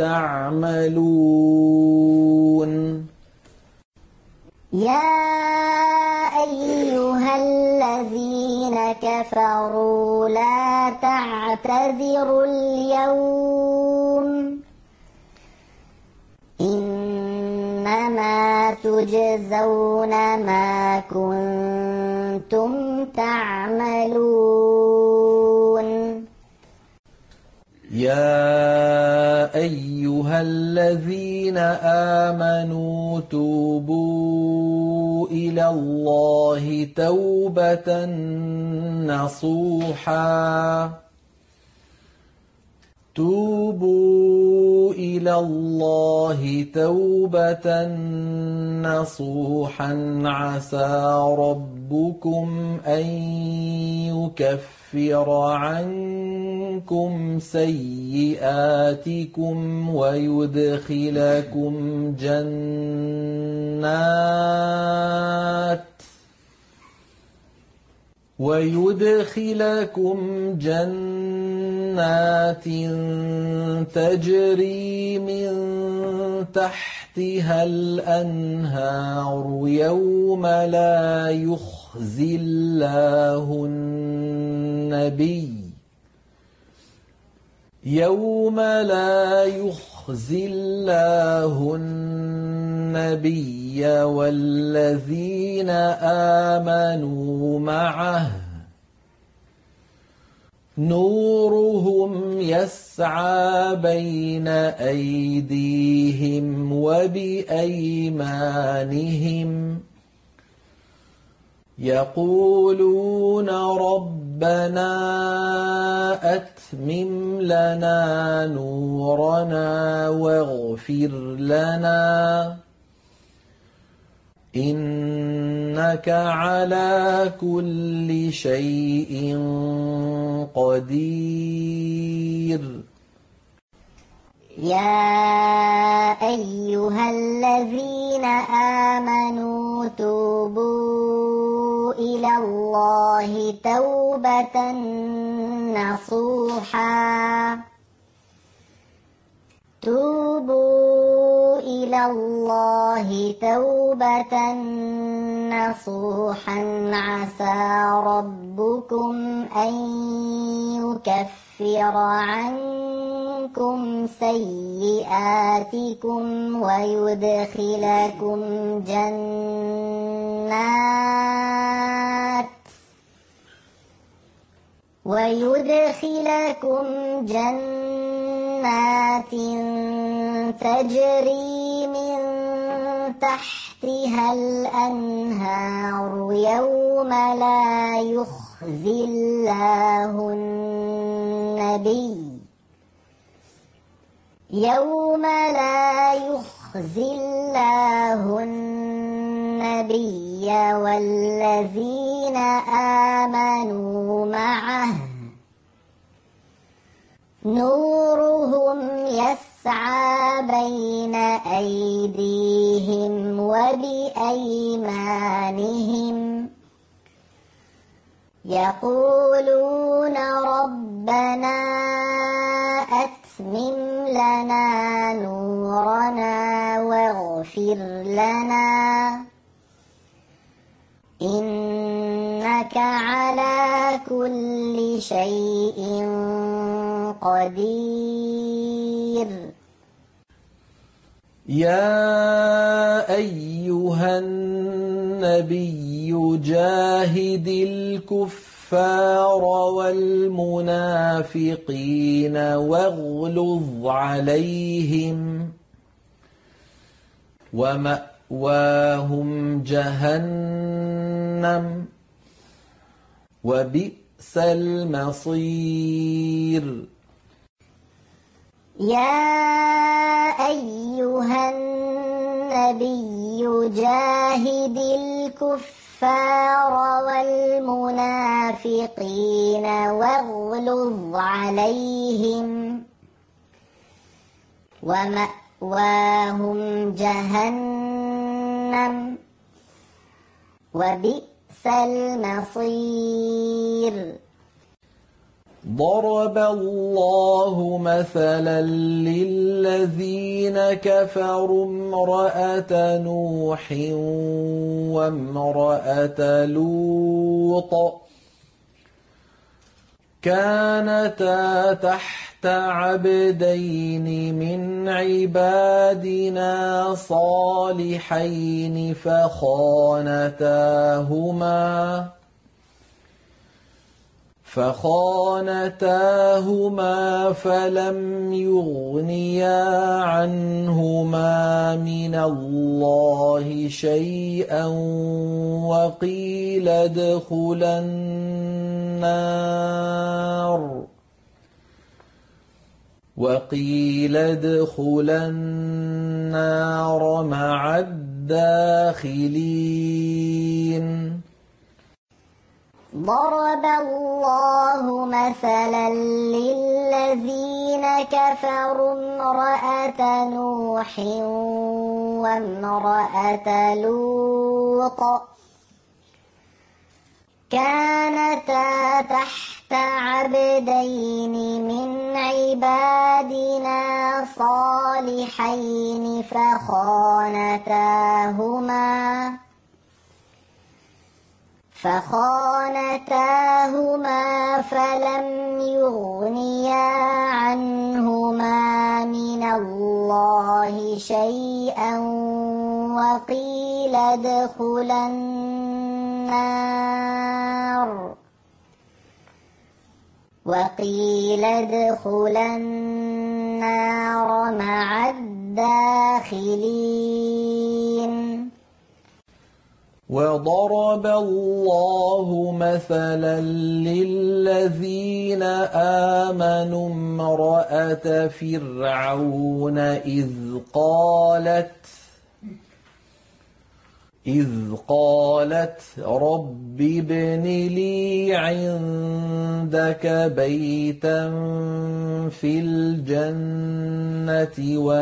تعملون. يا أيها الذين كفروا لا تعتذروا اليوم إنما تجزون ما كنتم تعملون. يا أيها الذين آمنوا توبوا إلى الله توبة نصوحا توبوا إلى الله توبة نصوحا عسى ربكم أن يكفر عنكم سيئاتكم ويدخلكم جنات ويدخلكم جنات تجري من تحتها الأنهار يوم لا يخزي الله النبي يوم لا يخزي الله النبي والذين آمنوا معه نورهم يسعى بين أيديهم وبأيمانهم يقولون ربنا أتمم لنا نورنا واغفر لنا إنك على كل شيء قدير. يا أيها الذين آمنوا توبوا إلى الله توبة نصوحا توبوا إلى الله توبة نصوحا عسى ربكم أن يكفر عنكم سيئاتكم ويدخلكم جنات ويدخلكم جنات تجري من تحتها الأنهار يوم لا يخزي الله النبي يوم لا يخزي الله النبي والذين آمنوا معه نورهم يسعى بين أيديهم وبأيمانهم يقولون ربنا أتمم لنا نورنا واغفر لنا إنك على كل شيء قدير. يا أيها النبي جاهد الكفار والمنافقين واغلظ عليهم ومأواهم جهنم وبئس المصير. يا أيها النبي جاهد الكفار والمنافقين واغلظ عليهم ومأواهم جهنم وبئس المصير. ضرب الله مثلا للذين كفروا امرأة نوح وامرأة لوط كانتا تحت عبدين من عبادنا صالحين فخانتاهما فخانتاهما فلم يغنيا عنهما من الله شيئا وقيل ادخلا النار وقيل ادخلا النار مع الداخلين. ضرب الله مثلا للذين كفروا امرأة نوح وامرأة لوط كانتا تحت عبدين من عبادنا صالحين فخانتاهما فخانتاهما فلم يغنيا عنهما من الله شيئا وقيل ادخلا النار وقيل ادخلا النار مع الداخلين. وضرب الله مثلا للذين آمنوا امرأة فرعون إذ قالت إذ قالت رب ابن لي عندك بيتا في الجنة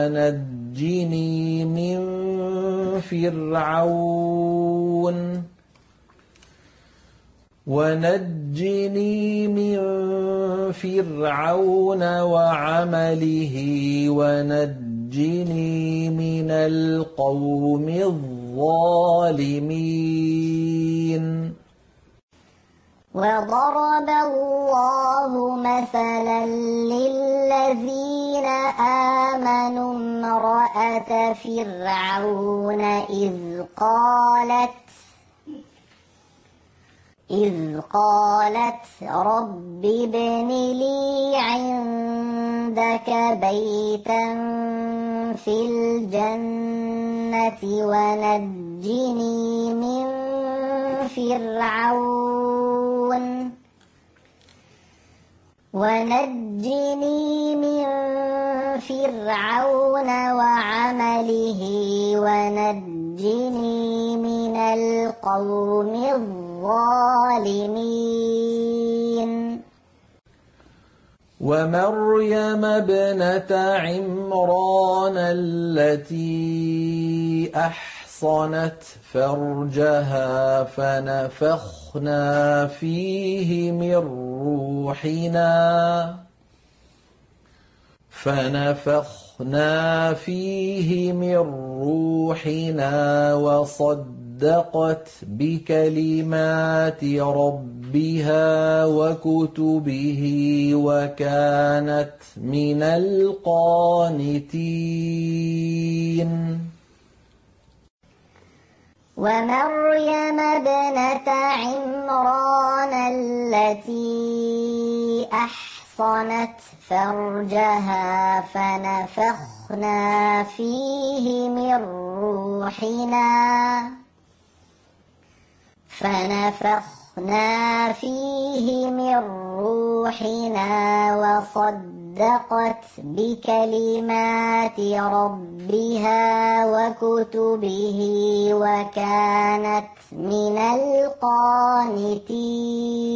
ونجني من فرعون ونجني من فرعون وعمله ونجني من القوم الظالمين وضرب الله مثلا للذين آمنوا امرأة فرعون إذ قالت إذ قالت رب ابن لي عندك بيتا في الجنة ونجني من فرعون ونجني من فرعون وعمله ونجني من القوم الظالمين ومريم ابنة عمران التي أحصنت فرجها فنفخنا فيه من روحنا فنفخنا فيه من روحنا وصدقت بكلمات ربها وكتبه وكانت من القانتين ومريم ابنة عمران التي أحصنت فرجها فنفخنا فيه من روحنا فنفخنا فيه من روحنا وصدقت بكلمات ربها وكتبه وكانت من القانتين